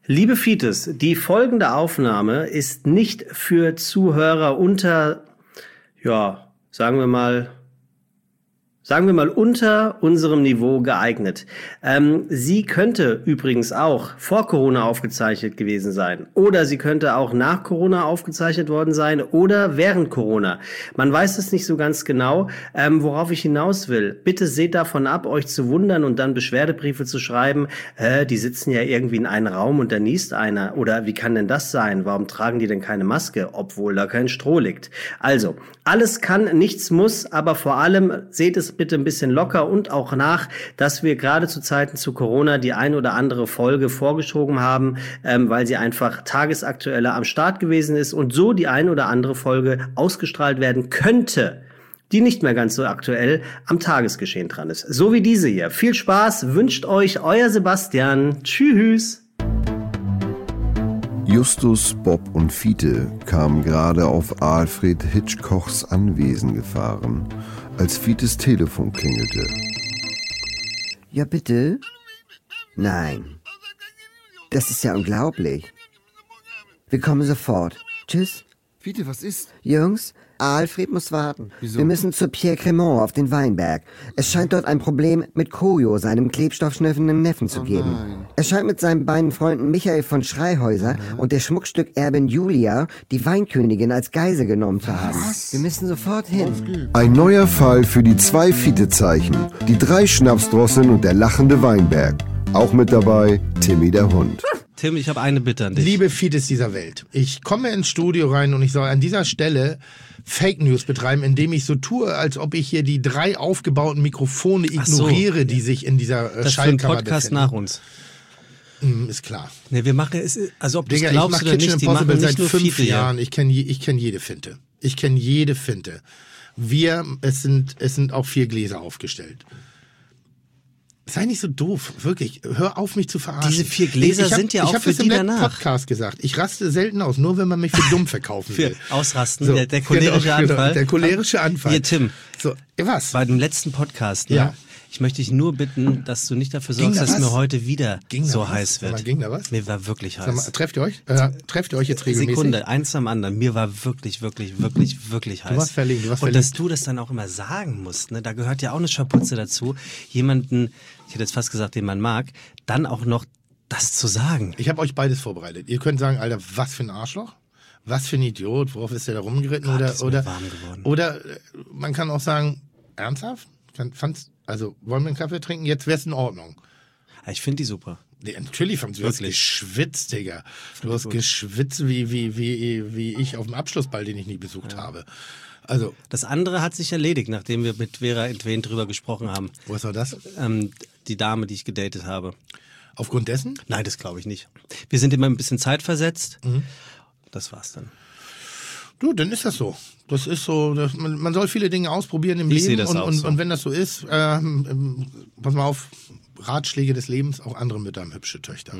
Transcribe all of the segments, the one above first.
Liebe Fites, die folgende Aufnahme ist nicht für Zuhörer unter, sagen wir mal unter unserem Niveau geeignet. Sie könnte übrigens auch vor Corona aufgezeichnet gewesen sein. Oder sie könnte auch nach Corona aufgezeichnet worden sein oder während Corona. Man weiß es nicht so ganz genau. Worauf ich hinaus will, bitte seht davon ab, euch zu wundern und dann Beschwerdebriefe zu schreiben. Die sitzen ja irgendwie in einem Raum und da niest einer. Oder wie kann denn das sein? Warum tragen die denn keine Maske, obwohl da kein Stroh liegt? Also, alles kann, nichts muss, aber vor allem seht es bitte ein bisschen locker und auch nach, dass wir gerade zu Zeiten zu Corona die ein oder andere Folge vorgeschoben haben, weil sie einfach tagesaktueller am Start gewesen ist und so die ein oder andere Folge ausgestrahlt werden könnte, die nicht mehr ganz so aktuell am Tagesgeschehen dran ist. So wie diese hier. Viel Spaß, wünscht euch euer Sebastian. Tschüss. Justus, Bob und Fiete kamen gerade auf Alfred Hitchcocks Anwesen gefahren, als Fietes Telefon klingelte. Ja, bitte? Nein. Das ist ja unglaublich. Wir kommen sofort. Tschüss. Fiete, was ist? Jungs, Alfred muss warten. Wieso? Wir müssen zu Pierre Cremont auf den Weinberg. Es scheint dort ein Problem mit Kojo, seinem klebstoffschnüffenden Neffen, zu geben. Nein. Er scheint mit seinen beiden Freunden Michael von Schreihäuser und der Schmuckstückerbin Julia die Weinkönigin als Geisel genommen zu haben. Wir müssen sofort hin. Ein neuer Fall für die 2 Fiete-Zeichen, die 3 Schnapsdrosseln und der lachende Weinberg. Auch mit dabei Timmy der Hund. Tim, ich habe eine Bitte an dich. Liebe Fides dieser Welt, ich komme ins Studio rein und ich soll an dieser Stelle Fake News betreiben, indem ich so tue, als ob ich hier die 3 aufgebauten Mikrofone ignoriere, die sich in dieser das für einen Schallkammer Podcast befinden. nach uns. Ist klar. Ne, wir machen es, also ob du es Digga, glaubst ich oder mache Kitchen nicht, die machen Impossible nicht seit nur 5 Fiete hier. Jahren. Ich kenne jede Finte. Ich kenne jede Finte. Es sind auch 4 Gläser aufgestellt. Sei nicht so doof, wirklich. Hör auf, mich zu verarschen. Diese 4 Gläser sind ja auch für die danach. Ich habe das im Podcast gesagt. Ich raste selten aus, nur wenn man mich für dumm verkaufen will. Für Ausrasten, So, der cholerische Anfall. Der cholerische Anfall. Hier, Tim. So, was? Bei dem letzten Podcast, ne? Ja. Ich möchte dich nur bitten, dass du nicht dafür sorgst, Ging da dass was? mir heute wieder Ging da so was? heiß Sag wird. mal, ging da was? Mir war wirklich Sag mal, heiß. trefft ihr euch? Trefft ihr euch jetzt regelmäßig? Sekunde, eins am anderen. Mir war wirklich heiß. warst verlegen, du warst Und verlegen. dass du das dann auch immer sagen musst, ne? Da gehört ja auch eine Schapuze dazu, jemanden, ich hätte jetzt fast gesagt, den man mag, dann auch noch das zu sagen. Ich habe euch beides vorbereitet. Ihr könnt sagen, Alter, was für ein Arschloch? Was für ein Idiot? Worauf ist der da rumgeritten? Gott, ist mir warm geworden. Oder man kann auch sagen, ernsthaft? Also, wollen wir einen Kaffee trinken? Jetzt wär's in Ordnung. Ja, ich finde die super. Nee, natürlich, du hast Wirklich. geschwitzt, Digga. Du hast geschwitzt wie ich auf dem Abschlussball, den ich nie besucht habe. Also, Das andere hat sich erledigt, nachdem wir mit Vera Entwen drüber gesprochen haben. was war das? Die Dame, die ich gedatet habe. Aufgrund dessen? Nein, das glaube ich nicht. Wir sind immer ein bisschen zeitversetzt. Das war's dann. Du, dann ist das so. Das ist so, man soll viele Dinge ausprobieren im Ich sehe Leben das auch so. und wenn das so ist, pass mal auf, Ratschläge des Lebens, auch andere Mütter haben hübsche Töchter.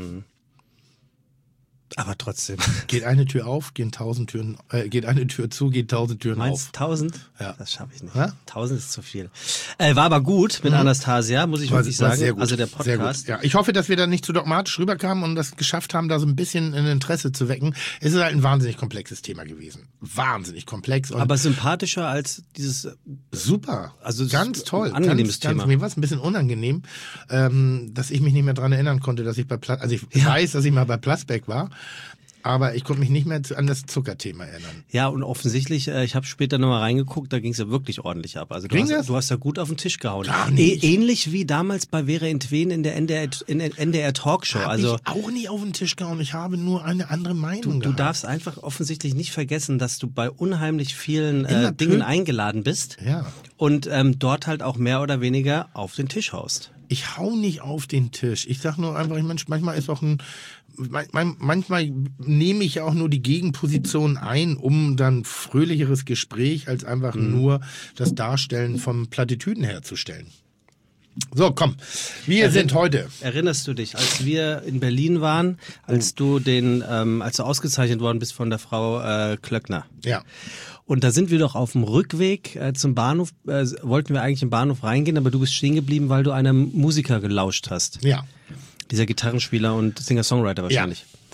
Aber trotzdem. Geht eine Tür auf, geht eine Tür zu, geht 1000 Türen Meinst auf. du 1000? Ja. Das schaffe ich nicht. Ja? 1000 ist zu viel. War aber gut mit Anastasia, muss ich wirklich War sagen. sehr gut. Also der Sehr Podcast. gut. Ja, ich hoffe, dass wir da nicht zu dogmatisch rüberkamen und das geschafft haben, da so ein bisschen ein Interesse zu wecken. Es ist halt ein wahnsinnig komplexes Thema gewesen. Wahnsinnig komplex. Und Aber sympathischer als dieses. super. Also es ganz ist toll. ein angenehmes Thema. Mir war es ein bisschen unangenehm, dass ich mich nicht mehr dran erinnern konnte, dass ich weiß, dass ich mal bei Plasbeck war. Aber ich konnte mich nicht mehr an das Zuckerthema erinnern. Ja, und offensichtlich, ich habe später nochmal reingeguckt, da ging es ja wirklich ordentlich ab. Also du hast ja gut auf den Tisch gehauen. Gar nicht. Ähnlich wie damals bei Vera Entwen in der NDR Talkshow. Habe Also ich auch nie auf den Tisch gehauen. Ich habe nur eine andere Meinung du gehabt. darfst einfach offensichtlich nicht vergessen, dass du bei unheimlich vielen Immer Dingen eingeladen bist. Ja. Und dort halt auch mehr oder weniger auf den Tisch haust. Ich hau nicht auf den Tisch. Ich sag nur einfach, manchmal ist auch manchmal nehme ich auch nur die Gegenposition ein, um dann fröhlicheres Gespräch als einfach nur das Darstellen von Plattitüden herzustellen. So, komm. Wir sind heute. Erinnerst du dich, als wir in Berlin waren, als du ausgezeichnet worden bist von der Frau Klöckner? Ja. Und da sind wir doch auf dem Rückweg zum Bahnhof, wollten wir eigentlich im Bahnhof reingehen, aber du bist stehen geblieben, weil du einem Musiker gelauscht hast. Ja. Dieser Gitarrenspieler und Singer-Songwriter wahrscheinlich.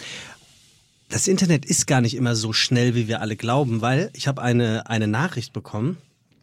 Das Internet ist gar nicht immer so schnell, wie wir alle glauben, weil ich habe eine Nachricht bekommen.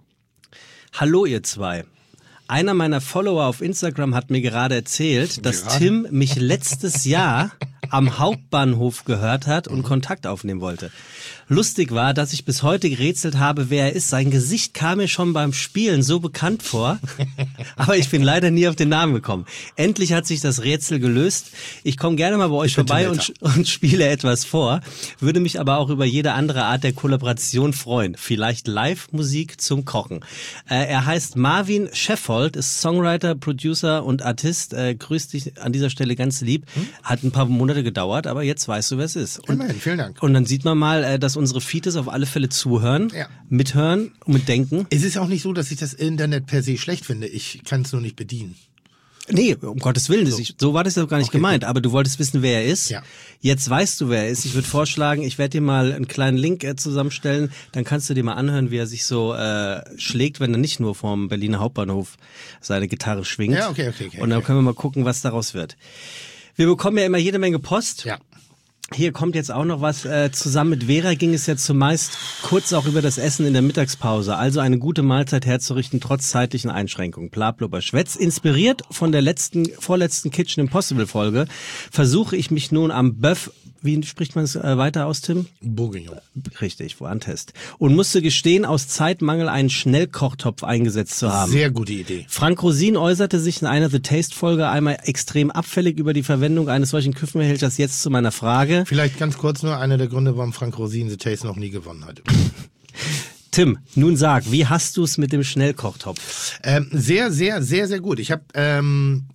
Hallo ihr zwei. Einer meiner Follower auf Instagram hat mir gerade erzählt, dass Tim mich letztes Jahr am Hauptbahnhof gehört hat und Kontakt aufnehmen wollte. Lustig war, dass ich bis heute gerätselt habe, wer er ist. Sein Gesicht kam mir schon beim Spielen so bekannt vor, aber ich bin leider nie auf den Namen gekommen. Endlich hat sich das Rätsel gelöst. Ich komme gerne mal bei euch vorbei und spiele etwas vor, würde mich aber auch über jede andere Art der Kollaboration freuen. Vielleicht Live-Musik zum Kochen. Er heißt Marvin Scheffold, ist Songwriter, Producer und Artist. Grüßt dich an dieser Stelle ganz lieb. Hat ein paar Monate gedauert, aber jetzt weißt du, wer es ist. Und, immerhin, vielen Dank. Und dann sieht man mal, dass unsere Feeds auf alle Fälle zuhören, mithören und mitdenken. Es ist auch nicht so, dass ich das Internet per se schlecht finde. Ich kann es nur nicht bedienen. Nee, um Gottes Willen, so war das ja gar nicht gemeint. Aber du wolltest wissen, wer er ist. Ja. Jetzt weißt du, wer er ist. Ich würde vorschlagen, ich werde dir mal einen kleinen Link zusammenstellen. Dann kannst du dir mal anhören, wie er sich so schlägt, wenn er nicht nur vorm Berliner Hauptbahnhof seine Gitarre schwingt. Ja, okay. Und dann können wir mal gucken, was daraus wird. Wir bekommen ja immer jede Menge Post. Ja. Hier kommt jetzt auch noch was. Zusammen mit Vera ging es ja zumeist kurz auch über das Essen in der Mittagspause. Also eine gute Mahlzeit herzurichten, trotz zeitlichen Einschränkungen. Bla, blubber, Schwätz. Inspiriert von der vorletzten Kitchen Impossible Folge versuche ich mich nun am Bœuf, wie spricht man es weiter aus, Tim? Bourguignon. Richtig, Vorantest. Und musste gestehen, aus Zeitmangel einen Schnellkochtopf eingesetzt zu haben. Sehr gute Idee. Frank Rosin äußerte sich in einer The Taste-Folge einmal extrem abfällig über die Verwendung eines solchen Küchenbehälters. Jetzt zu meiner Frage. Vielleicht ganz kurz nur einer der Gründe, warum Frank Rosin The Taste noch nie gewonnen hat. Tim, nun sag, wie hast du es mit dem Schnellkochtopf? Sehr, sehr, sehr, sehr gut. Ich habe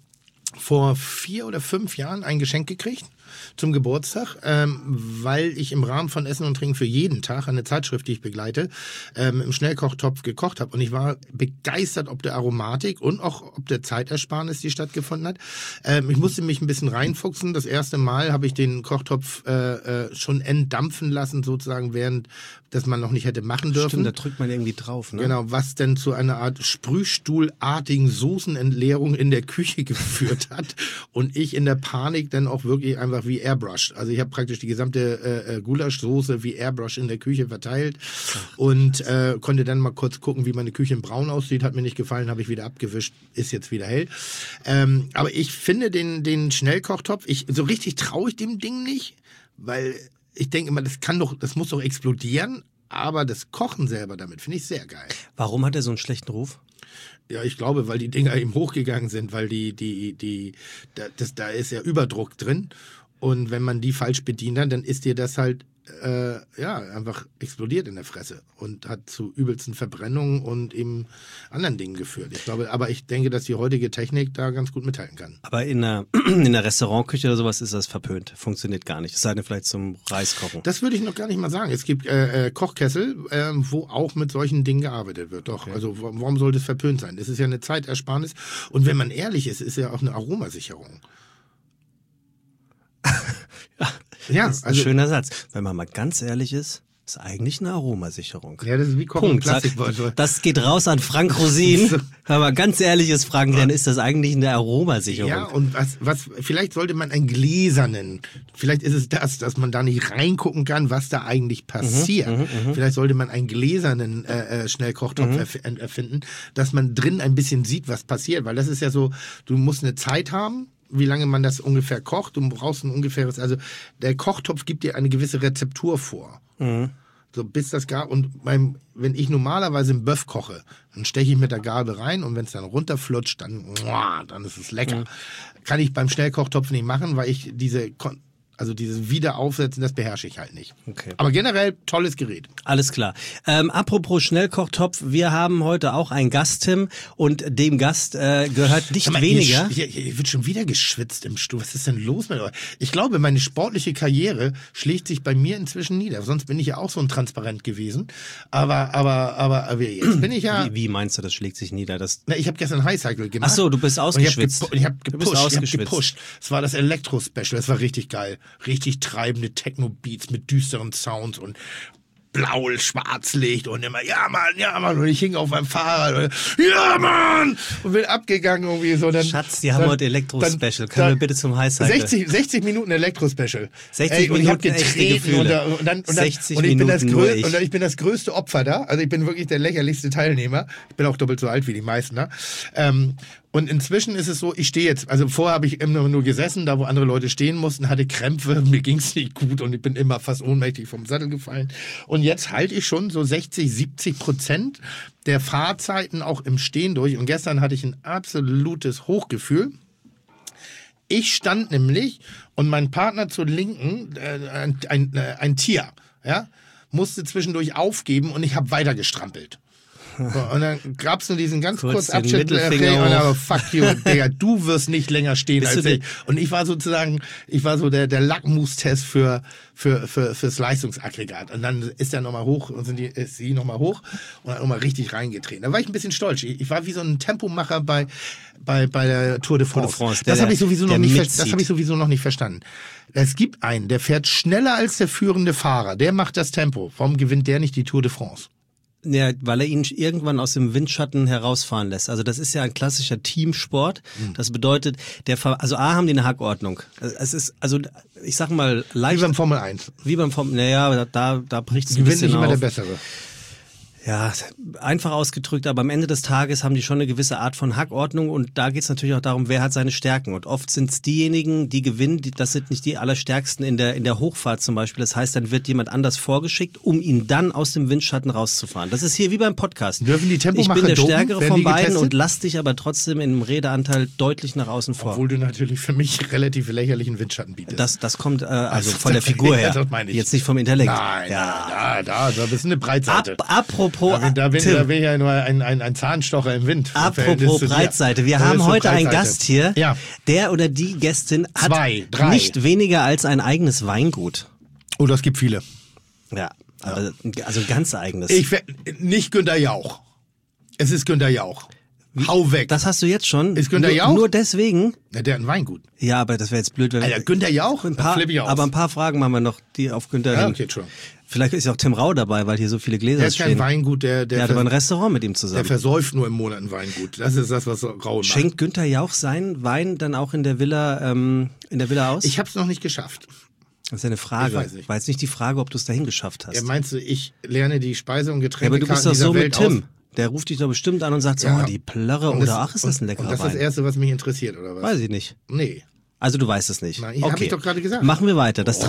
vor 4 oder 5 Jahren ein Geschenk gekriegt zum Geburtstag, weil ich im Rahmen von Essen und Trinken für jeden Tag, eine Zeitschrift, die ich begleite, im Schnellkochtopf gekocht habe. Und ich war begeistert ob der Aromatik und auch ob der Zeitersparnis, die stattgefunden hat. Ich musste mich ein bisschen reinfuchsen. Das erste Mal habe ich den Kochtopf schon entdampfen lassen, sozusagen, während das man noch nicht hätte machen dürfen. Stimmt, da drückt man irgendwie drauf, ne? Genau, was denn zu einer Art Sprühstuhlartigen Soßenentleerung in der Küche geführt hat und ich in der Panik dann auch wirklich einfach wie airbrushed. Also ich habe praktisch die gesamte Gulaschsoße wie Airbrush in der Küche verteilt und konnte dann mal kurz gucken, wie meine Küche braun aussieht. Hat mir nicht gefallen, habe ich wieder abgewischt, ist jetzt wieder hell. Aber ich finde den Schnellkochtopf, so richtig traue ich dem Ding nicht, weil ich denke immer, das muss doch explodieren, aber das Kochen selber damit finde ich sehr geil. Warum hat er so einen schlechten Ruf? Ja, ich glaube, weil die Dinger eben hochgegangen sind, weil da ist ja Überdruck drin und wenn man die falsch bedient hat, dann ist dir das halt einfach explodiert in der Fresse und hat zu übelsten Verbrennungen und eben anderen Dingen geführt. Aber ich denke, dass die heutige Technik da ganz gut mithalten kann. Aber in einer Restaurantküche oder sowas ist das verpönt. Funktioniert gar nicht. Es sei denn vielleicht zum Reiskochen. Das würde ich noch gar nicht mal sagen. Es gibt Kochkessel, wo auch mit solchen Dingen gearbeitet wird. Doch, okay. Also warum sollte es verpönt sein? Das ist ja eine Zeitersparnis. Und wenn man ehrlich ist, ist ja auch eine Aromasicherung. Ja, das ist ein schöner Satz. Wenn man mal ganz ehrlich ist eigentlich eine Aromasicherung. Ja, das ist wie Kochen und Plastikbeutel. Das geht raus an Frank Rosin. Wenn man ganz ehrlich ist, Frank, dann ist das eigentlich eine Aromasicherung. Ja, und was vielleicht sollte man ein gläsernen, vielleicht ist es das, dass man da nicht reingucken kann, was da eigentlich passiert. Vielleicht sollte man einen gläsernen Schnellkochtopf erfinden, dass man drin ein bisschen sieht, was passiert. Weil das ist ja so, du musst eine Zeit haben, wie lange man das ungefähr kocht. Du brauchst ein ungefähres, also der Kochtopf gibt dir eine gewisse Rezeptur vor. So bis das gar, und wenn ich normalerweise im Bœuf koche, dann steche ich mit der Gabel rein und wenn es dann runterflutscht, dann ist es lecker. Kann ich beim Schnellkochtopf nicht machen, weil ich dieses Wiederaufsetzen, das beherrsche ich halt nicht. Okay. Aber generell tolles Gerät. Alles klar. Apropos Schnellkochtopf, wir haben heute auch einen Gast, Tim, und dem Gast gehört nicht weniger. Hier wird schon wieder geschwitzt im Stuhl. Was ist denn los mit euch? Ich glaube, meine sportliche Karriere schlägt sich bei mir inzwischen nieder. Sonst bin ich ja auch so ein Transparent gewesen. Aber jetzt bin ich ja... Wie meinst du, das schlägt sich nieder? Ich habe gestern Highcycle gemacht. Ach so, du bist ausgeschwitzt. Ich habe gepusht. Es war das Elektro-Special. Das war richtig geil. Richtig treibende Techno-Beats mit düsteren Sounds und blau, Schwarzlicht und immer, ja Mann, und ich hing auf meinem Fahrrad, ja Mann, und bin abgegangen irgendwie so. Dann, Schatz, die haben heute Elektro-Special, können wir bitte zum Highcycle? 60 Minuten Elektro-Special. 60 und ich hab Minuten echte Gefühle. Und ich bin das größte Opfer da, also ich bin wirklich der lächerlichste Teilnehmer, ich bin auch doppelt so alt wie die meisten, ne? Und inzwischen ist es so, ich stehe jetzt, also vorher habe ich immer nur gesessen, da wo andere Leute stehen mussten, hatte Krämpfe, mir ging es nicht gut und ich bin immer fast ohnmächtig vom Sattel gefallen. Und jetzt halte ich schon so 60-70% der Fahrzeiten auch im Stehen durch. Und gestern hatte ich ein absolutes Hochgefühl. Ich stand nämlich und mein Partner zur Linken, ein Tier, ja, musste zwischendurch aufgeben und ich habe weiter gestrampelt. So, und dann gab's nur diesen ganz kurz Abschnitt und aber fuck you, Digga, du wirst nicht länger stehen als ich. Und ich war sozusagen, der Lackmustest fürs Leistungsaggregat. Und dann ist er nochmal hoch und ist sie nochmal hoch und hat nochmal richtig reingetreten. Da war ich ein bisschen stolz. Ich war wie so ein Tempomacher bei der Tour de France. Das habe ich sowieso noch nicht verstanden. Es gibt einen, der fährt schneller als der führende Fahrer. Der macht das Tempo. Warum gewinnt der nicht die Tour de France? Ja, weil er ihn irgendwann aus dem Windschatten herausfahren lässt. Also das ist ja ein klassischer Teamsport. Das bedeutet, also A haben die eine Hackordnung. Es ist, also ich sag mal, leicht. Wie beim Formel 1. Da bricht es ein bisschen auf. Gewinnt nicht immer der Bessere. Ja, einfach ausgedrückt, aber am Ende des Tages haben die schon eine gewisse Art von Hackordnung und da geht es natürlich auch darum, wer hat seine Stärken und oft sind es diejenigen, die gewinnen, das sind nicht die Allerstärksten in der Hochfahrt zum Beispiel, das heißt, dann wird jemand anders vorgeschickt, um ihn dann aus dem Windschatten rauszufahren. Das ist hier wie beim Podcast. Dürfen die Tempomacher ich bin der Stärkere von beiden getestet? Und lass dich aber trotzdem im Redeanteil deutlich nach außen vor. Obwohl du natürlich für mich relativ lächerlichen Windschatten bietest. Das kommt also von der Figur her, jetzt nicht vom Intellekt. Nein, da bist du eine Breitseite. Apropos Da bin ich ja nur ein Zahnstocher im Wind. Apropos Breitseite. Wir haben heute einen Gast hier. Ja. Der oder die Gästin hat nicht weniger als ein eigenes Weingut. Oh, das gibt viele. Ja, also ein ganz eigenes. Nicht Günther Jauch. Es ist Günther Jauch. Hau weg. Das hast du jetzt schon? Ist Günther Jauch? Nur deswegen? Ja, der hat ein Weingut. Ja, aber das wäre jetzt blöd, wenn Alter, Günther Jauch? Aber ein paar Fragen machen wir noch, die auf Günther hin. Okay, schon. Vielleicht ist ja auch Tim Rau dabei, weil hier so viele Gläser stehen. Der hat kein Weingut, der hat aber ein Restaurant mit ihm zusammen. Der versäuft nur im Monat ein Weingut. Das ist das, was Rau macht. Schenkt Günther Jauch seinen Wein dann auch in der Villa aus? Ich habe es noch nicht geschafft. Das ist ja eine Frage. Ich weiß nicht. War jetzt nicht die Frage, ob du es dahin geschafft hast. Ja, meinst du, ich lerne die Speise- und aber Getränkekarten du bist doch dieser so Welt mit Tim. aus? Der ruft dich doch bestimmt an und sagt so, die Plörre oder ach, ist das ein leckerer Wein. Und das ist das Erste, was mich interessiert, oder was? Weiß ich nicht. Nee. Also du weißt es nicht. Nein, hab ich doch gerade gesagt. Machen wir weiter. Der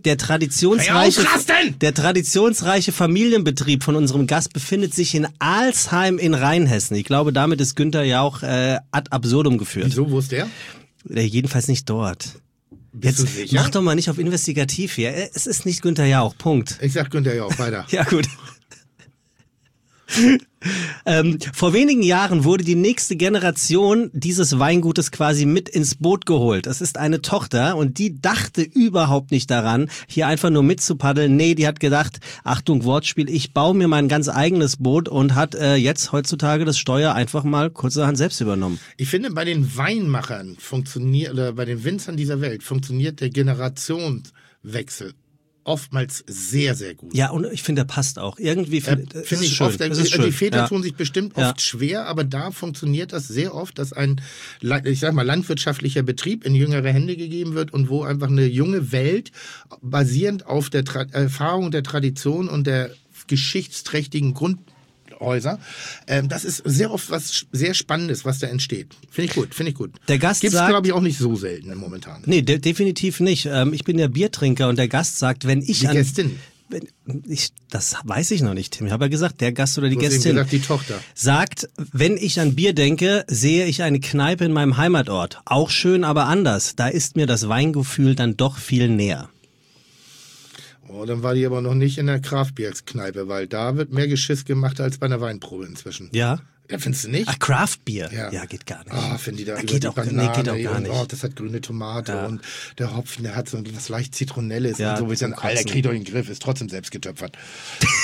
traditionsreiche Familienbetrieb von unserem Gast befindet sich in Alsheim in Rheinhessen. Ich glaube, damit ist Günther Jauch ad absurdum geführt. Wieso, wo ist der? Jedenfalls nicht dort. Bist du sicher? Mach doch mal nicht auf investigativ hier. Es ist nicht Günther Jauch. Punkt. Ich sag Günther Jauch, weiter. Ja, gut. Vor wenigen Jahren wurde die nächste Generation dieses Weingutes quasi mit ins Boot geholt. Es ist eine Tochter und die dachte überhaupt nicht daran, hier einfach nur mitzupaddeln. Nee, die hat gedacht, Achtung, Wortspiel, ich baue mir mein ganz eigenes Boot und hat jetzt heutzutage das Steuer einfach mal kurzerhand selbst übernommen. Ich finde, bei den Weinmachern oder bei den Winzern dieser Welt funktioniert der Generationswechsel oftmals sehr, sehr gut. Ja, und ich finde, der passt auch. Irgendwie finde ich schön. Oft, die Väter ja. tun sich bestimmt oft schwer, aber da funktioniert das sehr oft, dass ein, ich sag mal, landwirtschaftlicher Betrieb in jüngere Hände gegeben wird und wo einfach eine junge Welt basierend auf der Erfahrung der Tradition und der geschichtsträchtigen Grundhäuser. Das ist sehr oft was sehr Spannendes, was da entsteht. Finde ich gut. Der Gast Gibt's, sagt, glaube ich, auch nicht so selten momentan. Nee, definitiv nicht. Ich bin ja Biertrinker und der Gast sagt, wenn ich die Gästin. Das weiß ich noch nicht, Tim. Ich habe ja gesagt, der Gast oder die du hast Gästin gesagt, die Tochter. Sagt, wenn ich an Bier denke, sehe ich eine Kneipe in meinem Heimatort. Auch schön, aber anders. Da ist mir das Weingefühl dann doch viel näher. Oh, dann war die aber noch nicht in der Craft-Bier-Kneipe, weil da wird mehr Geschiss gemacht als bei einer Weinprobe inzwischen. Ja? Ja, findest du nicht? Ach, Craft-Bier? Ja, geht gar nicht. Ah, finde ich da geht auch gar nicht. Oh, das hat grüne Tomate und der Hopfen, der hat so was leicht Zitronelles und so. Ich dann, zum Alter, Kotzen. kriegt doch den Griff, ist trotzdem selbst getöpfert.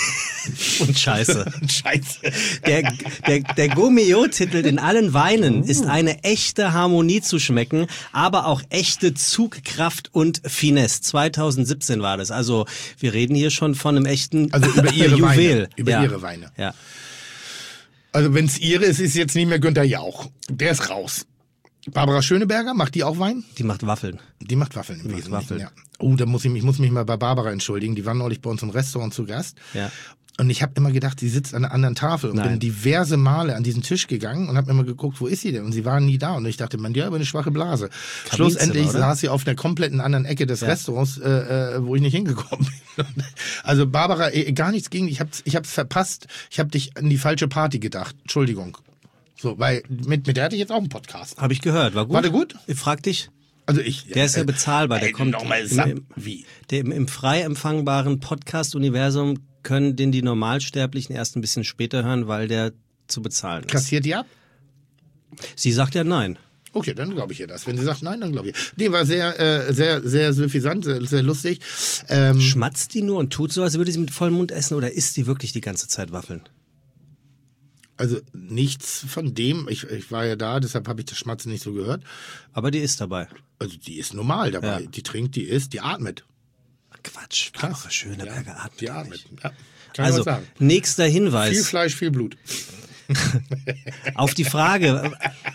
Und Scheiße. Scheiße. Der Gaumillot titelt in allen Weinen ist eine echte Harmonie zu schmecken, aber auch echte Zugkraft und Finesse. 2017 war das. Also wir reden hier schon von einem echten Also über ihre Juwel. Weine. Über ihre Weine. Ja. Also wenn es ihre ist, ist jetzt nicht mehr Günther Jauch. Der ist raus. Barbara Schöneberger, macht die auch Wein? Die macht Waffeln. Die macht Waffeln im Wesentlichen, Waffeln. ja. Oh, da muss ich mich mal bei Barbara entschuldigen. Die war neulich bei uns im Restaurant zu Gast. Ja. Und ich habe immer gedacht, sie sitzt an einer anderen Tafel und bin diverse Male an diesen Tisch gegangen und habe immer geguckt, wo ist sie denn? Und sie waren nie da. Und ich dachte, man, die hat aber eine schwache Blase. Schlussendlich oder? saß sie auf einer kompletten anderen Ecke des Restaurants, wo ich nicht hingekommen bin. Also Barbara, gar nichts gegen dich. Ich hab's verpasst. Ich habe dich an die falsche Party gedacht. Entschuldigung. So, weil mit der hatte ich jetzt auch einen Podcast. Habe ich gehört. War gut? War der gut? Ich frag dich. Also Der ist ja bezahlbar. Der kommt wie? im frei empfangbaren Podcast-Universum können den die Normalsterblichen erst ein bisschen später hören, weil der zu bezahlen ist. Kassiert die ab? Sie sagt ja nein. Okay, dann glaube ich ihr das. Wenn sie sagt nein, dann glaube ich. Nee, war sehr suffisant, sehr lustig. Schmatzt die nur und tut so, als würde sie mit vollem Mund essen, oder isst die wirklich die ganze Zeit Waffeln? Also nichts von dem. Ich war ja da, deshalb habe ich das Schmatzen nicht so gehört. Aber die ist dabei. Also die ist normal dabei. Ja. Die trinkt, die isst, die atmet. Quatsch. Krass. Barbara Schöneberger atmet. Die atmet. Ja. Kann ich Also, was sagen. nächster Hinweis. Viel Fleisch, viel Blut. Auf die Frage,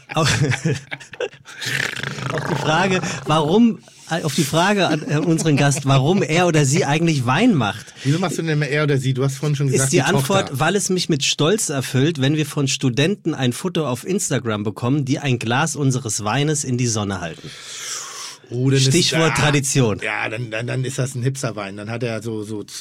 warum, auf die Frage an unseren Gast, warum er oder sie eigentlich Wein macht, Wieso machst du denn immer er oder sie? Du hast vorhin schon gesagt, ist die Antwort, Tochter. weil es mich mit Stolz erfüllt, wenn wir von Studenten ein Foto auf Instagram bekommen, die ein Glas unseres Weines in die Sonne halten. Oh, dann Stichwort ist, Tradition. Ja, dann ist das ein Hipsterwein. Dann hat er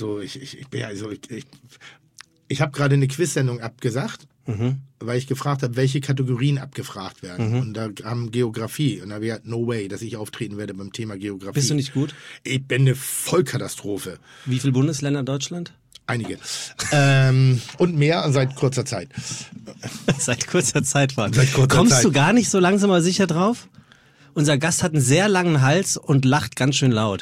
ich habe gerade eine Quizsendung abgesagt, weil ich gefragt habe, welche Kategorien abgefragt werden. Und da kam Geografie. Und da habe ich gesagt, no way, dass ich auftreten werde beim Thema Geografie. Bist du nicht gut? Ich bin eine Vollkatastrophe. Wie viele Bundesländer in Deutschland? Einige. Und mehr seit kurzer Zeit. Seit kurzer Zeit waren. Seit kurzer Kommst Zeit. du gar nicht so langsam aber sicher drauf? Unser Gast hat einen sehr langen Hals und lacht ganz schön laut.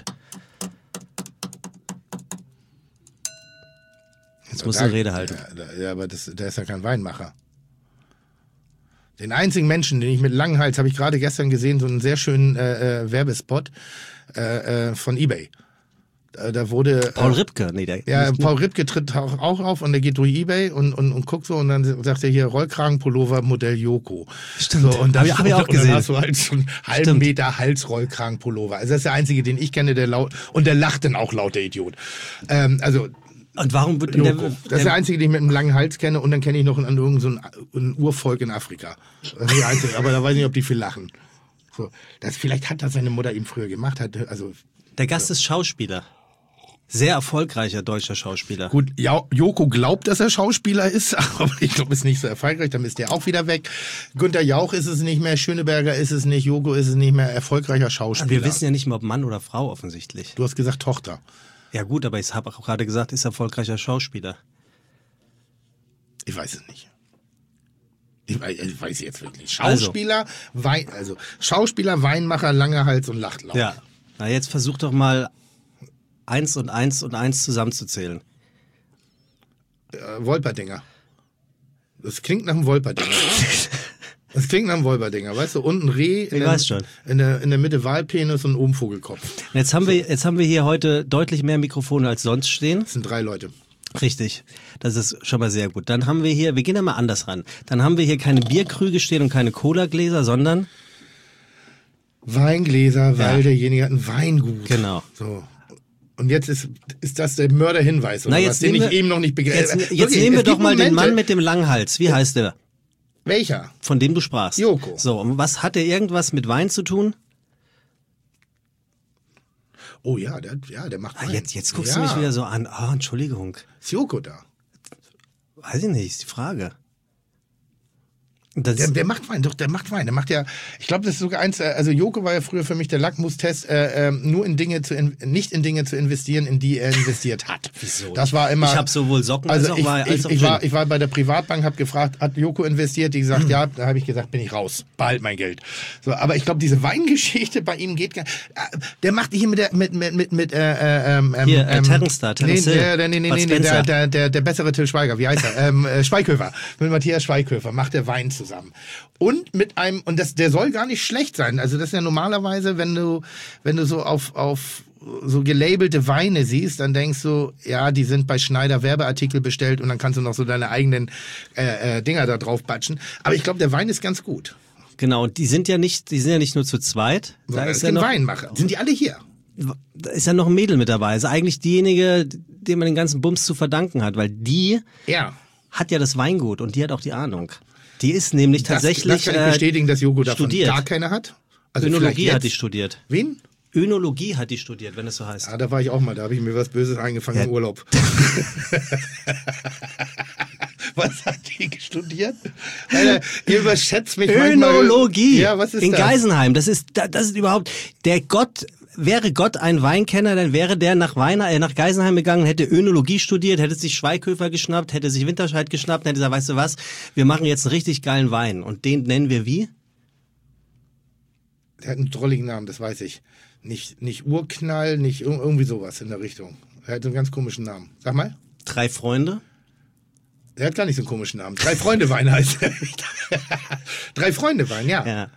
Jetzt musst du eine Rede halten. Ja, aber der ist ja kein Weinmacher. Den einzigen Menschen, den ich mit langem Hals, habe ich gerade gestern gesehen, so einen sehr schönen Werbespot von eBay. Da wurde Paul Ripke, nee, der. ja, nicht- Paul Ripke tritt auch auf und der geht durch eBay und guckt so und dann sagt er hier Rollkragenpullover Modell Yoko. Stimmt. So, und dann, Hab ich auch und dann gesehen. hast du halt so einen halben Stimmt. Meter Hals-Rollkragenpullover. Also das ist der einzige, den ich kenne, der laut und der lacht dann auch laut, der Idiot. Also Und warum wird Yoko. Das ist der einzige, den ich mit einem langen Hals kenne und dann kenne ich noch irgend so ein Urvolk in Afrika. Das ist der einzige, aber da weiß ich nicht, ob die viel lachen. So, vielleicht hat das seine Mutter ihm früher gemacht. der Gast ist Schauspieler. Sehr erfolgreicher deutscher Schauspieler. Gut, Joko glaubt, dass er Schauspieler ist, aber ich glaube, ist nicht so erfolgreich, dann ist der auch wieder weg. Günther Jauch ist es nicht mehr, Schöneberger ist es nicht, Joko ist es nicht mehr, erfolgreicher Schauspieler. Wir wissen ja nicht mehr, ob Mann oder Frau offensichtlich. Du hast gesagt Tochter. Ja gut, aber ich habe auch gerade gesagt, ist erfolgreicher Schauspieler. Ich weiß es nicht. Ich weiß jetzt wirklich. Also. Schauspieler, Weinmacher, langer Hals und lacht laut. Ja. Na jetzt versuch doch mal 1 und 1 und 1 zusammenzuzählen. Wolperdinger. Das klingt nach einem Wolperdinger. Das klingt nach einem Wolperdinger, weißt du? Unten Reh, weiß schon. in der Mitte Walpenis und oben Vogelkopf. Jetzt haben wir hier heute deutlich mehr Mikrofone als sonst stehen. Das sind 3 Leute. Richtig. Das ist schon mal sehr gut. Dann haben wir hier, wir gehen ja mal anders ran. Dann haben wir hier keine Bierkrüge stehen und keine Cola-Gläser, sondern Weingläser, weil derjenige hat ein Weingut. Genau. So. Und jetzt ist das der Mörderhinweis, oder Na, was, den nehmen ich wir- eben noch nicht begriffen Jetzt nehmen wir doch mal den Mann mit dem langen Hals. Wie heißt der? Welcher? Von dem du sprachst. Joko. So, und was hat der irgendwas mit Wein zu tun? Oh ja, der macht Wein. Jetzt guckst du mich wieder so an. Ah, Entschuldigung. Ist Joko da? Weiß ich nicht, ist die Frage. Der macht Wein, doch, der macht Wein. Der macht ja, ich glaube, das ist sogar eins, also Joko war ja früher für mich der Lackmustest, nur in Dinge nicht in Dinge zu investieren, in die er investiert hat. Wieso? Das war immer. Ich habe sowohl Socken als auch Wein. Ich war bei der Privatbank, habe gefragt, hat Joko investiert? Die gesagt, ja, da habe ich gesagt, bin ich raus, behalt mein Geld. So, aber ich glaube, diese Weingeschichte bei ihm geht gar der macht hier mit Terence da, Terence der bessere Till Schweiger, wie heißt er? Schweighöfer. Mit Matthias Schweighöfer macht der Wein zusammen. Und mit einem, und der soll gar nicht schlecht sein. Also das ist ja normalerweise, wenn du so auf so gelabelte Weine siehst, dann denkst du, ja, die sind bei Schneider Werbeartikel bestellt und dann kannst du noch so deine eigenen Dinger da drauf batschen. Aber ich glaube, der Wein ist ganz gut. Genau, und die sind ja nicht nur zu zweit. Da ist ja noch Weinmacher. Sind die alle hier? Da ist ja noch ein Mädel mit dabei. Ist eigentlich diejenige, dem man den ganzen Bums zu verdanken hat, weil die hat ja das Weingut und die hat auch die Ahnung. Die ist nämlich tatsächlich das kann ich bestätigen, dass Joko davon studiert. Gar keine hat. Also Önologie hat die studiert. Wen? Önologie hat die studiert, wenn es so heißt. Ah, da war ich auch mal, da habe ich mir was Böses eingefangen im Urlaub. Was hat die studiert? Alter, ihr überschätzt mich Önologie. Ja, was ist in das? Geisenheim. Das ist überhaupt der Gott. Wäre Gott ein Weinkenner, dann wäre der nach Geisenheim gegangen, hätte Önologie studiert, hätte sich Schweighöfer geschnappt, hätte sich Winterscheid geschnappt, hätte gesagt, weißt du was, wir machen jetzt einen richtig geilen Wein. Und den nennen wir wie? Der hat einen drolligen Namen, das weiß ich. Nicht Urknall, nicht irgendwie sowas in der Richtung. Er hat einen ganz komischen Namen. Sag mal. 3 Freunde? Der hat gar nicht so einen komischen Namen. 3 Freunde Wein heißt er. 3 Freunde Wein, ja.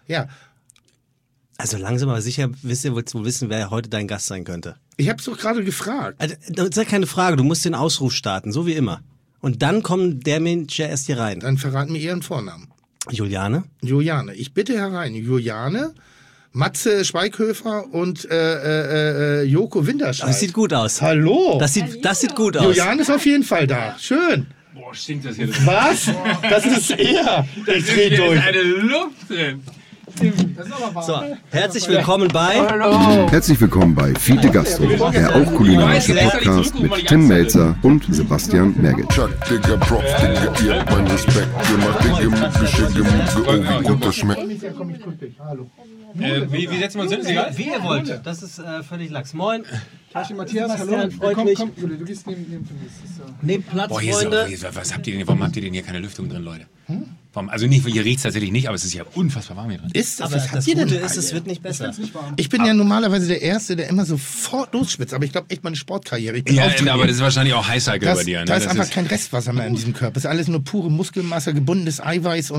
Also langsam aber sicher willst du wissen, wer heute dein Gast sein könnte. Ich hab's doch gerade gefragt. Also, das ist ja keine Frage, du musst den Ausruf starten, so wie immer. Und dann kommt der Mensch ja erst hier rein. Dann verraten mir Ihren Vornamen. Juliane? Juliane. Ich bitte herein. Juliane, Matze Schweighöfer und Joko Winterscheid. Das sieht gut aus. Hallo. Das sieht gut aus. Juliane ist auf jeden Fall da. Schön. Boah, stinkt das hier. Was? Das ist er. Ich dreh durch. Da ist eine Luft drin. So, herzlich willkommen bei... Herzlich willkommen bei Fiete Gastro, der auch kulinarische Podcast mit Tim Melzer und Sebastian Merget. Chuck, Digga, Prof, Digga, ihr habt meinen Respekt. Ihr macht Digga, Mucke, Schicke, Mucke, oh, wie gut das schmeckt. Hallo. Wie setzen wir uns hin? Ist egal? Wie ihr wollt, das ist völlig Lachs. Moin. Matthias, hallo. Freut mich. Komm, du gehst neben Nehmt Platz, Boah, hier Freunde. ist auch, was habt ihr denn, warum habt ihr denn hier keine Lüftung drin, Leute? Warum, also nicht, ihr riecht tatsächlich nicht, aber es ist ja unfassbar warm hier drin. Ist das? Aber Was habt das ihr denn Gute ist, alle? es wird nicht besser. Ich bin ja normalerweise der Erste, der immer sofort losschwitzt. Aber ich glaube echt meine Sportkarriere. Ich bin Ja, auftrainiert. aber das ist wahrscheinlich auch Highcycle bei dir. Ne? Da ist Das einfach kein Restwasser mehr in diesem Körper. Es ist alles nur pure Muskelmasse, gebundenes Eiweiß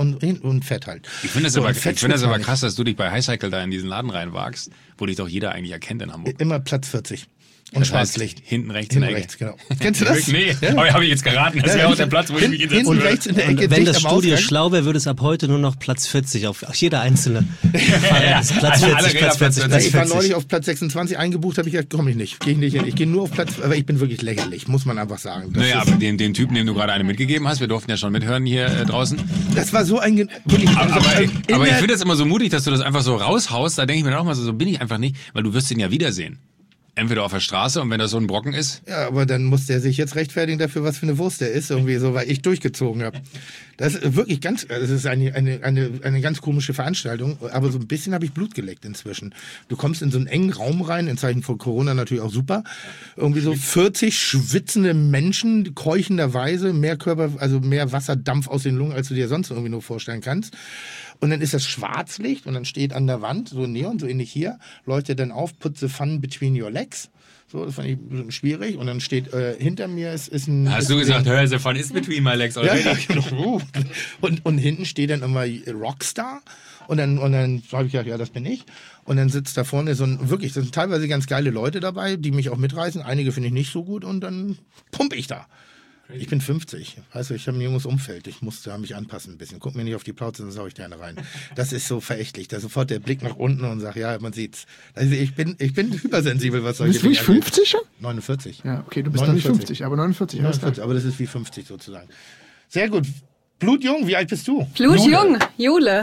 und Fett halt. Ich finde das So, aber, und Fett ich finde das schmeckt aber man krass, dass du dich bei Highcycle da in diesen Laden reinwagst, wo dich doch jeder eigentlich erkennt in Hamburg. nicht. Immer Platz 40. Und Das heißt, Schwarzlicht. hinten rechts in der Ecke. rechts, genau. Kennst du das? Nee, Ja. aber habe ich jetzt geraten. Das wäre auch der Platz, wo ich mich hinsetzen Hinten würde. rechts in der Und Ecke. wenn dicht das am Studio Ausgang. schlau wäre, würde es ab heute nur noch Platz 40 auf jeder einzelne. Ja, Platz 40, alle Platz Räder 40, Platz Platz 40. Ich war 40. neulich auf Platz 26 eingebucht, habe ich gesagt, komme ich nicht. Gehe ich nicht hin. Ich gehe nur auf Platz, aber ich bin wirklich lächerlich, muss man einfach sagen. Das, Naja, ist, aber den Typen, dem du gerade eine mitgegeben hast, wir durften ja schon mithören hier draußen. das war so ein, wirklich, Aber ich in der- finde das immer so mutig, dass du das einfach so raushaust. Da denke ich mir dann auch mal so bin ich einfach nicht, weil du wirst ihn ja wiedersehen. Entweder auf der Straße und wenn das so ein Brocken ist. Ja, aber dann muss der sich jetzt rechtfertigen dafür, was für eine Wurst der ist, irgendwie so, weil ich durchgezogen habe. Das ist wirklich ganz, das ist eine ganz komische Veranstaltung, aber so ein bisschen habe ich Blut geleckt inzwischen. Du kommst in so einen engen Raum rein, in Zeichen von Corona natürlich auch super. Irgendwie so 40 schwitzende Menschen, keuchenderweise, mehr Wasserdampf aus den Lungen, als du dir sonst irgendwie nur vorstellen kannst. Und dann ist das Schwarzlicht und dann steht an der Wand, so Neon, so ähnlich hier, leuchtet dann auf, put the fun between your legs. So, das fand ich ein bisschen schwierig. Und dann steht hinter mir ist ein... Hast ist du gesagt, ein, hör, the fun is between my legs ja, already. ja, genau. Und hinten steht dann immer Rockstar. Und dann habe ich gedacht, ja, das bin ich. Und dann sitzt da vorne das sind teilweise ganz geile Leute dabei, die mich auch mitreißen. Einige finde ich nicht so gut und dann pump ich da. Ich bin 50, weißt du, ich habe ein junges Umfeld, ich musste mich anpassen ein bisschen. Guck mir nicht auf die Plauze, dann sauge ich gerne rein. Das ist so verächtlich, da sofort der Blick nach unten und sagt, ja, man sieht's. Also ich bin hypersensibel, was solche Bist du nicht Dinge angeht. 50 schon? 49. Ja, okay, du bist dann nicht 50, aber 49. Alles klar. 49, aber das ist wie 50 sozusagen. Sehr gut. Blutjung, wie alt bist du? Blutjung, Jule,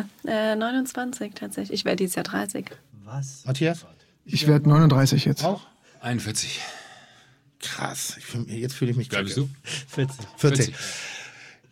29 tatsächlich. Ich werde dieses Jahr 30. Was? Matthias? Ich werde 39 jetzt. Auch? 41. Krass, jetzt fühle ich mich Wie alt bist du? 40. 40.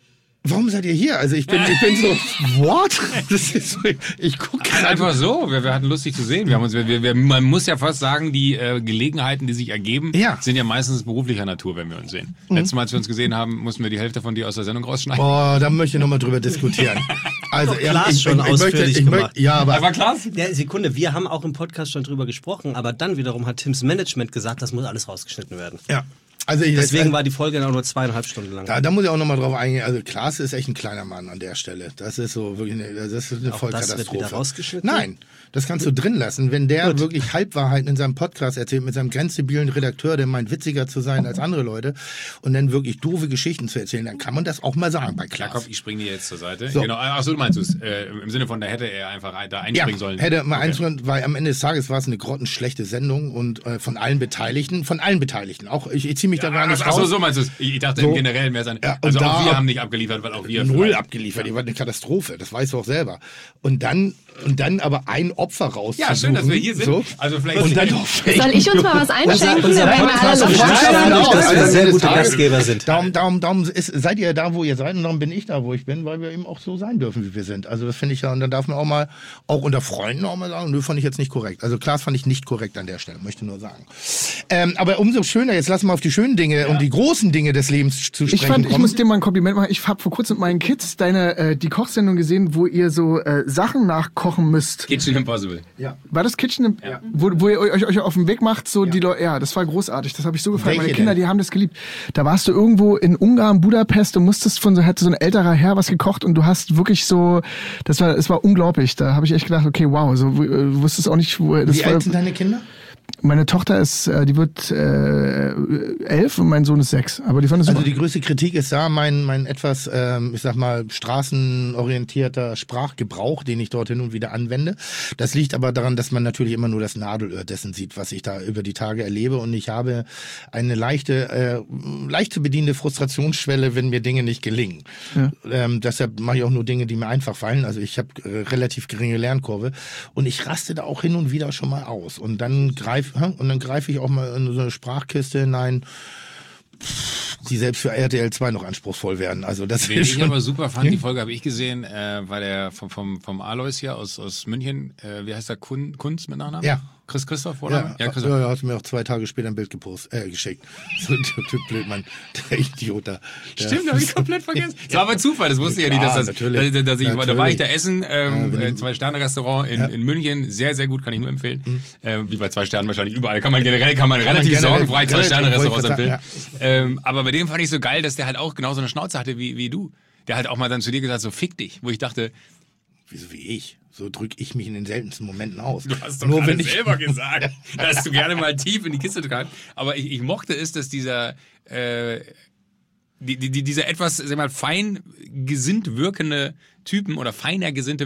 Warum seid ihr hier? Also ich bin so, what? Das ist so, ich gucke Einfach so. Wir hatten Lust, dich zu sehen. Man muss ja fast sagen, die Gelegenheiten, die sich ergeben, sind ja meistens beruflicher Natur, wenn wir uns sehen. Letztes Mal, als wir uns gesehen haben, mussten wir die Hälfte von dir aus der Sendung rausschneiden. Oh, da möchte ich nochmal drüber diskutieren. Also Klaas schon ausführlich gemacht. Ja, aber Klaas? Ja, Sekunde, wir haben auch im Podcast schon drüber gesprochen, aber dann wiederum hat Tims Management gesagt, das muss alles rausgeschnitten werden. Ja. Also deswegen war die Folge dann auch nur 2,5 Stunden lang. Da muss ich auch nochmal drauf eingehen. Also Klaas ist echt ein kleiner Mann an der Stelle. Das ist so wirklich eine auch Vollkatastrophe. Das wird wieder rausgeschnitten? Nein, das kannst du drin lassen. Wenn der wirklich Halbwahrheiten in seinem Podcast erzählt, mit seinem grenzdebilen Redakteur, der meint witziger zu sein als andere Leute und dann wirklich doofe Geschichten zu erzählen, dann kann man das auch mal sagen bei Klaas. Ja, komm, ich springe dir jetzt zur Seite. So. Genau. Achso, du meinst es. Im Sinne von, da hätte er einfach da einspringen sollen. Hätte mal einspringen, weil am Ende des Tages war es eine grottenschlechte Sendung und von allen Beteiligten. Auch ich ziehe mich da gar nicht raus. So meinst du es. Ich dachte im Generellen mehr sein. Ja, also auch wir haben nicht abgeliefert, weil auch wir... Null abgeliefert, die war eine Katastrophe, das weißt du auch selber. Und dann aber ein Opfer rauszusuchen. Ja, schön, dass wir hier sind. So. Also vielleicht und dann soll ich uns mal was einschenken? Unser Podcast dass wir sehr gute Gastgeber sind. Darum seid ihr da, wo ihr seid und darum bin ich da, wo ich bin, weil wir eben auch so sein dürfen, wie wir sind. Also das finde ich ja, und dann darf man auch unter Freunden auch mal sagen, nö, fand ich jetzt nicht korrekt. Also Klaas fand ich nicht korrekt an der Stelle, möchte nur sagen. Aber umso schöner, jetzt lassen wir auf die schönen Dinge und die großen Dinge des Lebens zu sprechen. Ich muss dir mal ein Kompliment machen. Ich habe vor kurzem mit meinen Kids die Kochsendung gesehen, wo ihr so Sachen nachkochen müsst. Kitchen Impossible. Ja. War das Kitchen wo ihr euch auf den Weg macht, so die Leute, das war großartig. Das habe ich so gefallen. Meine Kinder, die haben das geliebt. Da warst du irgendwo in Ungarn, Budapest, du musstest hatte so ein älterer Herr was gekocht und du hast wirklich so, es war unglaublich. Da habe ich echt gedacht, okay, wow, so du wusstest auch nicht, wo das Wie alt sind deine Kinder? Meine Tochter die wird 11 und mein Sohn ist 6. Aber die fanden es Also super. die größte Kritik ist da mein etwas, ich sag mal, straßenorientierter Sprachgebrauch, den ich dort hin und wieder anwende. Das liegt aber daran, dass man natürlich immer nur das Nadelöhr dessen sieht, was ich da über die Tage erlebe. Und ich habe eine leicht zu bedienende Frustrationsschwelle, wenn mir Dinge nicht gelingen. Ja. Deshalb mache ich auch nur Dinge, die mir einfach fallen. Also ich habe relativ geringe Lernkurve. Und ich raste da auch hin und wieder schon mal aus. Und dann greife ich auch mal in so eine Sprachkiste hinein, die selbst für RTL 2 noch anspruchsvoll werden. Also das Wen ich aber super fand, die Folge habe ich gesehen, war der vom Alois hier aus München, wie heißt der, Kunz mit Nachnamen? Ja. Christoph, oder? Ja, Christoph. Ja, hat mir auch 2 Tage später ein Bild geschickt. So ein Typ blöd, Mann. Der Idiot da. Stimmt, habe ich komplett vergessen. Das war aber Zufall, das wusste ich ja nicht, da war ich da essen, 2-Sterne-Restaurant in München, sehr, sehr gut, kann ich nur empfehlen. Wie bei 2 Sternen wahrscheinlich überall, kann man relativ sorgenfrei 2-Sterne-Restaurants empfehlen. Aber bei dem fand ich so geil, dass der halt auch genauso eine Schnauze hatte wie du. Der halt auch mal dann zu dir gesagt, so fick dich, wo ich dachte, wieso wie ich? So drücke ich mich in den seltensten Momenten aus. Du hast doch nur gerade selber gesagt, dass du gerne mal tief in die Kiste kannst. Aber ich mochte es, dass dieser etwas, sag mal, fein gesinnt wirkende Typen oder feiner gesinnt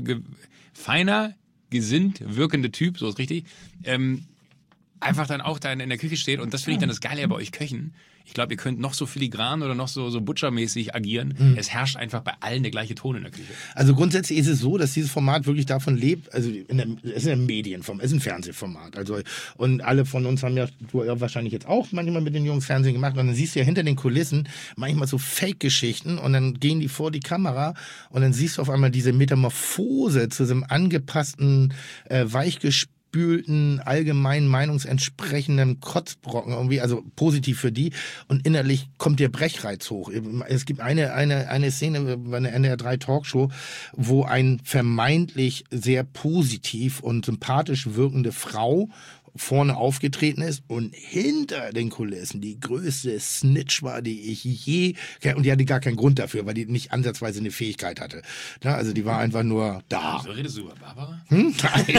wirkende Typ, so ist richtig, einfach dann auch da in der Küche steht. Und das finde ich dann das Geile bei euch Köchen. Ich glaube, ihr könnt noch so filigran oder noch so butchermäßig agieren. Es herrscht einfach bei allen der gleiche Ton in der Küche. Also grundsätzlich ist es so, dass dieses Format wirklich davon lebt, also es ist ein Medienformat, es ist ein Fernsehformat. Also, und alle von uns haben du ja wahrscheinlich jetzt auch manchmal mit den Jungs Fernsehen gemacht und dann siehst du ja hinter den Kulissen manchmal so Fake-Geschichten und dann gehen die vor die Kamera und dann siehst du auf einmal diese Metamorphose zu so einem angepassten, weichgespülten, allgemeinen Meinungsentsprechenden Kotzbrocken irgendwie, also positiv für die, und innerlich kommt der Brechreiz hoch. Es gibt eine Szene bei einer NDR 3 Talkshow, wo ein vermeintlich sehr positiv und sympathisch wirkende Frau vorne aufgetreten ist und hinter den Kulissen die größte Snitch war, die ich je, und die hatte gar keinen Grund dafür, weil die nicht ansatzweise eine Fähigkeit hatte. Ja, also die war einfach nur da. So redest du über Barbara? Nein.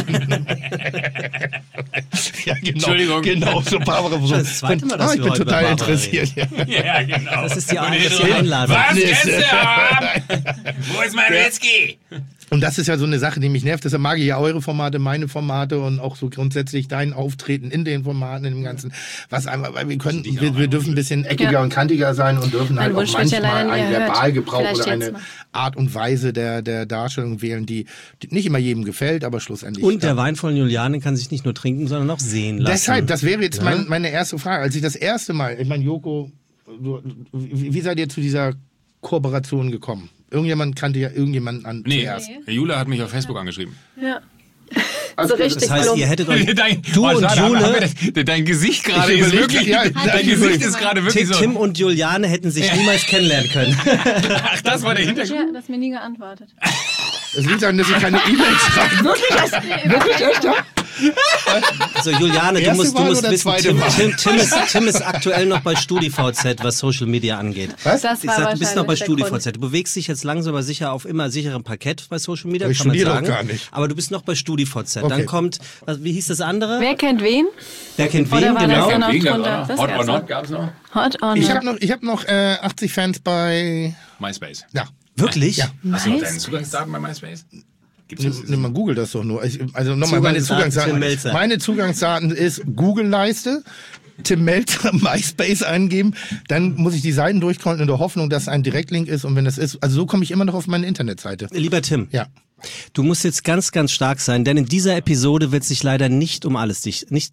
Ja, genau. Entschuldigung. Genau, so Barbara. So. Das zweite Mal, dass ich bin total interessiert. Ja, genau. Das ist die Einladung. Was kennst du ab? Wo ist mein Whisky? Und das ist ja so eine Sache, die mich nervt. Deshalb mag ich ja eure Formate, meine Formate und auch so grundsätzlich dein Auftreten in den Formaten, in dem Ganzen. Was einmal, weil wir dürfen ein bisschen eckiger und kantiger sein und dürfen halt auch manchmal einen Verbalgebrauch oder eine Art und Weise der Darstellung wählen, die nicht immer jedem gefällt, aber schlussendlich. Und der Wein von Juliane kann sich nicht nur trinken, sondern auch sehen lassen. Deshalb, das wäre jetzt meine erste Frage. Als ich das erste Mal, ich meine, Joko, wie seid ihr zu dieser Kooperation gekommen? Irgendjemand kannte ja irgendjemanden an zuerst. Jule hat mich auf Facebook angeschrieben. Ja. So richtig das heißt, ihr hättet euch... Du und Jule... Dein Gesicht gerade ist wirklich... Dein Gesicht ist gerade wirklich so... Tim und Juliane hätten sich niemals kennenlernen können. Ach, das war der Hintergrund? Ja, das mir nie geantwortet. Es liegt daran, dass ich keine E-Mails schreibe. Wirklich echt, ja? Also Juliane, du musst wissen, Tim ist aktuell noch bei StudiVZ, was Social Media angeht. Was? Du bist noch bei StudiVZ. Du bewegst dich jetzt langsam aber sicher auf immer sicherem Parkett bei Social Media, ich kann man studiere sagen. doch gar nicht. Aber du bist noch bei StudiVZ. Okay. Dann kommt, wie hieß das andere? Wer kennt wen? Wer kennt wen, Oder war genau. das ja noch drunter? Hot or Not gab's noch? Hot or Not. Ich hab noch 80 Fans bei... MySpace. Ja. Wirklich? Ja. Hast du noch deine Zugangsdaten bei MySpace? Nimm mal Google das doch nur. Also nochmal meine Zugangsdaten. Meine Zugangsdaten ist Google-Leiste, Tim Melzer, MySpace eingeben, dann muss ich die Seiten durchscrollen in der Hoffnung, dass ein Direktlink ist und wenn das ist, also so komme ich immer noch auf meine Internetseite. Lieber Tim. Ja. Du musst jetzt ganz, ganz stark sein, denn in dieser Episode wird sich leider nicht um alles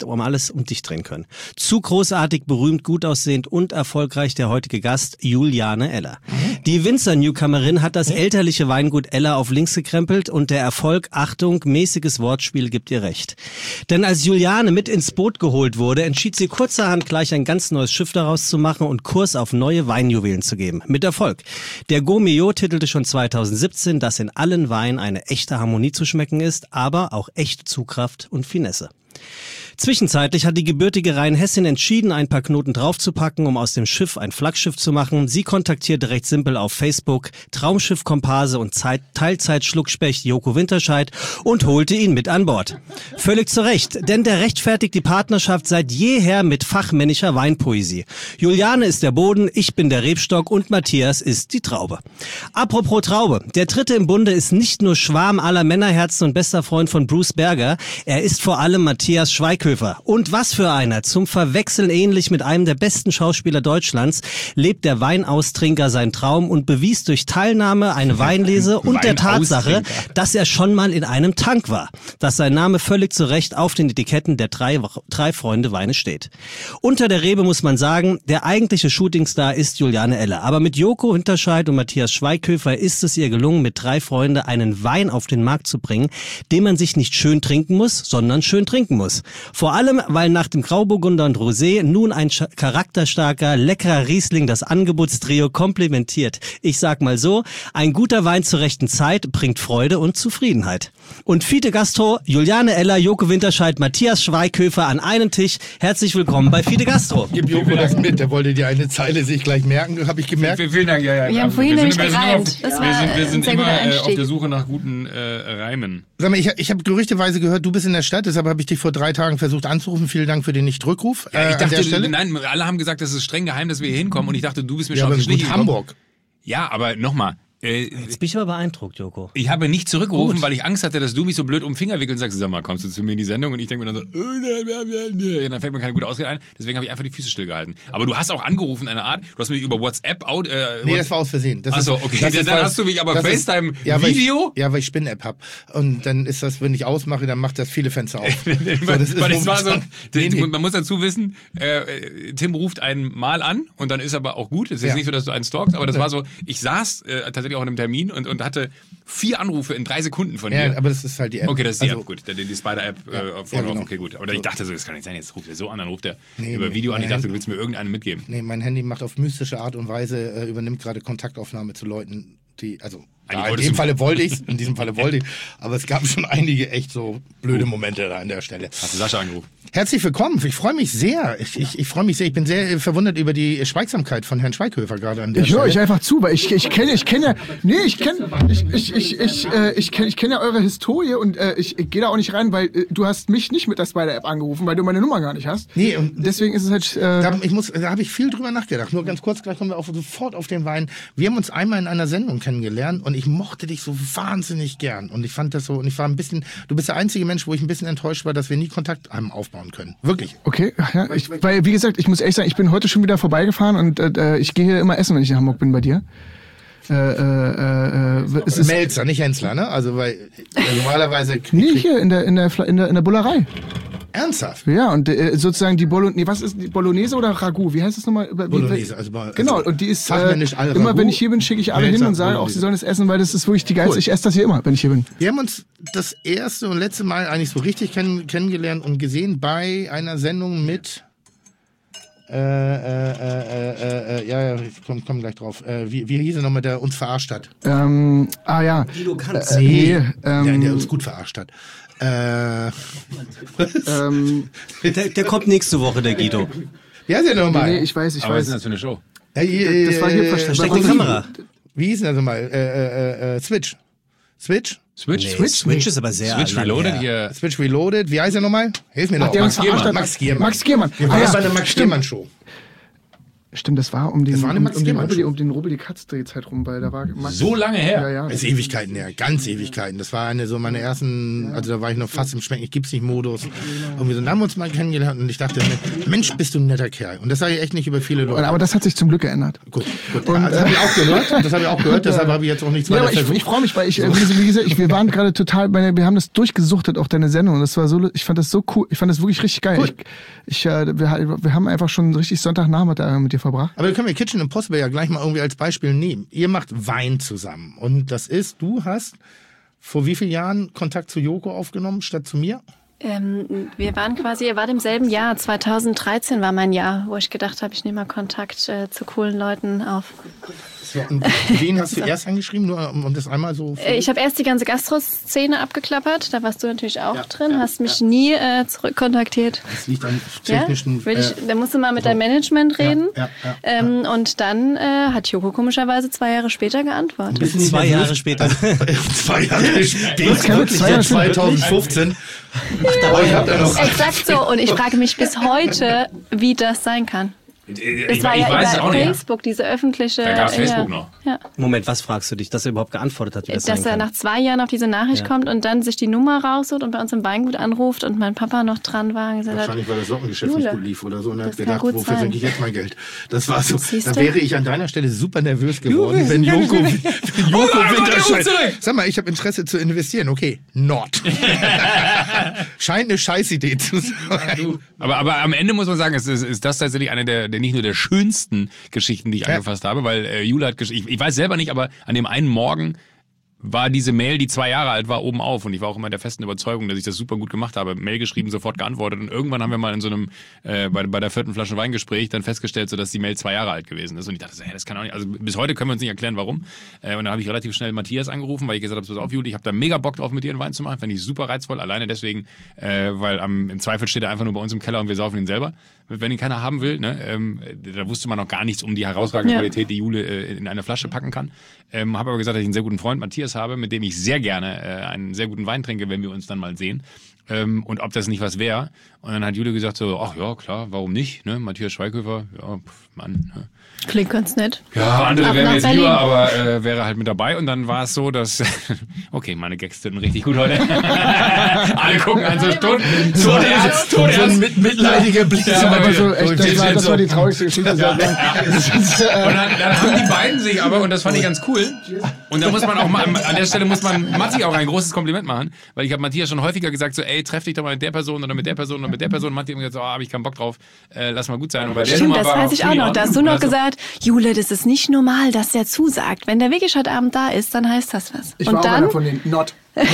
um dich drehen können. Zu großartig, berühmt, gut aussehend und erfolgreich der heutige Gast, Juliane Eller. Die Winzer-Newcomerin hat das elterliche Weingut Eller auf links gekrempelt und der Erfolg, Achtung, mäßiges Wortspiel gibt ihr recht. Denn als Juliane mit ins Boot geholt wurde, entschied sie kurzerhand gleich ein ganz neues Schiff daraus zu machen und Kurs auf neue Weinjuwelen zu geben. Mit Erfolg. Der Gourmillot titelte schon 2017, dass in allen Weinen eine echte Harmonie zu schmecken ist, aber auch echte Zugkraft und Finesse. Zwischenzeitlich hat die gebürtige Rheinhessin entschieden, ein paar Knoten draufzupacken, um aus dem Schiff ein Flaggschiff zu machen. Sie kontaktierte recht simpel auf Facebook Traumschiff-Komparse und Teilzeit-Schluckspecht Joko Winterscheid und holte ihn mit an Bord. Völlig zu Recht, denn der rechtfertigt die Partnerschaft seit jeher mit fachmännischer Weinpoesie. Juliane ist der Boden, ich bin der Rebstock und Matthias ist die Traube. Apropos Traube, der Dritte im Bunde ist nicht nur Schwarm aller Männerherzen und bester Freund von Bruce Berger, er ist vor allem Matthias Schweighöfer. Und was für einer, zum Verwechseln ähnlich mit einem der besten Schauspieler Deutschlands, lebt der Weinaustrinker seinen Traum und bewies durch Teilnahme, eine Weinlese und der Tatsache, dass er schon mal in einem Tank war, dass sein Name völlig zu Recht auf den Etiketten der drei Freunde Weine steht. Unter der Rebe muss man sagen, der eigentliche Shootingstar ist Juliane Eller, aber mit Joko Winterscheid und Matthias Schweighöfer ist es ihr gelungen, mit drei Freunde einen Wein auf den Markt zu bringen, den man sich nicht schön trinken muss, sondern schön trinken muss. Vor allem, weil nach dem Grauburgunder und Rosé nun ein charakterstarker, leckerer Riesling das Angebotstrio komplementiert. Ich sag mal so, ein guter Wein zur rechten Zeit bringt Freude und Zufriedenheit. Und Fide Gastro, Juliane Eller, Joko Winterscheid, Matthias Schweighöfer an einen Tisch. Herzlich willkommen bei Fide Gastro. Gib Joko das mit, der wollte dir eine Zeile sich gleich merken, habe ich gemerkt. Vielen Dank, ja. Wir haben vorhin nämlich gereimt. Wir sind immer auf der Suche nach guten Reimen. Sag mal, ich habe gerüchteweise gehört, du bist in der Stadt, deshalb habe ich dich vor 3 Tagen versucht anzurufen. Vielen Dank für den Nicht-Rückruf. Ja, ich dachte, an der Stelle. Nein, alle haben gesagt, das ist streng geheim, dass wir hier hinkommen und ich dachte, du bist mir Ja, schon aber auf die Schliche gut, gekommen. Hamburg. Ja, aber nochmal. Jetzt bin ich aber beeindruckt, Joko. Ich habe nicht zurückgerufen, weil ich Angst hatte, dass du mich so blöd um den Finger wickelst und sagst, sag mal, kommst du zu mir in die Sendung? Und ich denke mir dann so, und dann fällt mir keine gute Ausrede ein. Deswegen habe ich einfach die Füße stillgehalten. Aber du hast auch angerufen in einer Art, du hast mich über WhatsApp Nee, das war aus Versehen. Achso, okay. Dann hast du mich aber FaceTime-Video? Ja, weil ich Spin-App habe. Und dann ist das, wenn ich ausmache, dann macht das viele Fenster auf. Man muss dazu wissen, Tim ruft einen mal an und dann ist aber auch gut. Es ist jetzt nicht so, dass du einen stalkst, aber das war so, ich saß tatsächlich auch in einem Termin und hatte 4 Anrufe in 3 Sekunden von dir. Ja, aber das ist halt die App. Okay, das ist die also, App, gut. Die Spider-App genau. Okay, gut. Aber ich dachte so, das kann nicht sein, jetzt ruft er so an, dann ruft er Nee, über Video an. Ich mein dachte, du willst mir irgendeinen mitgeben. Nee, mein Handy macht auf mystische Art und Weise, übernimmt gerade Kontaktaufnahme zu Leuten, die, also in diesem Falle wollte ich, aber es gab schon einige echt so blöde Momente da an der Stelle. Hast du Sascha angerufen? Herzlich willkommen, ich freue mich sehr. Ich freue mich sehr, ich bin sehr verwundert über die Schweigsamkeit von Herrn Schweighöfer gerade an der Stelle. Ich höre euch einfach zu, weil ich kenne ja eure Historie und ich gehe da auch nicht rein, weil du hast mich nicht mit der Spider-App angerufen, weil du meine Nummer gar nicht hast. Nee, und deswegen ist es halt... Da habe ich viel drüber nachgedacht. Nur ganz kurz, gleich kommen wir sofort auf den Wein. Wir haben uns einmal in einer Sendung kennengelernt und ich mochte dich so wahnsinnig gern. Und ich fand das so, und ich war ein bisschen, du bist der einzige Mensch, wo ich ein bisschen enttäuscht war, dass wir nie Kontakt haben aufbauen können. Wirklich. Okay, ja, weil wie gesagt, ich muss ehrlich sagen, ich bin heute schon wieder vorbeigefahren und ich gehe hier immer essen, wenn ich in Hamburg bin bei dir. Es ist Melzer, nicht Hensler, ne? Also weil normalerweise... Nee, hier in der Bullerei. Ernsthaft? Ja, und sozusagen die was ist die Bolognese oder Ragout? Wie heißt das nochmal? Bolognese. Genau, und die ist fachmännisch immer, wenn ich hier bin, schicke ich alle hin und sage auch, sie sollen es essen, weil das ist wirklich die geilste. Cool. Ich esse das hier immer, wenn ich hier bin. Wir haben uns das erste und letzte Mal eigentlich so richtig kennengelernt und gesehen bei einer Sendung mit ja, ich komm gleich drauf. Wie hieß er nochmal, der uns verarscht hat? Ja. Guido Kanz. Der uns gut verarscht hat. Der kommt nächste Woche, der Guido. Wie heißt der nochmal? Nee, ich weiß. Was ist das für eine Show? Das war hier versteckt die Kamera. Wie hieß denn das nochmal? Switch? Switch ist aber sehr Switch Reloaded hier. Switch Reloaded. Wie heißt er nochmal? Hilf mir noch. Max Giermann. Wir waren bei der Max Giermann Show. Stimmt, das war um den Rubbel die Katz-Drehzeit rum, weil da war Max. So lange her? Ja. Das ist Ewigkeiten her, ganz Ewigkeiten. Das war meine ersten, also da war ich noch fast im Schmecken, ich gibt's nicht Modus. Und wir haben uns mal kennengelernt und ich dachte, Mensch, bist du ein netter Kerl. Und das sage ich echt nicht über viele Leute. Aber das hat sich zum Glück geändert. Gut. Und, das habe ich auch gehört. Deshalb habe ich jetzt auch nichts weiter versucht. Ich freue mich, weil wie gesagt, wir waren gerade total, wir haben das durchgesuchtet, auch deine Sendung. Und das war so, ich fand das so cool, ich fand das wirklich richtig geil. Cool. Wir haben einfach schon richtig Sonntagnachmittag mit dir verbracht. Aber wir können Kitchen Impossible ja gleich mal irgendwie als Beispiel nehmen. Ihr macht Wein zusammen. Und das ist, du hast vor wie vielen Jahren Kontakt zu Joko aufgenommen, statt zu mir? Wir waren ihr wart im selben Jahr. 2013 war mein Jahr, wo ich gedacht habe, ich nehme mal Kontakt zu coolen Leuten auf. So, und wen hast du erst angeschrieben, nur um das einmal so... Ich habe erst die ganze Gastro-Szene abgeklappert, da warst du natürlich auch drin, hast mich nie zurückkontaktiert. Das liegt an technischen... Da musst du mal mit deinem Management reden. Und dann hat Joko komischerweise 2 Jahre später geantwortet. 2 Jahre später. 2 Jahre später. 2015. Exakt so. Und ich frage mich bis heute, wie das sein kann. Es war ja über Facebook, diese öffentliche... Da gab es Facebook noch. Ja. Moment, was fragst du dich, dass er überhaupt geantwortet hat? Dass er nach 2 Jahren auf diese Nachricht kommt und dann sich die Nummer raussucht und bei uns im Weingut anruft und mein Papa noch dran war. Und gesagt, wahrscheinlich, weil das Sockengeschäft nicht gut lief oder so. Und er hat gedacht, wofür senke ich jetzt mein Geld? Das war so. Da wäre ich an deiner Stelle super nervös geworden, wenn Joko Winterscheid... Sag mal, ich habe Interesse zu investieren. Okay, not. Scheint eine Scheißidee zu sein. Aber am Ende muss man sagen, ist das tatsächlich eine der nicht nur der schönsten Geschichten, die ich angefasst habe, weil Jule hat ich weiß selber nicht, aber an dem einen Morgen war diese Mail, die 2 Jahre alt war, oben auf und ich war auch immer der festen Überzeugung, dass ich das super gut gemacht habe. Mail geschrieben, sofort geantwortet und irgendwann haben wir mal in so einem, bei der 4. Flasche Weingespräch dann festgestellt, so dass die Mail 2 Jahre alt gewesen ist und ich dachte so, das kann auch nicht, also bis heute können wir uns nicht erklären, warum. Und dann habe ich relativ schnell Matthias angerufen, weil ich gesagt habe, pass auf, Jule, ich habe da mega Bock drauf, mit dir einen Wein zu machen, fand ich super reizvoll, alleine deswegen, weil im Zweifel steht er einfach nur bei uns im Keller und wir saufen ihn selber, wenn ihn keiner haben will, ne? Da wusste man noch gar nichts um die herausragende Qualität, die Jule in eine Flasche packen kann. Habe aber gesagt, dass ich einen sehr guten Freund Matthias habe, mit dem ich sehr gerne einen sehr guten Wein trinke, wenn wir uns dann mal sehen. Und ob das nicht was wäre. Und dann hat Jule gesagt so, ach ja, klar, warum nicht? Ne? Matthias Schweighöfer, ja, Mann. Ne? Klingt ganz nett. Ja, andere wären jetzt lieber, aber wäre halt mit dabei. Und dann war es so, dass, okay, meine Gags sind richtig gut heute. Alle gucken an so tot ernst. So ein mitleidiger Blick. Ja, so, echt, das war die traurigste Geschichte. Und dann haben die beiden sich aber, und das fand ich ganz cool, und da muss man auch mal, an der Stelle muss man Matti auch ein großes Kompliment machen, weil ich habe Matthias schon häufiger gesagt, so, ey, treff dich doch mal mit der Person oder mit der Person oder mit der Person. Und Matti hat gesagt, so, hab ich keinen Bock drauf, lass mal gut sein. Und bei Stimmt, das weiß ich auch noch. Da hast du noch gesagt, Jule, das ist nicht normal, dass der zusagt. Wenn der wirklich heute Abend da ist, dann heißt das was. Ich war auch einer von den Not.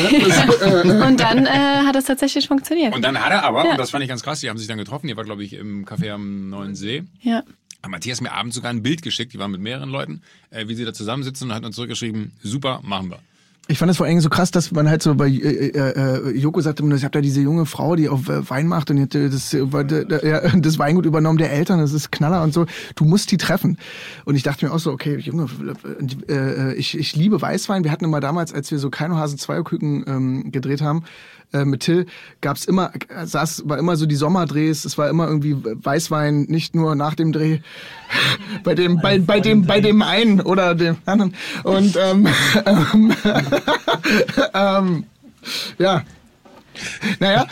Und dann hat es tatsächlich funktioniert. Und dann hat er aber, und das fand ich ganz krass, die haben sich dann getroffen, die war, glaube ich, im Café am Neuen See. Ja. Hat Matthias mir abends sogar ein Bild geschickt, die waren mit mehreren Leuten, wie sie da zusammensitzen und hat uns zurückgeschrieben, super, machen wir. Ich fand das vor allem so krass, dass man halt so bei Joko sagte, ich habe da diese junge Frau, die auf Wein macht und die hat das Weingut übernommen der Eltern, das ist Knaller und so. Du musst die treffen. Und ich dachte mir auch so, okay, Junge, ich liebe Weißwein. Wir hatten immer damals, als wir so Keinohasen Zweierküken gedreht haben, mit Till, war immer so die Sommerdrehs, es war immer irgendwie Weißwein, nicht nur nach dem Dreh, bei dem einen oder dem anderen. Und ja. Naja.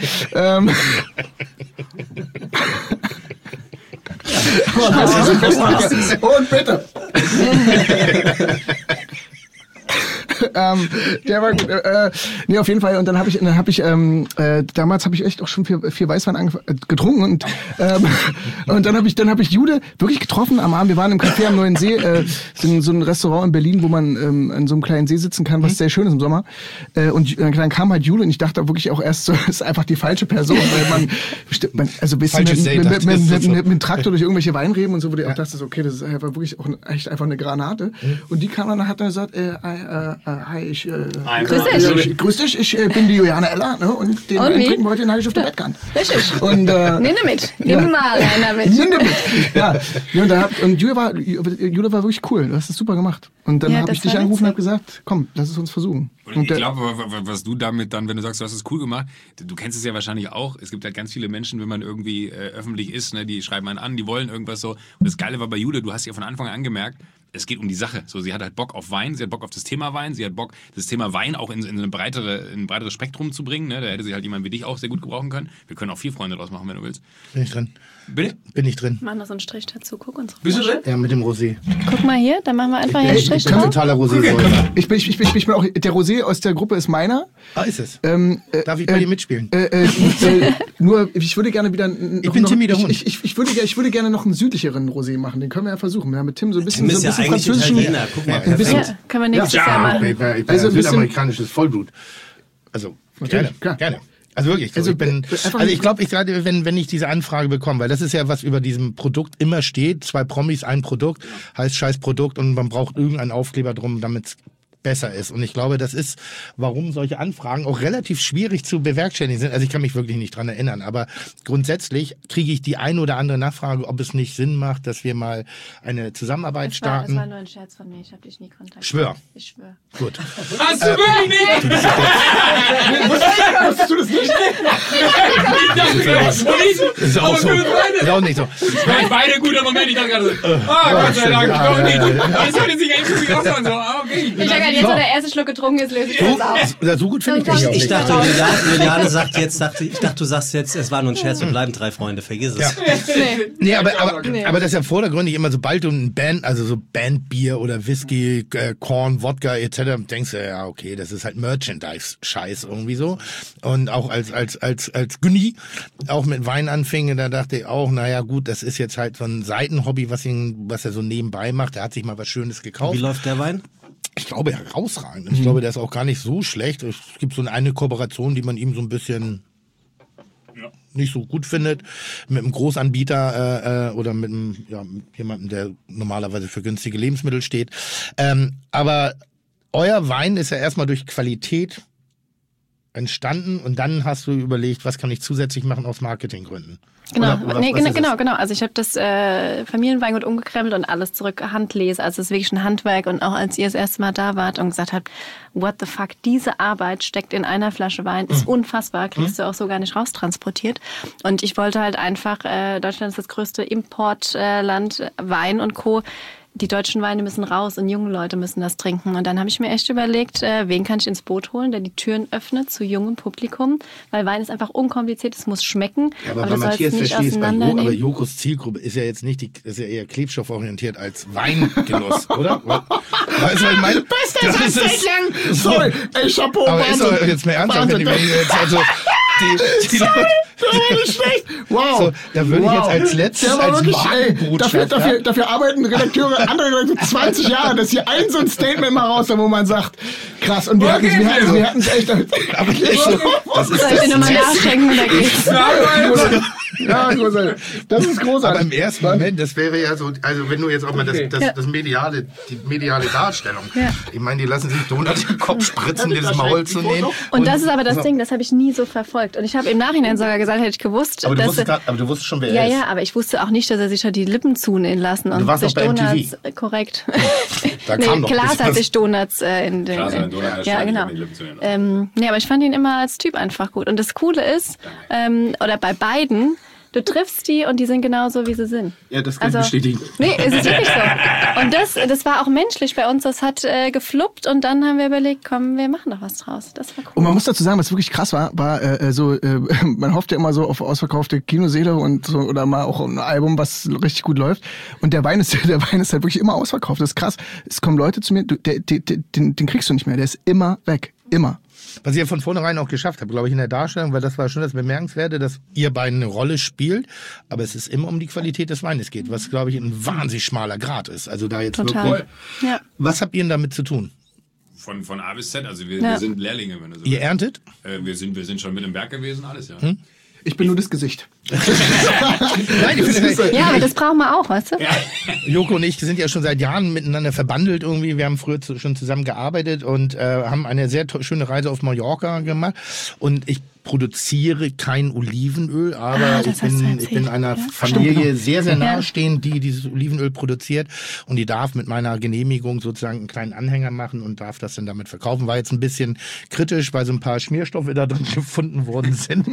Und bitte. Der war gut. Nee, auf jeden Fall. Und dann habe ich damals habe ich echt auch schon viel Weißwein getrunken und dann habe ich Jude wirklich getroffen am Abend. Wir waren im Café am Neuen See, so ein Restaurant in Berlin, wo man an so einem kleinen See sitzen kann, was sehr schön ist im Sommer. Und dann kam halt Jude und ich dachte wirklich auch erst so, das ist einfach die falsche Person, weil man also bisschen mit dem Traktor durch irgendwelche Weinreben und so, wo du auch dachtest, okay, das ist einfach wirklich auch echt einfach eine Granate. Und die kam dann und hat dann gesagt, hi, grüß dich, ich bin die Juliane Eller, ne? Und den Wein trinken wir heute, den hatte ich auf der Bettkante. Richtig. Und nimm mit. Nimm mal einer mit. Nimm mit. Ja. Und Julia war wirklich cool. Du hast es super gemacht. Und dann habe ich dich angerufen und habe gesagt, komm, lass es uns versuchen. Und ich glaube, was du damit dann, wenn du sagst, du hast es cool gemacht, du kennst es ja wahrscheinlich auch. Es gibt halt ganz viele Menschen, wenn man irgendwie öffentlich ist, ne, die schreiben einen an, die wollen irgendwas so. Und das Geile war bei Jude, du hast ja von Anfang an gemerkt, es geht um die Sache. So, sie hat halt Bock auf Wein, sie hat Bock auf das Thema Wein, sie hat Bock, das Thema Wein auch in ein breiteres Spektrum zu bringen. Ne? Da hätte sie halt jemand wie dich auch sehr gut gebrauchen können. Wir können auch 4 Freunde draus machen, wenn du willst. Bin ich drin. Bitte? Bin ich drin. Machen wir so einen Strich dazu. Guck uns. Bist du drin? Ja, mit dem Rosé. Guck mal hier, dann machen wir einfach hier einen Strich Ich bin drauf. totaler Rosé-Säufer. Ich bin auch, der Rosé aus der Gruppe ist meiner. Ah, ist es? Darf ich bei dir mitspielen? Nur, ich würde gerne wieder... Ich bin Timmy der Hund. Ich würde gerne noch einen südlicheren Rosé machen. Den können wir ja versuchen. Ja, mit Tim so ein bisschen, Tim ist ja eigentlich Italiener. Guck mal, Ja, können wir nächstes Jahr machen. Ich bin Also ein bisschen- südamerikanisches Vollblut. Also, Natürlich, klar. gerne. Also wirklich. Also, Ich glaube, gerade wenn ich diese Anfrage bekomme, weil das ist ja, was über diesem Produkt immer steht, 2 Promis, ein Produkt, heißt scheiß Produkt und man braucht irgendeinen Aufkleber drum, damit es besser ist. Und ich glaube, das ist, warum solche Anfragen auch relativ schwierig zu bewerkstelligen sind. Also ich kann mich wirklich nicht dran erinnern, aber grundsätzlich kriege ich die ein oder andere Nachfrage, ob es nicht Sinn macht, dass wir mal eine Zusammenarbeit starten. Das war nur ein Scherz von mir, ich habe dich nie kontaktiert. Schwör. Ich schwöre. Gut. Hast du wirklich nicht? Hast du das nicht? Das ist auch so. Ist auch nicht so. Nein, beide guter Moment. Ich dachte gerade so, Gott sei Dank, doch nicht. Das hat jetzt nicht echt so so, okay. Ich sage halt, jetzt, wo der erste Schluck getrunken ist, löse ich das auf. So gut finde ich dich auch Ich nicht. dachte, Juliane sagt jetzt, ich dachte, du sagst jetzt, es war nur ein Scherz, wir bleiben 3 Freunde, vergiss es. Ja. Nee, aber das ist ja vordergründig immer, sobald du ein Band, also so Bandbier oder Whisky, Korn, Wodka etc., denkst du, ja, okay, das ist halt Merchandise-Scheiß irgendwie so. Und auch als Günni, auch mit Wein anfing, da dachte ich auch, naja gut, das ist jetzt halt so ein Seitenhobby, was er so nebenbei macht. Er hat sich mal was Schönes gekauft. Wie läuft der Wein? Ich glaube, herausragend. Ich glaube, der ist auch gar nicht so schlecht. Es gibt so eine Kooperation, die man ihm so ein bisschen nicht so gut findet, mit einem Großanbieter oder mit jemandem, der normalerweise für günstige Lebensmittel steht. Aber euer Wein ist ja erstmal durch Qualität entstanden und dann hast du überlegt, was kann ich zusätzlich machen aus Marketinggründen? Genau, Oder genau. Also ich habe das Familienweingut umgekrempelt und alles zurück Handlese. Also es ist wirklich ein Handwerk. Und auch als ihr das erste Mal da wart und gesagt habt, what the fuck, diese Arbeit steckt in einer Flasche Wein, ist unfassbar, kriegst du auch so gar nicht raustransportiert. Und ich wollte halt einfach, Deutschland ist das größte Importland, Wein und Co., die deutschen Weine müssen raus und junge Leute müssen das trinken. Und dann habe ich mir echt überlegt, wen kann ich ins Boot holen, der die Türen öffnet zu jungem Publikum. Weil Wein ist einfach unkompliziert, es muss schmecken. Ja, aber das soll Matthias nicht versteht es auseinandernehmen. aber Jokos Zielgruppe ist ja jetzt nicht, ist ja eher klebstofforientiert als Weingenuss, oder? Weißt du, ich meine, Bester Satz seit lang! Sorry, ey, Chapeau, aber ist doch jetzt mehr ernsthaft, wenn die jetzt also die das war nicht schlecht. Wow. So, da würde ich jetzt als letztes, der war als wirklich, Markenbotschafter... dafür arbeiten Redakteure, andere Redakteure 20 Jahre, dass hier ein so ein Statement mal raus, wo man sagt, krass, und wir hatten es echt... Aber das ist so, das ist Soll ich dir nochmal nachschenken und da geht's? Ja, großartig. Das ist großartig. Aber im ersten Moment, das wäre ja so, also wenn du jetzt auch mal das mediale, die mediale Darstellung, ich meine, die lassen sich Donut im Kopf spritzen, dieses Maul zu nehmen. Und das ist aber das Ding, das habe ich nie so verfolgt. Und ich habe im Nachhinein sogar gesagt, hätte ich gewusst, aber dass... du wusstest schon, wer er ist. Ja, aber ich wusste auch nicht, dass er sich die Lippen zunähen lassen. Und du warst sich noch bei Donuts, MTV. Korrekt. Da kam noch Klaas bisschen hat was. sich Donuts in den... Klaas hat Donuts ja, genau. mit Lippen zu nehmen. Nee, aber ich fand ihn immer als Typ einfach gut. Und das Coole ist, oder bei beiden, Du triffst die und die sind genauso, wie sie sind. Ja, das kann ich bestätigen. Nee, es ist wirklich so. Und das war auch menschlich bei uns. Das hat gefluppt und dann haben wir überlegt, komm, wir machen doch was draus. Das war cool. Und man muss dazu sagen, was wirklich krass war, man hofft ja immer so auf ausverkaufte Kinosäle und so, oder mal auch ein Album, was richtig gut läuft. Und der Wein ist halt wirklich immer ausverkauft. Das ist krass. Es kommen Leute zu mir, den kriegst du nicht mehr. Der ist immer weg. Immer. Was ihr von vornherein auch geschafft habt, glaube ich, in der Darstellung, weil das war schon das Bemerkenswerte, dass ihr beiden eine Rolle spielt, aber es ist immer um die Qualität des Weines geht, was, glaube ich, ein wahnsinnig schmaler Grad ist. Also da jetzt Total. wirklich. Ja. Was habt ihr denn damit zu tun? Von A bis Z, also wir sind Lehrlinge, wenn du so Ihr erntet? Wir sind schon mit im Berg gewesen, alles, ja. Ich bin nur das Gesicht. Nein, ja, aber das brauchen wir auch, weißt du? Ja. Joko und ich sind ja schon seit Jahren miteinander verbandelt irgendwie. Wir haben früher schon zusammen gearbeitet und haben eine sehr schöne Reise auf Mallorca gemacht. Und ich produziere kein Olivenöl, aber ich bin einer Familie sehr, sehr nahestehend, die dieses Olivenöl produziert und die darf mit meiner Genehmigung sozusagen einen kleinen Anhänger machen und darf das dann damit verkaufen. War jetzt ein bisschen kritisch, weil so ein paar Schmierstoffe da drin gefunden worden sind.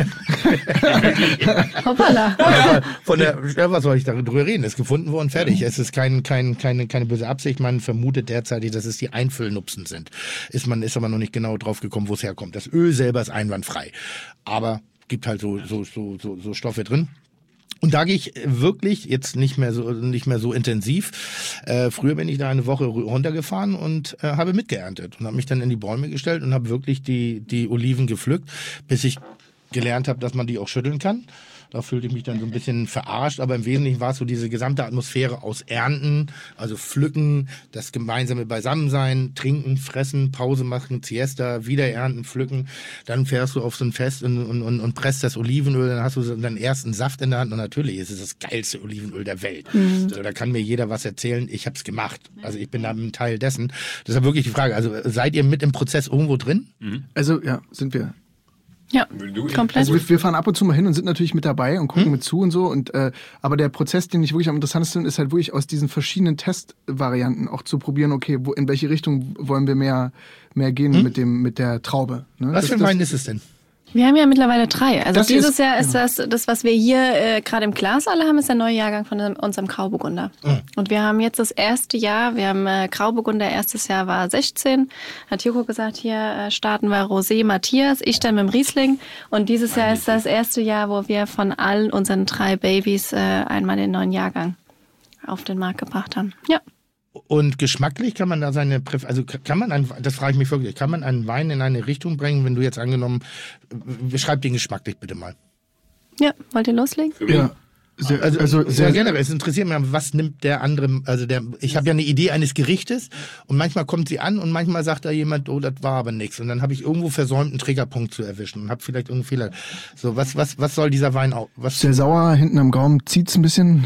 Hoppala. Was soll ich darüber reden? Ist gefunden worden, fertig. Es ist keine böse Absicht. Man vermutet derzeitig, dass es die Einfüllnupsen sind. Ist aber noch nicht genau drauf gekommen, wo es herkommt. Das Öl selber ist einwandfrei. Aber gibt halt so Stoffe drin. Und da gehe ich wirklich jetzt nicht mehr so intensiv. Früher bin ich da eine Woche runtergefahren und habe mitgeerntet und habe mich dann in die Bäume gestellt und habe wirklich die Oliven gepflückt, bis ich gelernt habe, dass man die auch schütteln kann. Da fühlte ich mich dann so ein bisschen verarscht, aber im Wesentlichen war es so diese gesamte Atmosphäre aus Ernten, also Pflücken, das gemeinsame Beisammensein, Trinken, Fressen, Pause machen, Siesta, wieder ernten, pflücken. Dann fährst du auf so ein Fest und presst das Olivenöl, dann hast du so deinen ersten Saft in der Hand und natürlich ist es das geilste Olivenöl der Welt. Also da kann mir jeder was erzählen, ich habe es gemacht. Also ich bin da ein Teil dessen. Das ist wirklich die Frage, also seid ihr mit im Prozess irgendwo drin? Also ja, sind wir. Ja, komplett. Also wir fahren ab und zu mal hin und sind natürlich mit dabei und gucken mit zu und so. Und aber der Prozess, den ich wirklich am interessantesten finde, ist halt wirklich aus diesen verschiedenen Testvarianten auch zu probieren, okay, in welche Richtung wollen wir mehr gehen mit der Traube. Ne? Was für ein Wein ist es denn? Wir haben ja mittlerweile 3. Also dieses Jahr ist das, was wir hier gerade im Glas alle haben, ist der neue Jahrgang von unserem Grauburgunder. Und wir haben jetzt das erste Jahr, wir haben Grauburgunder, erstes Jahr war 16, hat Joko gesagt, hier starten wir Rosé Matthias, ich dann mit dem Riesling. Und dieses Jahr ist das erste Jahr, wo wir von allen unseren 3 Babys einmal den neuen Jahrgang auf den Markt gebracht haben. Ja. Und geschmacklich kann man da das frage ich mich wirklich, kann man einen Wein in eine Richtung bringen, wenn du jetzt angenommen, beschreib den geschmacklich bitte mal. Ja, wollt ihr loslegen? Ja. Sehr generell, es interessiert mich, was nimmt der andere, ich habe ja eine Idee eines Gerichtes und manchmal kommt sie an und manchmal sagt da jemand, oh, das war aber nichts und dann habe ich irgendwo versäumt, einen Triggerpunkt zu erwischen und habe vielleicht irgendeinen Fehler. So, was soll dieser Wein auch? Sehr sauer, hinten am Gaumen zieht's ein bisschen.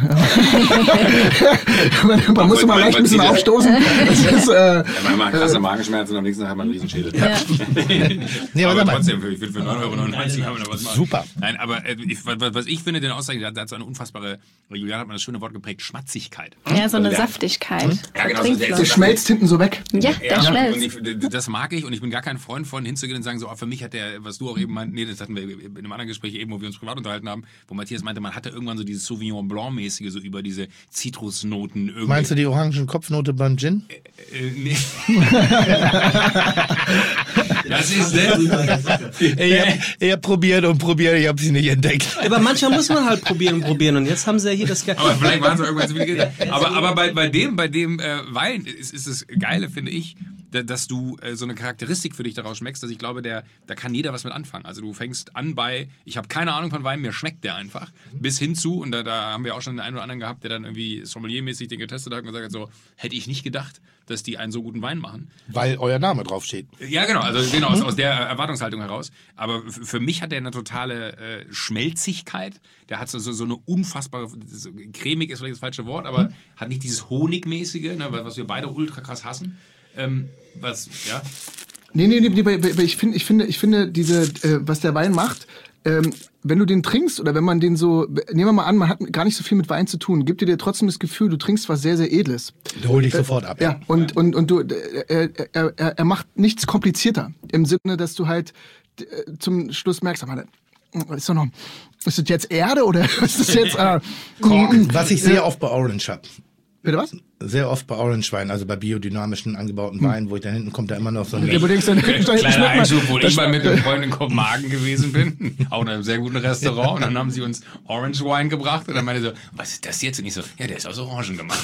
man muss immer leicht ein bisschen aufstoßen. Man hat krasse Magenschmerzen und am nächsten Tag hat man einen Riesenschädel. Ja. Nee, aber trotzdem, ich würde für 9,99 € haben wir noch was machen. Super. Nein, aber was ich finde, den Aussage, da hat so eine unfassbare, Julian hat man das schöne Wort geprägt, Schmatzigkeit. Ja, so eine Saftigkeit. Ja, genau. Der schmelzt hinten so weg. Ja, der schmelzt. Und das mag ich und ich bin gar kein Freund von hinzugehen und sagen so, für mich hat der, was du auch eben meint, nee, das hatten wir in einem anderen Gespräch eben, wo wir uns privat unterhalten haben, wo Matthias meinte, man hatte irgendwann so dieses Sauvignon Blanc-mäßige, so über diese Zitrusnoten. Irgendwie. Meinst du die orangen Kopfnote beim Gin? Nee. Das ist nett. Ich hab probiert, ich habe sie nicht entdeckt. Aber manchmal muss man halt probieren und jetzt haben sie ja hier das Aber vielleicht waren es irgendwann zu viele. Aber bei dem Wein ist das Geile, finde ich, dass du so eine Charakteristik für dich daraus schmeckst, dass ich glaube, da kann jeder was mit anfangen. Also du fängst an bei, ich habe keine Ahnung von Wein, mir schmeckt der einfach, bis hin zu, und da haben wir auch schon den einen oder anderen gehabt, der dann irgendwie sommeliermäßig den getestet hat und gesagt hat, so, hätte ich nicht gedacht, dass die einen so guten Wein machen. Weil euer Name draufsteht. Ja, genau, also aus der Erwartungshaltung heraus. Aber für mich hat der eine totale Schmelzigkeit. Der hat so eine unfassbare, cremig ist vielleicht das falsche Wort, aber hat nicht dieses Honigmäßige, ne, was wir beide ultra krass hassen. Ja? Nee, ich finde diese, was der Wein macht, wenn du den trinkst oder wenn man den so, nehmen wir mal an, man hat gar nicht so viel mit Wein zu tun, gibt dir trotzdem das Gefühl, du trinkst was sehr, sehr Edles. Du hol dich sofort ab. Ja, und du, er macht nichts komplizierter. Im Sinne, dass du halt zum Schluss merkst, ist das jetzt Erde oder ist das jetzt Korken, was ich sehr oft bei Orange habe. Bitte was? Sehr oft bei Orange Wein, also bei biodynamischen angebauten Weinen, wo ich da hinten kommt da immer noch so ein kleiner Einschub, wo ich mal mit einem Freund in Kopenhagen gewesen bin, auch in einem sehr guten Restaurant, und dann haben sie uns Orange Wine gebracht und dann meinte so, was ist das jetzt? Und ich so, ja, der ist aus Orangen gemacht.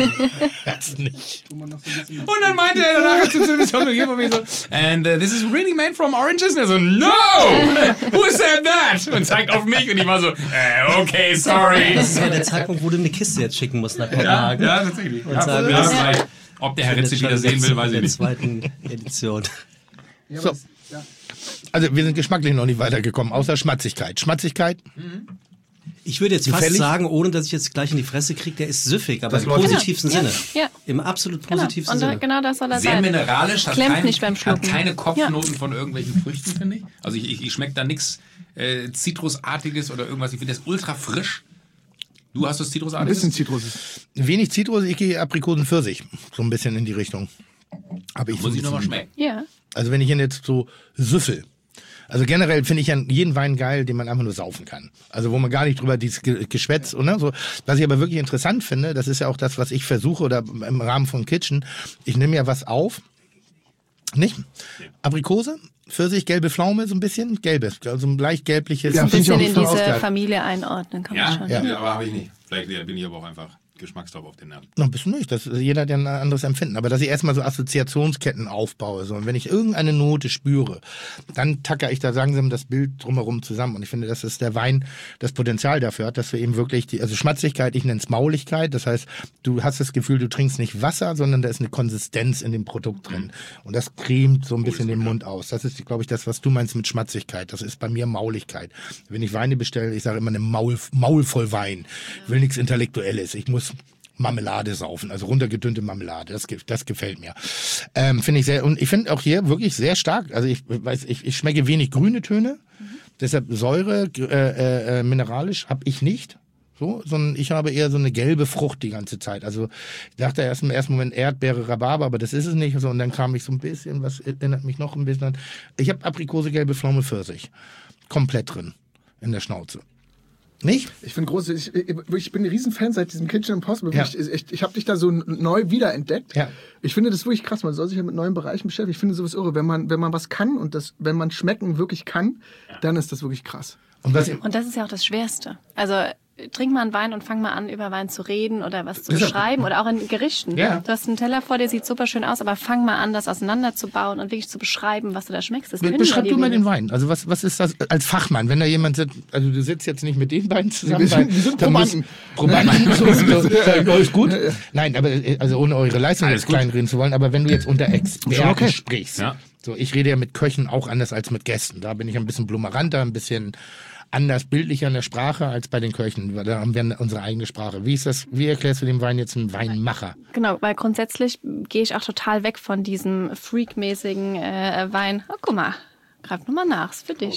Das nicht. Und dann meinte er danach zu mir so, and this is really made from oranges? Und er so, no! Who said that? Und zeigt auf mich und ich war so, okay, sorry. Das ist ja der Zeitpunkt, wo du eine Kiste jetzt schicken musst nach Kopenhagen. Ja, tatsächlich. Und sagen, ob der Herr Ritze wieder sehen will, weiß ich nicht. In der zweiten Edition. So. Also wir sind geschmacklich noch nicht weitergekommen, außer Schmatzigkeit. Schmatzigkeit? Ich würde jetzt fast sagen, ohne dass ich jetzt gleich in die Fresse kriege, der ist süffig, aber im positivsten Sinne. Ja. Im absolut positivsten Sinne. Genau das soll er sehr sein. Sehr mineralisch, hat keine Kopfnoten ja. von irgendwelchen Früchten, finde ich. Also ich schmecke da nichts Zitrusartiges oder irgendwas. Ich finde das ultra frisch. Du hast das Zitrusartiges? Ein bisschen Zitrus. Wenig Zitrus, ich gehe Aprikosen Pfirsich. So ein bisschen in die Richtung. Aber muss ich nochmal schmecken. Ja. Also wenn ich jetzt so süffel. Also generell finde ich ja jeden Wein geil, den man einfach nur saufen kann. Also wo man gar nicht drüber dieses Geschwätz und so. Was ich aber wirklich interessant finde, das ist ja auch das, was ich versuche oder im Rahmen von Kitchen. Ich nehme ja was auf. Nicht? Aprikose, Pfirsich, gelbe Pflaume, so ein bisschen gelbes, also ein leicht gelbliches. Ja, ein bisschen in diese Familie einordnen kann man schon. Ja, aber habe ich nicht. Vielleicht bin ich aber auch einfach geschmackstaub auf den Nerven. Noch ein bisschen nicht. Jeder hat ja ein anderes Empfinden. Aber dass ich erstmal so Assoziationsketten aufbaue. So. Und wenn ich irgendeine Note spüre, dann tacker ich da langsam das Bild drumherum zusammen. Und ich finde, dass der Wein das Potenzial dafür hat, dass wir eben wirklich also Schmatzigkeit, ich nenne es Mauligkeit. Das heißt, du hast das Gefühl, du trinkst nicht Wasser, sondern da ist eine Konsistenz in dem Produkt drin. Und das cremt so ein bisschen den Mund aus. Das ist, glaube ich, das, was du meinst mit Schmatzigkeit. Das ist bei mir Mauligkeit. Wenn ich Weine bestelle, ich sage immer eine Maul voll Wein. Ich will nichts Intellektuelles. Ich muss Marmelade saufen, also runtergedünnte Marmelade. Das gefällt mir. Finde ich sehr, und ich finde auch hier wirklich sehr stark. Also ich schmecke wenig grüne Töne. Deshalb Säure, mineralisch habe ich nicht. So, sondern ich habe eher so eine gelbe Frucht die ganze Zeit. Also ich dachte erst im ersten Moment Erdbeere, Rhabarber, aber das ist es nicht. So, und dann kam ich so ein bisschen, was erinnert mich noch ein bisschen an. Ich habe Aprikose, gelbe Pflaume, Pfirsich. Komplett drin in der Schnauze. Nicht? Ich bin ich bin ein Riesenfan seit diesem Kitchen Impossible. Ja. Ich habe dich da so neu wiederentdeckt. Ja. Ich finde das wirklich krass. Man soll sich ja mit neuen Bereichen beschäftigen. Ich finde sowas irre. Wenn man was kann und wenn man schmecken wirklich kann, dann ist das wirklich krass. Und das ist ja auch das Schwerste. Also trink mal einen Wein und fang mal an, über Wein zu reden oder was zu beschreiben oder auch in Gerichten. Ja. Du hast einen Teller vor dir, sieht super schön aus, aber fang mal an, das auseinanderzubauen und wirklich zu beschreiben, was du da schmeckst. Beschreib du mal den Wein. Also was ist das als Fachmann? Wenn da jemand sitzt, also du sitzt jetzt nicht mit den beiden zusammen. Wir sind Probanden. Ist gut? Nein, aber also ohne eure Leistung jetzt kleinreden zu wollen, aber wenn du jetzt unter Experten sprichst, so ich rede ja mit Köchen auch anders als mit Gästen. Da bin ich ein bisschen blummeranter, ein bisschen anders bildlicher in der Sprache als bei den Köchen. Da haben wir unsere eigene Sprache. Wie erklärst du dem Wein jetzt einen Weinmacher? Genau, weil grundsätzlich gehe ich auch total weg von diesem freakmäßigen Wein. Oh, guck mal, greif nochmal nach, ist für dich.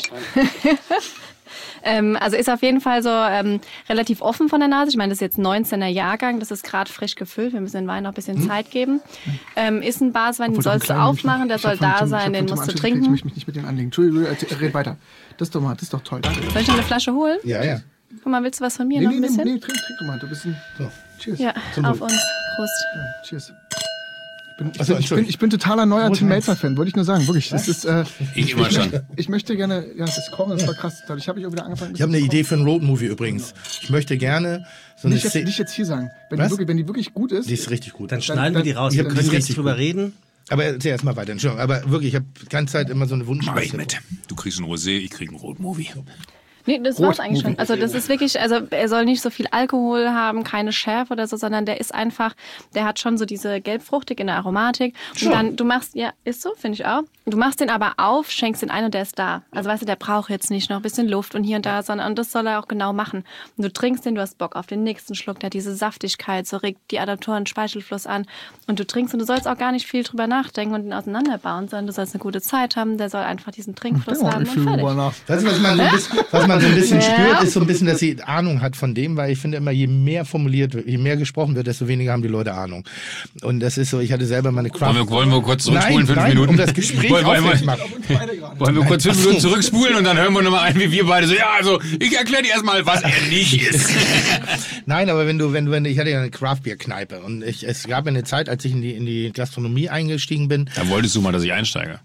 Also ist auf jeden Fall so relativ offen von der Nase. Ich meine, das ist jetzt 19er Jahrgang, das ist gerade frisch gefüllt. Wir müssen den Wein noch ein bisschen Zeit geben. Ist ein Baswein, den sollst du aufmachen, der soll da sein, den musst du trinken. Ich möchte mich nicht mit denen anlegen. Entschuldigung, red weiter. Das ist doch toll. Danke. Soll ich noch eine Flasche holen? Ja. Guck mal, willst du was von mir noch ein bisschen? Nee, trink doch mal. Du bist so. Cheers. Ja, auf uns. Prost. Ja, cheers. Ich bin totaler neuer Tim Melzer-Fan, wollte ich nur sagen, wirklich. Das ist, ich immer schon. Ich möchte gerne, das Kochen, das war krass. Dadurch habe ich auch wieder angefangen. Ich habe eine Idee für einen Roadmovie übrigens. Ich möchte gerne so eine Szene. Nicht jetzt hier sagen. Wenn die wirklich gut ist. Die ist richtig gut. Dann schneiden wir die raus. Wir können jetzt drüber reden. Aber erzähl erst mal weiter, Entschuldigung. Aber wirklich, ich habe die ganze Zeit immer so eine Wunsch. Mach ich mit. Du kriegst ein Rosé, ich krieg ein Roadmovie. Nee, das war's eigentlich schon. Also das ist wirklich, also er soll nicht so viel Alkohol haben, keine Schärfe oder so, sondern der ist einfach, der hat schon so diese gelbfruchtig in der Aromatik. Und dann, du machst, ja, ist so, finde ich auch. Du machst den aber auf, schenkst den ein und der ist da. Also weißt du, der braucht jetzt nicht noch ein bisschen Luft und hier und da, sondern und das soll er auch genau machen. Und du trinkst den, du hast Bock auf den nächsten Schluck, der hat diese Saftigkeit, so regt die Adaptoren, Speichelfluss an. Und du trinkst und du sollst auch gar nicht viel drüber nachdenken und ihn auseinanderbauen, sondern du sollst eine gute Zeit haben, der soll einfach diesen Trinkfluss haben und fertig. Weißt du, was man man so ein bisschen spürt, ist so ein bisschen, dass sie Ahnung hat von dem, weil ich finde immer, je mehr formuliert wird, je mehr gesprochen wird, desto weniger haben die Leute Ahnung. Und das ist so, ich hatte selber meine Craft... Wollen wir kurz zurückspulen, 5 Minuten? Um das Gespräch aufrecht machen. Wollen wir kurz 5 Minuten zurückspulen und dann hören wir nochmal ein, wie wir beide so, ja, also, ich erkläre dir erstmal, was er nicht ist. Nein, aber wenn ich hatte ja eine Craft-Bier-Kneipe und es gab eine Zeit, als ich in die Gastronomie eingestiegen bin. Da wolltest du mal, dass ich einsteige.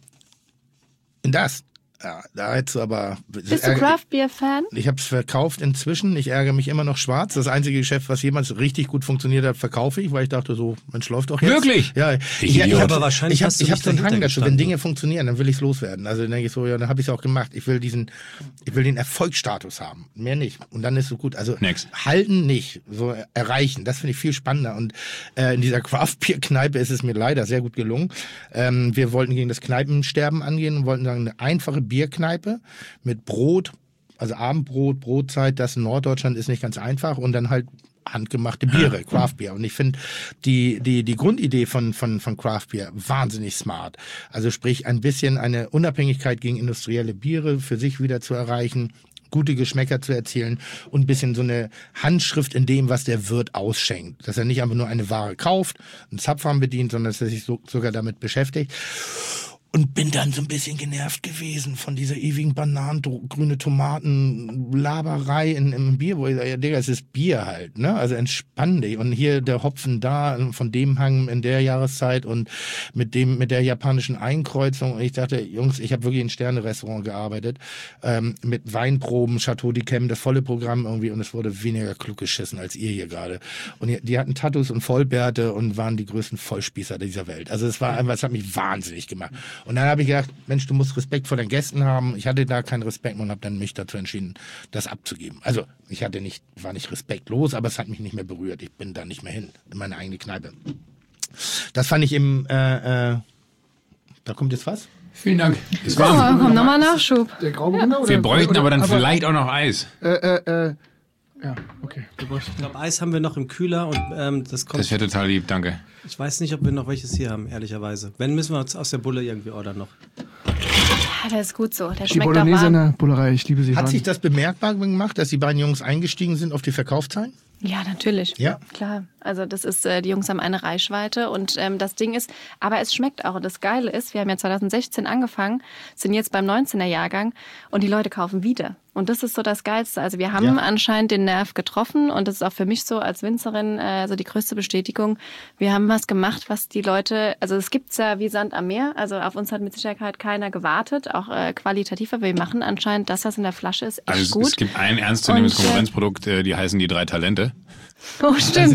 In das? Ja, da hättest du aber... Bist du Craft-Bier-Fan? Ich habe es verkauft inzwischen. Ich ärgere mich immer noch schwarz. Das einzige Geschäft, was jemals richtig gut funktioniert hat, verkaufe ich, weil ich dachte so, Mensch, läuft doch jetzt. Wirklich? Ja, ich habe so einen Hang dazu, wenn Dinge funktionieren, dann will ich es loswerden. Also dann denke ich so, ja, dann habe ich es auch gemacht. Ich will den Erfolgsstatus haben. Mehr nicht. Und dann ist so gut. Also halten nicht, so erreichen. Das finde ich viel spannender. Und in dieser Craft-Bier-Kneipe ist es mir leider sehr gut gelungen. Wir wollten gegen das Kneipensterben angehen und wollten sagen, eine einfache Bierkneipe mit Brot, also Abendbrot, Brotzeit, das in Norddeutschland ist nicht ganz einfach und dann halt handgemachte Biere, Craftbier. Und ich finde die Grundidee von Craftbier wahnsinnig smart. Also sprich ein bisschen eine Unabhängigkeit gegen industrielle Biere für sich wieder zu erreichen, gute Geschmäcker zu erzielen und ein bisschen so eine Handschrift in dem, was der Wirt ausschenkt. Dass er nicht einfach nur eine Ware kauft, einen Zapfhahn bedient, sondern dass er sich sogar damit beschäftigt. Und bin dann so ein bisschen genervt gewesen von dieser ewigen Bananen, grüne Tomaten, Laberei im Bier, wo ich sage, ja, Digga, es ist Bier halt, ne? Also entspann dich. Und hier der Hopfen da, von dem Hang in der Jahreszeit und mit der japanischen Einkreuzung. Und ich dachte, Jungs, ich habe wirklich in Sterne-Restaurant gearbeitet, mit Weinproben, Chateau d'Yquem, das volle Programm irgendwie, und es wurde weniger klug geschissen als ihr hier gerade. Und die hatten Tattoos und Vollbärte und waren die größten Vollspießer dieser Welt. Also es war einfach, es hat mich wahnsinnig gemacht. Und dann habe ich gedacht, Mensch, du musst Respekt vor deinen Gästen haben. Ich hatte da keinen Respekt und habe dann mich dazu entschieden, das abzugeben. Also war nicht respektlos, aber es hat mich nicht mehr berührt. Ich bin da nicht mehr hin, in meine eigene Kneipe. Das fand ich da kommt jetzt was? Vielen Dank. Komm, nochmal Nachschub. Der Grauburgunder? Wir bräuchten aber dann vielleicht auch noch Eis. Ja, okay. Ich glaube, Eis haben wir noch im Kühler und das kommt. Das wäre total lieb, danke. Ich weiß nicht, ob wir noch welches hier haben, ehrlicherweise. Wenn, müssen wir uns aus der Bulle irgendwie ordern noch. Ja, der ist gut so. Der Die schmeckt auch Bolognese in warm. der Bullerei, ich liebe sie. Hat sich das bemerkbar gemacht, dass die beiden Jungs eingestiegen sind auf die Verkaufszahlen? Ja, natürlich. Ja. Klar. Also das ist, die Jungs haben eine Reichweite und das Ding ist, aber es schmeckt auch. Und das Geile ist, wir haben ja 2016 angefangen, sind jetzt beim 19er Jahrgang und die Leute kaufen wieder. Und das ist so das Geilste. Also wir haben anscheinend den Nerv getroffen und das ist auch für mich so als Winzerin so die größte Bestätigung. Wir haben was gemacht, was die Leute, also es gibt's ja wie Sand am Meer. Also auf uns hat mit Sicherheit keiner gewartet, auch qualitativ. Aber wir machen anscheinend das, was in der Flasche ist, echt also gut. Es gibt ein ernstzunehmendes Konkurrenzprodukt, die heißen die 3 Talente. Oh, stimmt.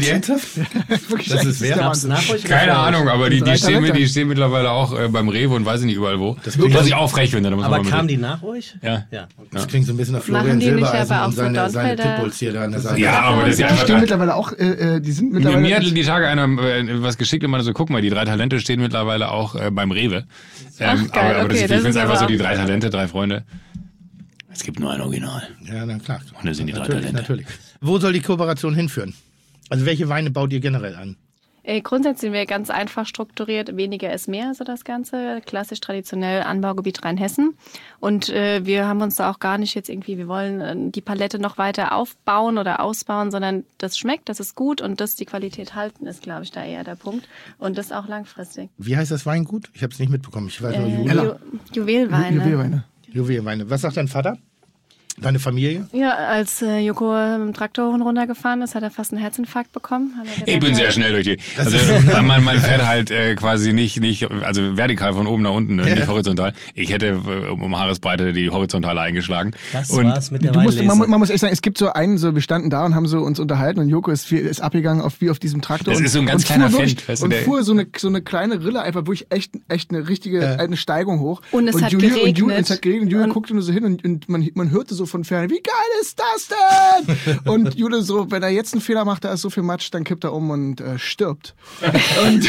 Das ist wer? Keine Ahnung, aber die stehen mittlerweile auch beim Rewe und weiß ich nicht überall wo. Was ich auch frech finde. Aber kamen die nach euch? Ja. Das klingt so ein bisschen nach Florian Silbereisen und seine Pitbulls hier da an der Seite. Ja, aber das ist ja einfach... Die stehen mittlerweile auch, die sind mittlerweile... Mir hat die Tage einer was geschickt und meinte so, guck mal, die 3 Talente stehen mittlerweile auch beim Rewe. Ach, geil, aber okay, ich finde es einfach so, die 3 Talente, 3 Freunde. Es gibt nur ein Original. Ja, dann klar. Und das sind die 3 Talente. Natürlich. Wo soll die Kooperation hinführen? Also welche Weine baut ihr generell an? Grundsätzlich sind wir ganz einfach strukturiert. Weniger ist mehr, so das Ganze. Klassisch, traditionell Anbaugebiet Rheinhessen. Und wir haben uns da auch gar nicht jetzt irgendwie, wir wollen die Palette noch weiter aufbauen oder ausbauen, sondern das schmeckt, das ist gut und das die Qualität halten ist, glaube ich, da eher der Punkt. Und das auch langfristig. Wie heißt das Weingut? Ich habe es nicht mitbekommen. Ich weiß nur Juwelweine. Juwelweine. Was sagt dein Vater? Deine Familie? Ja, als Joko mit dem Traktor runtergefahren ist, hat er fast einen Herzinfarkt bekommen. Ich bin sehr schnell durch die... Also man fährt halt quasi nicht, also vertikal von oben nach unten, nicht horizontal. Ich hätte um Haaresbreite die horizontale eingeschlagen. Das war's mit der Weinlese. Man muss echt sagen, es gibt so einen, wir standen da und haben so uns unterhalten und Joko ist abgegangen wie auf diesem Traktor. Das ist so ein ganz kleiner Fendt. Und fuhr so eine kleine Rille einfach wirklich echt eine richtige eine Steigung hoch. Und es hat geregnet. Und es hat geregnet und Julia guckte nur so hin und man hörte so von ferne, wie geil ist das denn? Und Jule so, wenn er jetzt einen Fehler macht, da ist so viel Matsch, dann kippt er um und stirbt. Und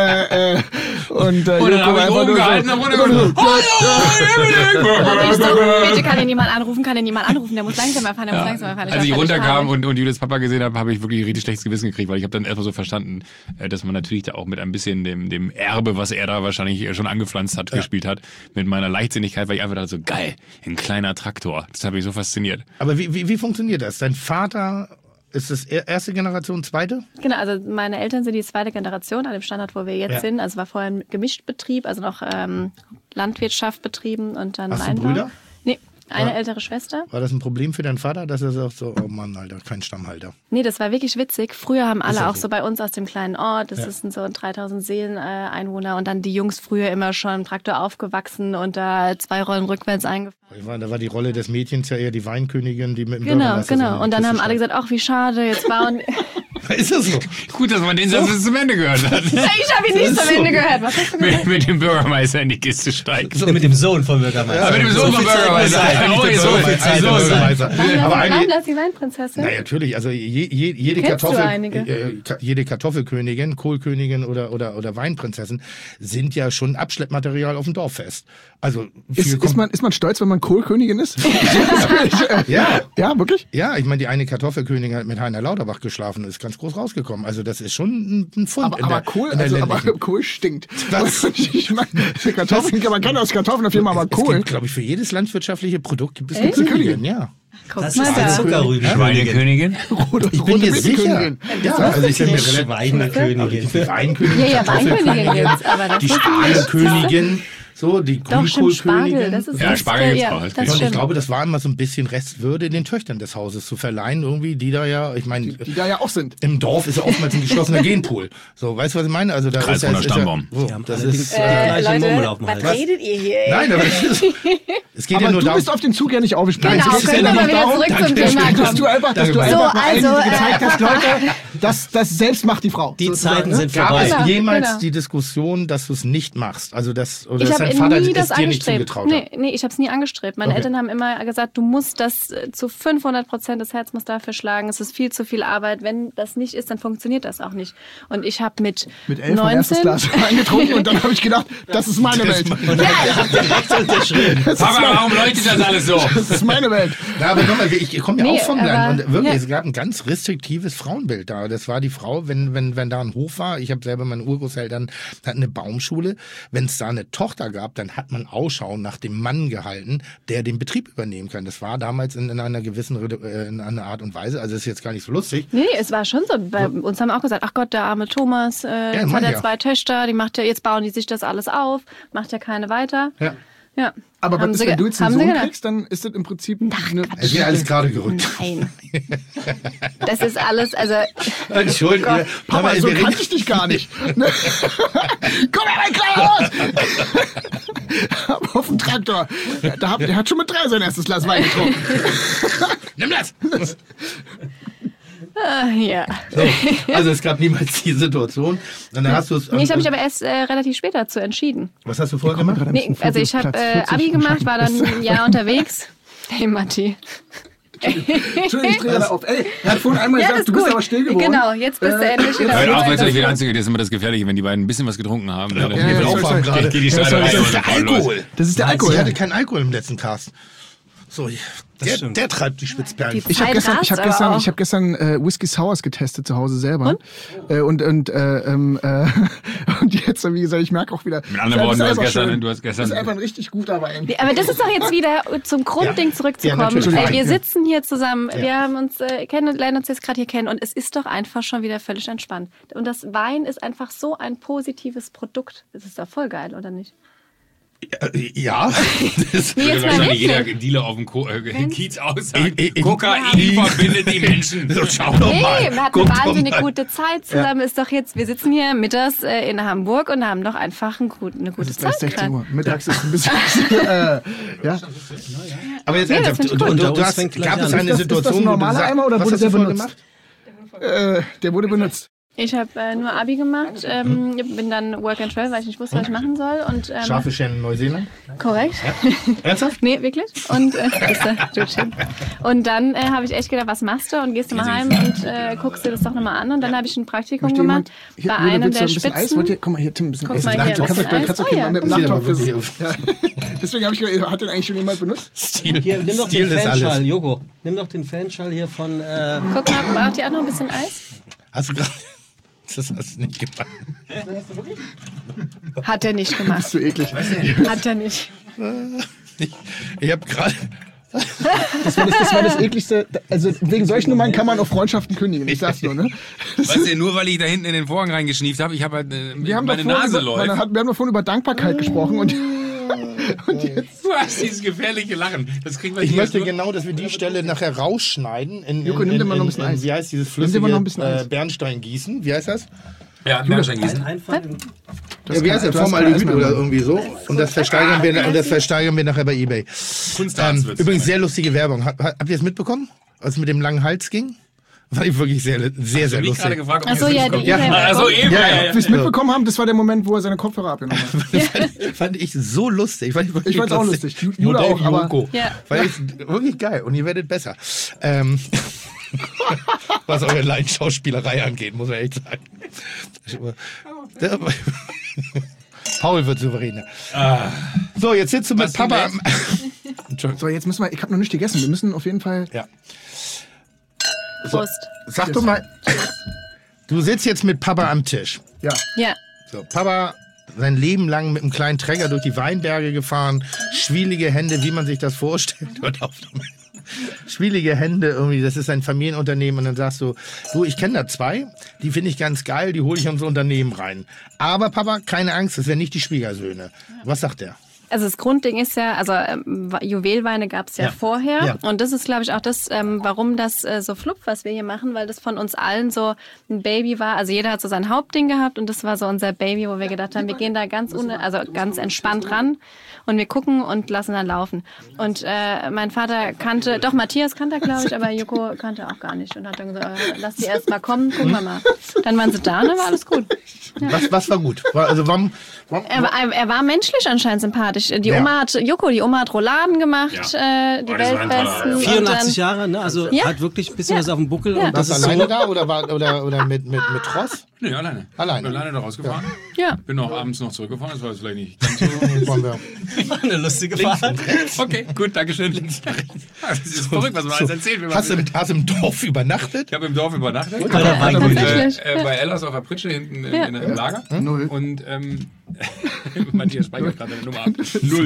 dann habe ich oben gehalten und runtergekommen. Bitte kann ihn niemand anrufen, der muss langsamer fahren, Als ich runterkam und Jules Papa gesehen habe, habe ich wirklich richtig schlechtes Gewissen gekriegt, weil ich habe dann erstmal so verstanden, dass man natürlich da auch mit ein bisschen dem Erbe, was er da wahrscheinlich schon angepflanzt hat, gespielt hat, mit meiner Leichtsinnigkeit, weil ich einfach dachte so, geil, ein kleiner Traktor. Das habe ich so fasziniert. Aber wie funktioniert das? Dein Vater, ist das erste Generation, zweite? Genau, also meine Eltern sind die zweite Generation an dem Standort, wo wir jetzt sind. Also war vorher ein Gemischtbetrieb, also noch Landwirtschaft betrieben und dann Hast Weinbau. du Brüder? Nee, eine ältere Schwester. War das ein Problem für deinen Vater, dass er sagt so, oh Mann, Alter, kein Stammhalter? Nee, das war wirklich witzig. Früher haben alle auch so so bei uns aus dem kleinen Ort, das ist so 3000 Seelen Einwohner und dann die Jungs früher immer schon im Traktor aufgewachsen und da 2 Rollen rückwärts eingefahren. Da war die Rolle des Mädchens ja eher die Weinkönigin, die mit dem Genau. Bürgermeister Und dann haben alle gesagt, ach wie schade, jetzt bauen... Ist das so? Gut, dass man den Satz bis zum Ende gehört hat. Ich habe ihn nicht zum Ende gehört. Was hast du gesagt? Mit dem Bürgermeister in die Kiste steigt. So. Mit dem Sohn vom Bürgermeister. Mit dem Sohn vom Bürgermeister. Aber eigentlich, das ist die Weinprinzessin. na natürlich, also jede Kartoffelkönigin, Kohlkönigin oder Weinprinzessin sind ja schon Abschleppmaterial auf dem Dorffest. Also ist man stolz, wenn man Kohlkönigin ist? Ja. Ja, wirklich? Ja, ich meine, die eine Kartoffelkönigin hat mit Heiner Lauterbach geschlafen und ist ganz groß rausgekommen. Also das ist schon ein Fund. Aber Kohl stinkt. Ich meine, Kartoffeln, man kann aus Kartoffeln auf jeden Fall, aber Es Kohl. gibt, glaube ich, für jedes landwirtschaftliche Produkt gibt es eine Königin, ja. Das ist eine Zuckerrüben. Schweinekönigin? Ich bin mir sicher. Ja, also ich bin mir relativ Schweinekönigin. Die Weinkönigin, Ja, Weinkönigin jetzt, aber das die ist Spargelkönigin, so die doch schon Spargel. Grünkönigin. Das ist Ja, Spargel gibt's auch. das Und ich stimmt. glaube, das war immer so ein bisschen Restwürde den Töchtern des Hauses zu verleihen, irgendwie, die da ja, ich meine, Die da ja auch sind. im Dorf ist ja oftmals ein geschlossener Genpool. So, weißt du, was ich meine? Also da Kreisrunder ist ja, Stammbaum. so, Die haben das allerdings ist, die gleiche Murmel auf dem was Hals. redet ihr hier? nein, aber es geht Aber ja nur du darum, bist auf den Zug ja nicht aufgesprungen. Genau, Es geht können ja wir noch wieder darum, zurück zum Thema dass kommen. du einfach So, mal also, einige gezeigt hast, Leute, das selbst macht die Frau. Die sozusagen, Zeiten ne? sind gab vorbei. es jemals genau. die Diskussion, dass du es nicht machst? Also das, oder Ich dass habe dein Vater nie es das dir nicht angestrebt. zugetraut hat? Nee, ich habe es nie angestrebt. Meine Okay. Eltern haben immer gesagt, du musst das zu 500%, das Herz muss dafür schlagen. Es ist viel zu viel Arbeit. Wenn das nicht ist, dann funktioniert das auch nicht. Und ich habe mit 11 mein erstes 19... Glas Wein getrunken und dann habe ich gedacht, das ist meine Welt. Papa, warum leuchtet das alles so? Das ist meine Welt. Ja, aber nochmal, ich komme ja Nee, auch vom aber- Land und wirklich, ja. es gab ein ganz restriktives Frauenbild da. Das war die Frau, wenn da ein Hof war, ich habe selber, meine Urgroßeltern hatten eine Baumschule, wenn es da eine Tochter gab, dann hat man Ausschau nach dem Mann gehalten, der den Betrieb übernehmen kann. Das war damals in einer gewissen in einer Art und Weise, also ist jetzt gar nicht so lustig. Nee, es war schon so. Bei uns haben auch gesagt, ach Gott, der arme Thomas, jetzt Mann, hat er ja. 2 Töchter, die macht ja, jetzt bauen die sich das alles auf, macht ja keine weiter. Ja. Ja. Aber Haben was ist, sie wenn du ge- jetzt einen haben sie Sohn gedacht? kriegst, dann ist das im Prinzip eine... Es wird alles gerade gerückt. Nein. Das ist alles, also Entschuldigung. Papa, so kannte ich dich gar nicht. Ne? Komm her, mein kleiner Hund! Auf dem Traktor. Der hat schon mit 3 sein erstes Glas Wein getrunken. Nimm das! ja. So, also es gab niemals die Situation. Und dann hast du es. Nee, ich habe mich aber erst relativ spät dazu entschieden. Was hast du vorher gemacht? Nee, also ich habe Abi gemacht, war dann ein Jahr unterwegs. Hey Matti. Entschuldigung, ich drehe da auf. Ey, er hat vorhin einmal gesagt, ist du bist gut. aber still geworden. Genau, jetzt bist du endlich wieder Hört auf, ruhig. jetzt euch wieder anzugehen. Das ist immer das Gefährliche, wenn die beiden ein bisschen was getrunken haben. Dann ja, Wir sorry. aufwachen gerade. geht die Streiterei Das ist der voll los. Alkohol. Das ist der Ich Alkohol. hatte keinen Alkohol im letzten Cast. So, der treibt die Spitzperlen. Die Ich habe Zeit rast aber auch. gestern Whisky Sours getestet zu Hause selber. Und jetzt, wie gesagt, ich merke auch wieder. Mit anderen Worten, das ist einfach du hast Das ist einfach gestern ein richtig guter Wein. Aber das ist doch jetzt wieder zum Grundding Ja, zurückzukommen. natürlich. Wir sitzen hier zusammen, wir haben uns lernen uns jetzt gerade hier kennen und es ist doch einfach schon wieder völlig entspannt. Und das Wein ist einfach so ein positives Produkt. Das ist doch voll geil, oder nicht? Ja. Das, Wie jetzt mal wahrscheinlich jeder wirklich? Dealer auf dem Kiez aussagt. Ich- Kokain verbindet die Menschen. so, schau doch mal. Nee, wir hatten Guck eine doch wahnsinnig mal. gute Zeit zusammen. Ist doch jetzt, wir sitzen hier mittags in Hamburg und haben doch einfach eine gute Es ist Zeit. gleich 16 gerade. Uhr. Mittags ist ein bisschen. ja. Aber jetzt Ja, das ernsthaft, find ich du, gut. du, Unter uns hast, fängt gleich gab es an. eine Ist das ein Situation, wo du normaler sagst, Eimer oder was wurde hast der du vorher benutzt? gemacht? Der wurde benutzt. Ich habe nur Abi gemacht, bin dann Work and Travel, weil ich nicht wusste, was ich machen soll. Und, Scharfe Schellen in Neuseeland? korrekt. Ernsthaft? Nee, wirklich. Und, und dann habe ich echt gedacht, was machst du? Und gehst du mal heim und guckst dir das doch nochmal an. Und dann habe ich ein Praktikum Möchte gemacht jemand- bei Hier, einem willst du der ein bisschen Eis? Spitzen. Wollt ihr- Guck mal, hier, Tim, ein bisschen Guck Eis. mal, hier, Nachttopf. ein bisschen Kannst Eis. du Oh ja, mit dem guck mal. Nachttopf. Stil, Ja. Deswegen habe ich gedacht, hat den eigentlich schon jemand benutzt? Stil, Hier, nimm doch Stil den ist Fanschall, alles. Jogo. Nimm doch den Fanschall hier von... Guck mal, braucht ihr auch noch ein bisschen Eis? Hast du gerade... Das hast du nicht gemacht. Hat er nicht gemacht. Bist du eklig. Hat er nicht. Ich habe gerade... Das war das ekligste. Also wegen solchen Nummern kann man auf Freundschaften kündigen. Ich sag's nur, ne? Weißt du, nur weil ich da hinten in den Vorhang reingeschnieft habe, ich habe halt meine Nase läuft. Wir haben doch vorhin über Dankbarkeit gesprochen und jetzt. Du hast dieses gefährliche Lachen. Das kriegen wir ich möchte genau, dass wir die Stelle nachher rausschneiden. Joko, nimm dir mal noch ein bisschen Eis. Wie heißt dieses flüssige Bernsteingießen? Wie heißt das? Ja, Bernsteingießen. Wie heißt das? Formaldehyd oder irgendwie so. Und das versteigern wir nachher bei eBay. Übrigens sehr lustige Werbung. Habt ihr es mitbekommen, als es mit dem langen Hals ging? Fand ich wirklich sehr lustig. Gefragt, Achso, ja, die Also eben. Ja. Wie wir es mitbekommen haben, das war der Moment, wo er seine Kopfhörer abgenommen hat. Fand ich so lustig. Ich fand es auch lustig. Jula auch, aber fand ich wirklich geil. Und ihr werdet besser. Was eure Laienschauspielerei angeht, muss man echt sagen. Paul wird souveräner. So, jetzt sitzt du mit Papa. So, jetzt müssen wir. Ich habe noch nicht gegessen. Wir müssen auf jeden Fall. Ja. Prost. Sag doch mal, du sitzt jetzt mit Papa am Tisch. Ja. So, Papa sein Leben lang mit einem kleinen Träger durch die Weinberge gefahren, schwielige Hände, wie man sich das vorstellt. Schwielige Hände irgendwie, das ist ein Familienunternehmen und dann sagst du, ich kenne da 2, die finde ich ganz geil, die hole ich in unser Unternehmen rein. Aber Papa, keine Angst, das wären nicht die Schwiegersöhne. Was sagt der? Also das Grundding ist ja, also Juwelweine gab es ja vorher. Ja. Und das ist, glaube ich, auch das, warum das so fluppt, was wir hier machen, weil das von uns allen so ein Baby war. Also jeder hat so sein Hauptding gehabt und das war so unser Baby, wo wir gedacht haben, wir gehen da ganz entspannt ran und wir gucken und lassen dann laufen. Und mein Vater kannte, doch Matthias kannte er, glaube ich, aber Joko kannte auch gar nicht und hat dann gesagt, lass die erst mal kommen, gucken wir mal. Dann waren sie da und dann war alles gut. Ja. Was war gut? Also Er war menschlich anscheinend sympathisch. Die Oma hat Rouladen gemacht, die Weltbesten. 84 Jahre, ne? Also hat wirklich ein bisschen was auf dem Buckel. Ja. Und das warst ist alleine da oder mit Tross? Nee, alleine. Alleine. Bin alleine da rausgefahren. Ja. Bin auch abends noch zurückgefahren, das war jetzt vielleicht nicht ganz so. War eine lustige Fahrt. Okay, gut, dankeschön. Das ist verrückt, was man alles erzählt. Hast du im Dorf übernachtet? Ich habe im Dorf übernachtet. Bei Ellas auf der Pritsche hinten im Lager. 0. Und Matthias speichert gerade eine Nummer ab. 0.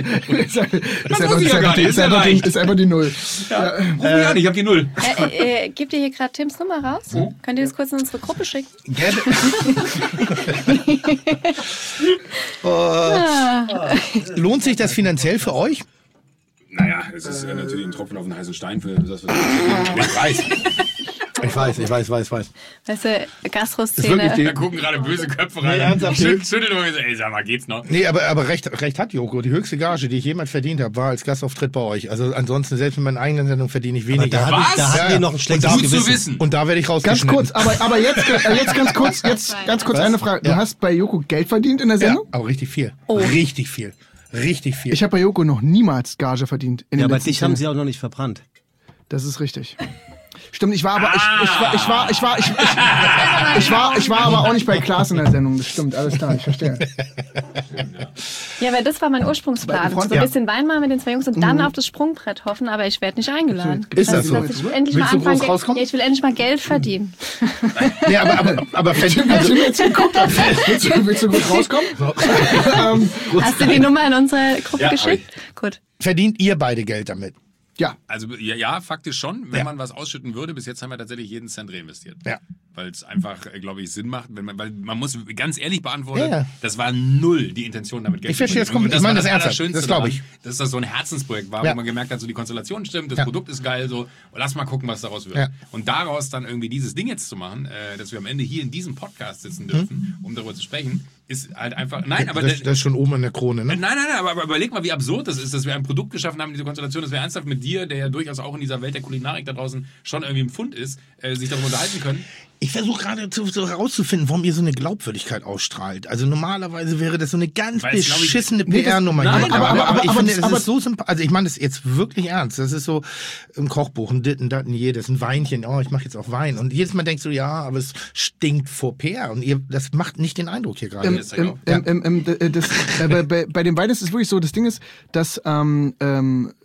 Ist einfach die 0. Ja. Ruf mich an, ich habe die 0. Gebt ihr hier gerade Tims Nummer raus? Könnt ihr das kurz in unsere Gruppe schicken? Gerne. Lohnt sich das finanziell für euch? Naja, es ist natürlich ein Tropfen auf den heißen Stein für das, was Ich weiß. Weißt du, Gastroszene. Da gucken gerade böse Köpfe rein. Schütteln und so, ey, sag mal, geht's noch? Nee, aber recht hat Joko. Die höchste Gage, die ich jemals verdient habe, war als Gastauftritt bei euch. Also ansonsten, selbst in meiner eigenen Sendung verdiene ich weniger. Da hatten wir noch ein schlechtes Gewissen. Zu wissen. Und da werde ich rausgeschnitten. Ganz kurz, aber jetzt ganz kurz eine Frage. Du hast bei Joko Geld verdient in der Sendung? Ja, aber richtig viel. Richtig viel. Ich habe bei Joko noch niemals Gage verdient. Aber dich haben sie auch noch nicht verbrannt. Das ist richtig. Stimmt, ich war aber auch nicht bei Klaas in der Sendung. Das stimmt, alles klar, ich verstehe. Ja, weil das war mein Ursprungsplan. So ein bisschen Wein machen mit den 2 Jungs und dann auf das Sprungbrett hoffen, aber ich werde nicht eingeladen. Ist das so? Ich will endlich mal anfangen, ich will endlich mal Geld verdienen. Nee, aber willst du gut rauskommen? Hast du die Nummer in unsere Gruppe geschickt? Gut. Verdient ihr beide Geld damit? Ja. Also ja, faktisch schon. Wenn man was ausschütten würde, bis jetzt haben wir tatsächlich jeden Cent reinvestiert. Ja. Weil es einfach, glaube ich, Sinn macht. Weil man muss ganz ehrlich beantworten, das war 0 die Intention, damit Geld zu verstehe, verdienen. ich meine das ernsthaft. Das glaube ich. Dass das so ein Herzensprojekt war, wo man gemerkt hat, so die Konstellation stimmt, das Produkt ist geil, so lass mal gucken, was daraus wird. Ja. Und daraus dann irgendwie dieses Ding jetzt zu machen, dass wir am Ende hier in diesem Podcast sitzen dürfen, um darüber zu sprechen, ist halt einfach... Nein, aber das ist schon oben in der Krone, ne? Nein, aber überleg mal, wie absurd das ist, dass wir ein Produkt geschaffen haben, diese Konstellation, dass wir ernsthaft mit dir, der ja durchaus auch in dieser Welt der Kulinarik da draußen schon irgendwie im Fund ist, sich darüber unterhalten können. Ich versuche gerade herauszufinden, warum ihr so eine Glaubwürdigkeit ausstrahlt. Also normalerweise wäre das so eine ganz beschissene PR-Nummer. Aber ich finde, das ist so sympathisch. Also ich meine das jetzt wirklich ernst. Das ist so im Kochbuch, ein Ditten, Datten, jedes, ein Weinchen. Oh, ich mache jetzt auch Wein. Und jedes Mal denkst du, ja, aber es stinkt vor PR. Und das macht nicht den Eindruck hier gerade. Bei dem Wein ist es wirklich so, das Ding ist, dass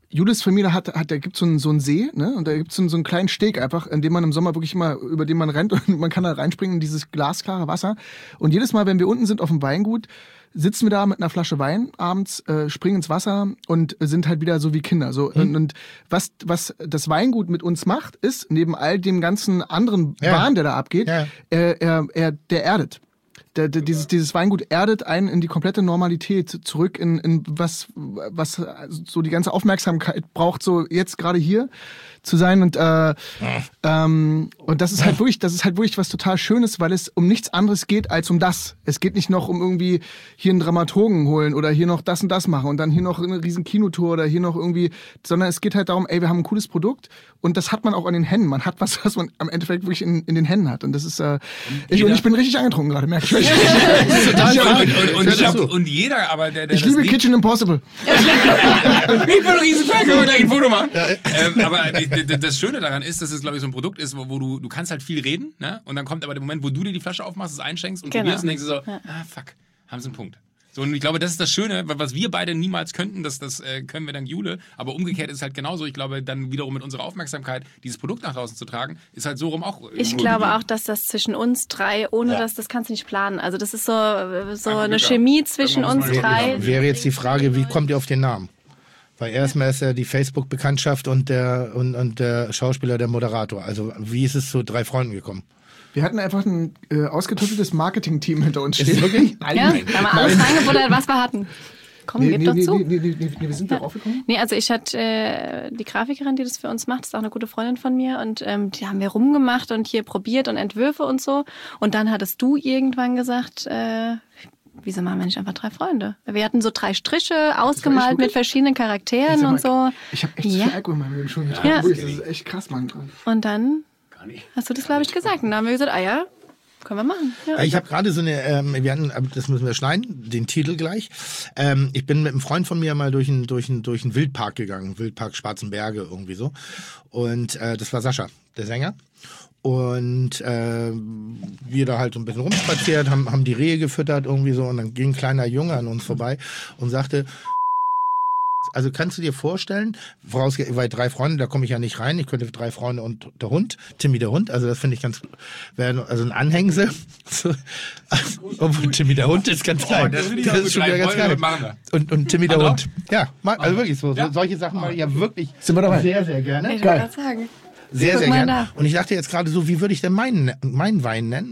Julis Familie da gibt's so einen See, ne? Und da gibt's so einen kleinen Steg einfach, in dem man im Sommer wirklich immer, über den man rennt und man kann da reinspringen in dieses glasklare Wasser. Und jedes Mal, wenn wir unten sind auf dem Weingut, sitzen wir da mit einer Flasche Wein abends, springen ins Wasser und sind halt wieder so wie Kinder. So. Und was das Weingut mit uns macht, ist, neben all dem ganzen anderen Wahn, der da abgeht, der erdet. Dieses Weingut erdet einen in die komplette Normalität zurück, in was so die ganze Aufmerksamkeit braucht, so jetzt gerade hier zu sein. Und das ist halt wirklich was total Schönes, weil es um nichts anderes geht als um das. Es geht nicht noch um irgendwie hier einen Dramaturgen holen oder hier noch das und das machen und dann hier noch eine riesen Kinotour oder hier noch irgendwie, sondern es geht halt darum, ey, wir haben ein cooles Produkt und das hat man auch an den Händen. Man hat was man am Endeffekt wirklich in den Händen hat. Und das ist, ich bin richtig angetrunken gerade, merke ich. Und jeder, aber der ich liebe Kitchen Impossible. Ich bin ein Riesenfan, können wir gleich ein Foto machen. Aber das Schöne daran ist, dass es, glaube ich, so ein Produkt ist, wo du kannst halt viel reden, ne? Und dann kommt aber der Moment, wo du dir die Flasche aufmachst, es einschenkst und probierst und denkst so, fuck, haben sie einen Punkt. So, und ich glaube, das ist das Schöne, was wir beide niemals könnten, das können wir dank Jule, aber umgekehrt ist es halt genauso. Ich glaube, dann wiederum mit unserer Aufmerksamkeit dieses Produkt nach draußen zu tragen, ist halt so rum auch. Ich glaube auch, dass das zwischen uns drei, ohne das kannst du nicht planen. Also das ist so eine Chemie zwischen uns drei. Wäre jetzt die Frage, wie kommt ihr auf den Namen? Weil erstmal ist ja die Facebook-Bekanntschaft und der Schauspieler der Moderator. Also wie ist es zu 3 Freunden gekommen? Wir hatten einfach ein ausgetüfteltes Marketing-Team hinter uns stehen. Ist wirklich? Nein. Ja, da haben wir alles reingebuttert, was wir hatten. Komm, gib doch zu. Wir sind da raufgekommen? Nee, also ich hatte die Grafikerin, die das für uns macht, ist auch eine gute Freundin von mir und die haben wir rumgemacht und hier probiert und Entwürfe und so. Und dann hattest du irgendwann gesagt, wieso machen wir nicht einfach 3 Freunde? Wir hatten so 3 Striche ausgemalt mit verschiedenen Charakteren und so. Ich habe echt viel Alkohol in meinem Leben schon getrunken. Ja. Das ist echt krass, Mann. Und dann hast du das, glaube ich, gesagt. Und dann haben wir gesagt, können wir machen. Ja. Ich habe gerade so eine, das müssen wir schneiden, den Titel gleich. Ich bin mit einem Freund von mir mal durch einen Wildpark gegangen, Wildpark Schwarzenberge irgendwie so. Und das war Sascha, der Sänger. Und wir da halt so ein bisschen rumspaziert, haben die Rehe gefüttert irgendwie so. Und dann ging ein kleiner Junge an uns vorbei und sagte... Also kannst du dir vorstellen, weil 3 Freunde, da komme ich ja nicht rein, ich könnte 3 Freunde und der Hund, Timmy der Hund, also das finde ich also ein Anhängsel. Obwohl Timmy der Hund ist ganz geil. Das ist schon wieder ganz geil. Und Timmy der Hund. Ja, also wirklich so. Solche Sachen mache ich ja wirklich sehr, sehr gerne. Ich wollte gerade sagen. Sehr, sehr gerne. Und ich dachte jetzt gerade so, wie würde ich denn meinen Wein nennen?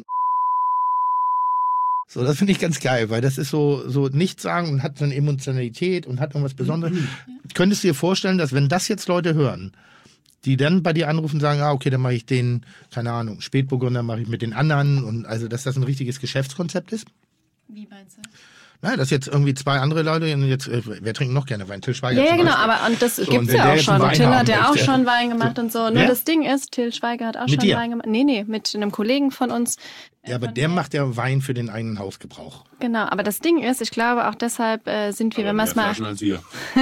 So, das finde ich ganz geil, weil das ist so nichts sagen und hat so eine Emotionalität und hat irgendwas Besonderes. Könntest du dir vorstellen, dass wenn das jetzt Leute hören, die dann bei dir anrufen und sagen, okay, dann mache ich den, keine Ahnung, Spätburgunder mache ich mit den anderen und also, dass das ein richtiges Geschäftskonzept ist? Wie meinst du? Na, dass jetzt irgendwie 2 andere Leute, jetzt, wer trinkt noch gerne Wein? Till Schweiger. Ja, genau, und das gibt's ja auch schon. Till hat ja auch schon Wein gemacht und so. Nur das Ding ist, Till Schweiger hat auch schon Wein gemacht. Nee, mit einem Kollegen von uns. Ja, aber der macht ja Wein für den eigenen Hausgebrauch. Genau, aber das Ding ist, ich glaube auch deshalb sind wir, wenn man es mal... als wir.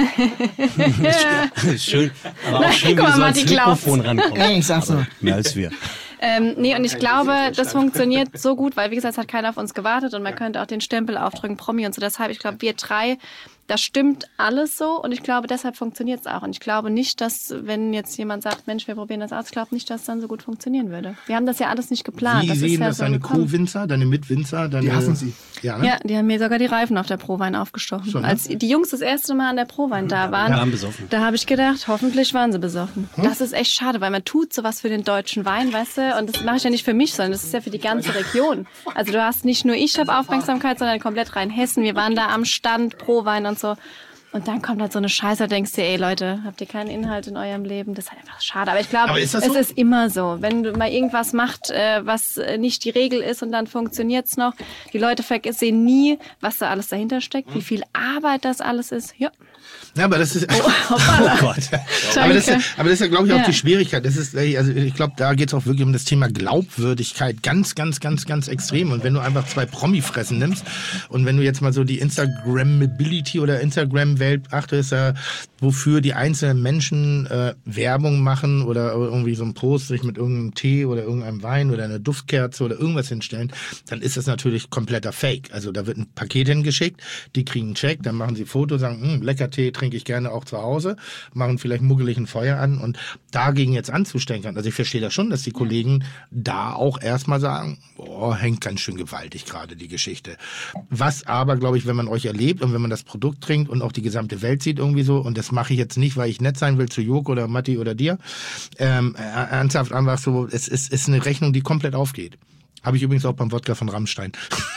Schön, aber auch schön, wie du so ans Mikrofon rankommst. Ich sag's so. Mehr als wir. Nee, und ich glaube, das funktioniert so gut, weil, wie gesagt, es hat keiner auf uns gewartet und man könnte auch den Stempel aufdrücken, Promi und so. Deshalb, ich glaube, wir 3, das stimmt alles so und ich glaube, deshalb funktioniert es auch. Und ich glaube nicht, dass, wenn jetzt jemand sagt, Mensch, wir probieren das aus, ich glaube nicht, dass es dann so gut funktionieren würde. Wir haben das ja alles nicht geplant. Wie sehen das deine Co-Winzer, deine Mitwinzer? Die hassen sie. Ja, ne? Ja, die haben mir sogar die Reifen auf der Prowein aufgestochen. Schon, ne? Als die Jungs das erste Mal an der Prowein da waren, da habe ich gedacht, hoffentlich waren sie besoffen. Das ist echt schade, weil man tut sowas für den deutschen Wein, weißt du, und das mache ich ja nicht für mich, sondern das ist ja für die ganze Region. Also du hast nicht nur ich habe Aufmerksamkeit, sondern komplett Rheinhessen. Wir waren da am Stand, Prowein und so. Und dann kommt halt so eine Scheiße, da denkst du, ey Leute, habt ihr keinen Inhalt in eurem Leben? Das ist halt einfach schade. Aber ich glaube, es ist immer so. Wenn du mal irgendwas macht, was nicht die Regel ist und dann funktioniert's noch. Die Leute sehen nie, was da alles dahinter steckt, wie viel Arbeit das alles ist. Ja. Ja, aber das ist... Oh Gott. aber das ist ja, glaube ich, auch die Schwierigkeit. Das ist, also ich glaube, da geht es auch wirklich um das Thema Glaubwürdigkeit ganz, ganz, ganz, ganz extrem. Und wenn du einfach 2 Promi-Fressen nimmst und wenn du jetzt mal so die Instagrammability oder Instagram-Welt achtest, wofür die einzelnen Menschen Werbung machen oder irgendwie so einen Post sich mit irgendeinem Tee oder irgendeinem Wein oder einer Duftkerze oder irgendwas hinstellen, dann ist das natürlich kompletter Fake. Also da wird ein Paket hingeschickt, die kriegen einen Check, dann machen sie Fotos, sagen, lecker Ingwertee trinke ich gerne auch zu Hause, machen vielleicht muggelig ein Feuer an und dagegen jetzt anzustecken. Also ich verstehe das schon, dass die Kollegen da auch erstmal sagen, hängt ganz schön gewaltig gerade die Geschichte. Was aber, glaube ich, wenn man euch erlebt und wenn man das Produkt trinkt und auch die gesamte Welt sieht irgendwie so, und das mache ich jetzt nicht, weil ich nett sein will zu Jörg oder Matti oder dir, ernsthaft einfach so, es ist eine Rechnung, die komplett aufgeht. Habe ich übrigens auch beim Wodka von Rammstein.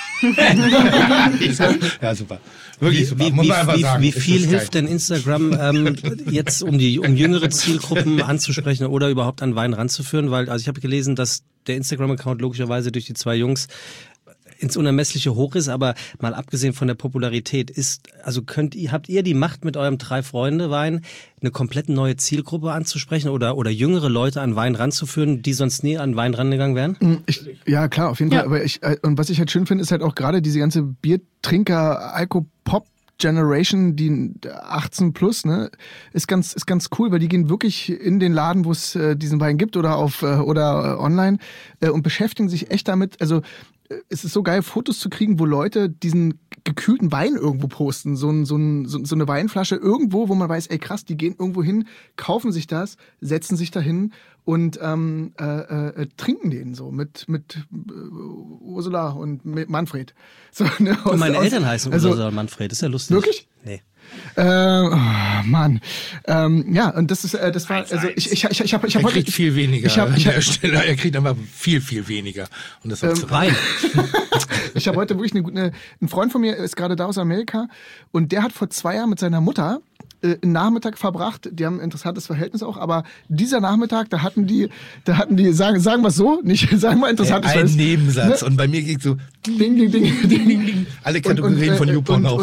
Ja, super. Wirklich super. Wie viel hilft denn Instagram jetzt, um jüngere Zielgruppen anzusprechen oder überhaupt an Wein ranzuführen? Weil, also ich habe gelesen, dass der Instagram-Account logischerweise durch die 2 Jungs ins Unermessliche hoch ist, aber mal abgesehen von der Popularität habt ihr die Macht, mit eurem 3-Freunde-Wein eine komplett neue Zielgruppe anzusprechen oder jüngere Leute an Wein ranzuführen, die sonst nie an Wein rangegangen wären? Ja, klar, auf jeden Fall. Aber und was ich halt schön finde, ist halt auch gerade diese ganze Biertrinker, Alkopop Generation, die 18 plus, ne, ist ganz cool, weil die gehen wirklich in den Laden, wo es diesen Wein gibt oder oder online und beschäftigen sich echt damit. Also es ist so geil, Fotos zu kriegen, wo Leute diesen gekühlten Wein irgendwo posten. So eine Weinflasche irgendwo, wo man weiß, ey krass, die gehen irgendwo hin, kaufen sich das, setzen sich dahin und trinken den so mit Ursula und mit Manfred. So, ne, und meine Eltern heißen Ursula und Manfred, ist ja lustig. Wirklich? Nee. Mann. Ja, und das war, also ich habe er kriegt viel weniger an der Stelle. Er kriegt einfach viel, viel weniger. Und das auch Wein. Ich habe heute wirklich ein Freund von mir ist gerade da aus Amerika und der hat vor 2 Jahren mit seiner Mutter einen Nachmittag verbracht. Die haben ein interessantes Verhältnis auch, aber dieser Nachmittag, da hatten die, sagen wir es so, nicht sagen wir interessantes Verhältnis. Ein Nebensatz. Ne? Und bei mir geht so ding, ding, ding, ding, ding, ding. Alle Kategorien von YouPorn auf.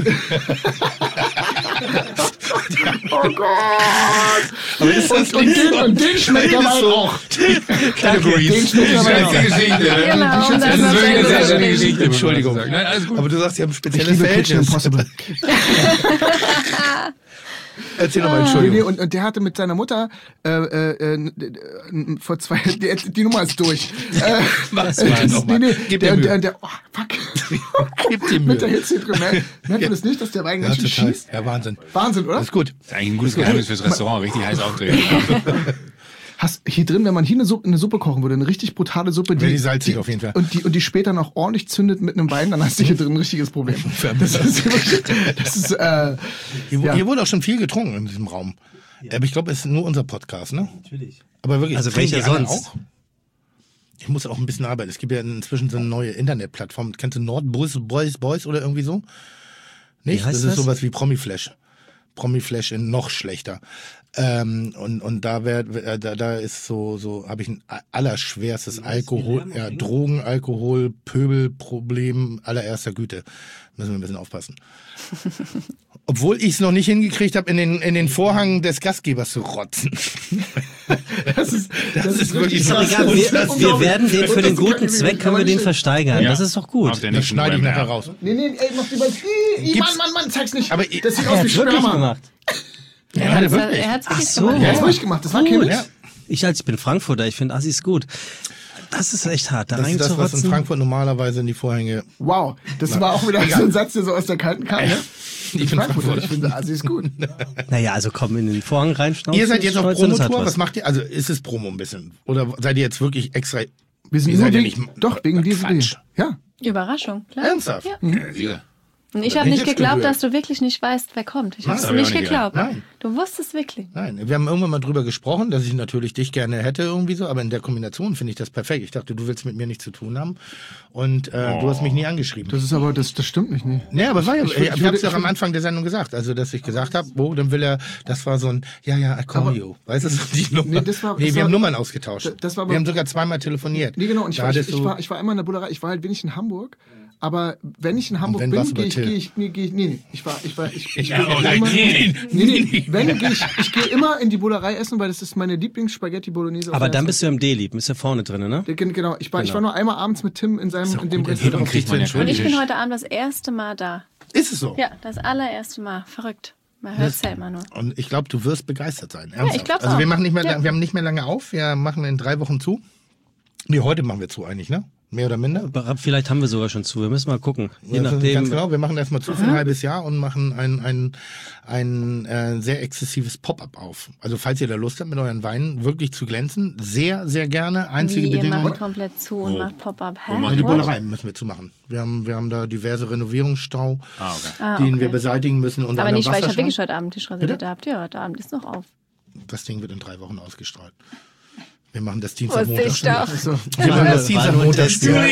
Oh Gott! Aber ist das und den schmeckt der Wein auch. Kategorien. Den schmeckt der Wein auch. Das ist wirklich eine sehr schöne Geschichte. Entschuldigung. Nein, alles gut. Aber du sagst, sie haben ein spezielles Verhältnis. Erzähl nochmal, Entschuldigung. Und der hatte mit seiner Mutter vor 2 die Nummer ist durch. Was war das nochmal? Gib dir Mühe. Oh, fuck. Gib dir Mühe. Mit der Hitze drin. Merkt man das nicht, dass der Wein ganz schön schießt? Ja, Wahnsinn. Wahnsinn, oder? Das ist gut. Das ist eigentlich ein gutes Geheimnis fürs Restaurant, richtig heiß aufdrehen. Hier drin, wenn man hier eine Suppe kochen würde, eine richtig brutale Suppe, die salzig auf jeden Fall. Und die später noch ordentlich zündet mit einem Wein, dann hast du hier drin ein richtiges Problem. Hier wurde auch schon viel getrunken in diesem Raum. Ja. Aber ich glaube, es ist nur unser Podcast, ne? Natürlich. Aber wirklich, also welcher sonst? Auch? Ich muss auch ein bisschen arbeiten. Es gibt ja inzwischen so eine neue Internetplattform. Kennst du Nordboys oder irgendwie so? Nicht? Das ist sowas wie Promiflash. Promiflash in noch schlechter. Und da ist so habe ich ein allerschwerstes Drogen, Alkohol, Pöbelproblem allererster Güte. Müssen wir ein bisschen aufpassen. Obwohl ich es noch nicht hingekriegt habe, in den Vorhang des Gastgebers zu rotzen. Das ist wirklich so. Wir werden den für den guten Zweck, können wir den versteigern. Ja. Das ist doch gut. Das schneide ich nachher raus. Nee, ey, mach lieber. Mann, zeig's nicht. Aber das sieht aus wie Sperma. Gemacht. Er hat es wirklich gemacht. Er hat es wirklich gemacht. Das war kein Witz. Ja. Ich bin Frankfurter, ich finde Assis gut. Das ist echt hart. Das ist das, was in Frankfurt normalerweise in die Vorhänge... Wow, das war auch wieder so ein Satz, der so aus der kalten kam. Ne? Ich finde Assis gut. Naja, also komm in den Vorhang reinschnauzen. Ihr seid jetzt auf Promotour, was macht ihr? Also ist es Promo ein bisschen? Oder seid ihr jetzt wirklich extra... Wir sind nur wegen dieser Idee. Ja. Überraschung, klar. Ernsthaft? Ja. Und ich habe nicht geglaubt, dass du wirklich nicht weißt, wer kommt. Ich habe es nicht geglaubt. Nein. Du wusstest wirklich. Nein, wir haben irgendwann mal drüber gesprochen, dass ich natürlich dich gerne hätte irgendwie so, aber in der Kombination finde ich das perfekt. Ich dachte, du willst mit mir nichts zu tun haben und du hast mich nie angeschrieben. Das ist aber, das stimmt nicht, ne? Nee, aber war ja, ich habe es doch am Anfang der Sendung gesagt, also dass ich gesagt habe, dann will er, das war so ein, I call you. Weißt du, die Nummer. Wir haben Nummern ausgetauscht. Wir haben sogar zweimal telefoniert. Nee, genau, und ich war immer in der Bullerei, ich war halt wenig in Hamburg. Aber wenn ich in Hamburg bin, ich gehe immer in die Bullerei essen, weil das ist meine Lieblings-Spaghetti Bolognese. Aber dann bist du im D-Lieb, bist ja vorne drin, ne? Genau, ich war nur einmal abends mit Tim in dem Restaurant. Und ich bin heute Abend das erste Mal da. Ist es so? Ja, das allererste Mal. Verrückt. Man hört es ja immer nur. Und ich glaube, du wirst begeistert sein. Ernsthaft. Ja, ich glaube wir haben nicht mehr lange auf, wir machen in 3 Wochen zu. Nee, heute machen wir zu eigentlich, ne? Mehr oder minder. Vielleicht haben wir sogar schon zu. Wir müssen mal gucken. Je Ganz nachdem. genau, wir machen erstmal zu für ein halbes Jahr und machen ein sehr exzessives Pop-up auf. Also falls ihr da Lust habt, mit euren Weinen wirklich zu glänzen, sehr, sehr gerne. Einzige Bedingung. Ihr macht komplett zu und macht Pop-up. Die Bullerei müssen wir zumachen. Wir haben da diverse Renovierungsstau, den wir beseitigen müssen. Und aber nicht, weil ich habe wirklich heute Abend Tisch rasiert. Ja, heute Abend ist noch auf. Das Ding wird in 3 Wochen ausgestrahlt. Wir machen das Dienstag, Montag. Wir machen das Dienstag, Montag.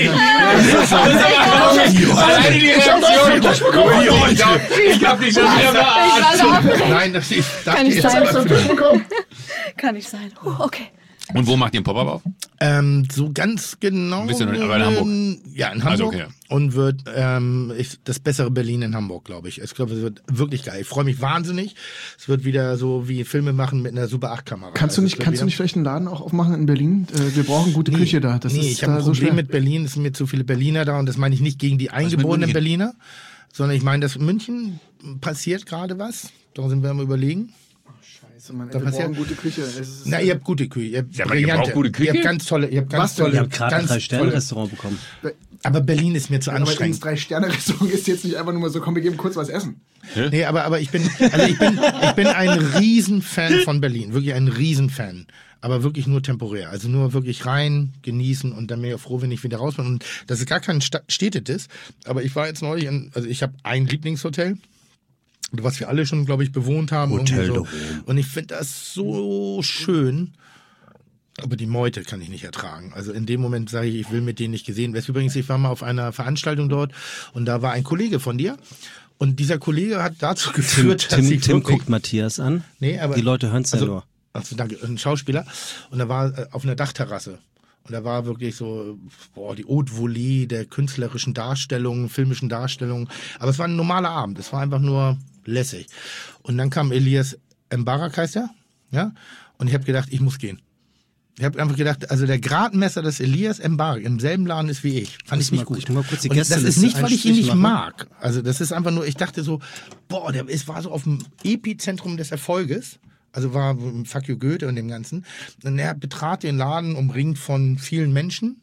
Alleine die Reaktion. Ich hab dich schon wieder verarscht. Nein, das ist... Kann nicht sein. Kann nicht sein. Okay. Und wo macht ihr einen Pop-up auf? So ganz genau. Ein bisschen, aber in Hamburg. Ja, in Hamburg. Also okay. Und wird das bessere Berlin in Hamburg, glaube ich. Ich glaube, es wird wirklich geil. Ich freue mich wahnsinnig. Es wird wieder so wie Filme machen mit einer Super 8-Kamera. Kannst du nicht vielleicht einen Laden auch aufmachen in Berlin? Wir brauchen gute Küche da. Ich habe ein Problem mit Berlin. Es sind mir zu viele Berliner da. Und das meine ich nicht gegen die eingeborenen Berliner, sondern ich meine, dass in München passiert gerade was. Da sind wir am Überlegen. Wir brauchen gute Küche. Ihr habt gute Küche. Ihr habt aber ihr braucht gute Küche? Ihr habt ganz tolle... Ihr habt gerade ein 3-Sterne-Restaurant bekommen. Aber Berlin ist mir zu anstrengend. Aber das 3-Sterne-Restaurant ist jetzt nicht einfach nur mal so, komm, wir geben kurz was essen. Nee, aber ich bin ein Riesenfan von Berlin. Wirklich ein Riesenfan. Aber wirklich nur temporär. Also nur wirklich rein, genießen und dann mega froh, wenn ich wieder raus bin. Und das ist gar kein Städtediss. Aber ich war jetzt neulich ich habe ein Lieblingshotel, was wir alle schon, glaube ich, bewohnt haben. Hotel so. Und ich finde das so schön. Aber die Meute kann ich nicht ertragen. Also in dem Moment sage ich will mit denen nicht gesehen werden. Übrigens, ich war mal auf einer Veranstaltung dort und da war ein Kollege von dir. Und dieser Kollege hat dazu geführt, dass ich Tim guckt Matthias an. Nee, aber die Leute hören es ja nur. Also danke, ein Schauspieler. Und da war auf einer Dachterrasse. Und da war wirklich so, die Haute Volée der künstlerischen Darstellung, filmischen Darstellung. Aber es war ein normaler Abend. Es war einfach nur lässig. Und dann kam Elias Mbarak, heißt er. Ja? Und ich habe gedacht, ich muss gehen. Ich habe einfach gedacht, also der Gradmesser des Elias Mbarak im selben Laden ist wie ich. Fand ich nicht gut. Und das ist nicht, weil ich ihn nicht mag. Also das ist einfach nur, ich dachte so, war so auf dem Epizentrum des Erfolges. Also war Fuck you Goethe und dem Ganzen. Und er betrat den Laden umringt von vielen Menschen.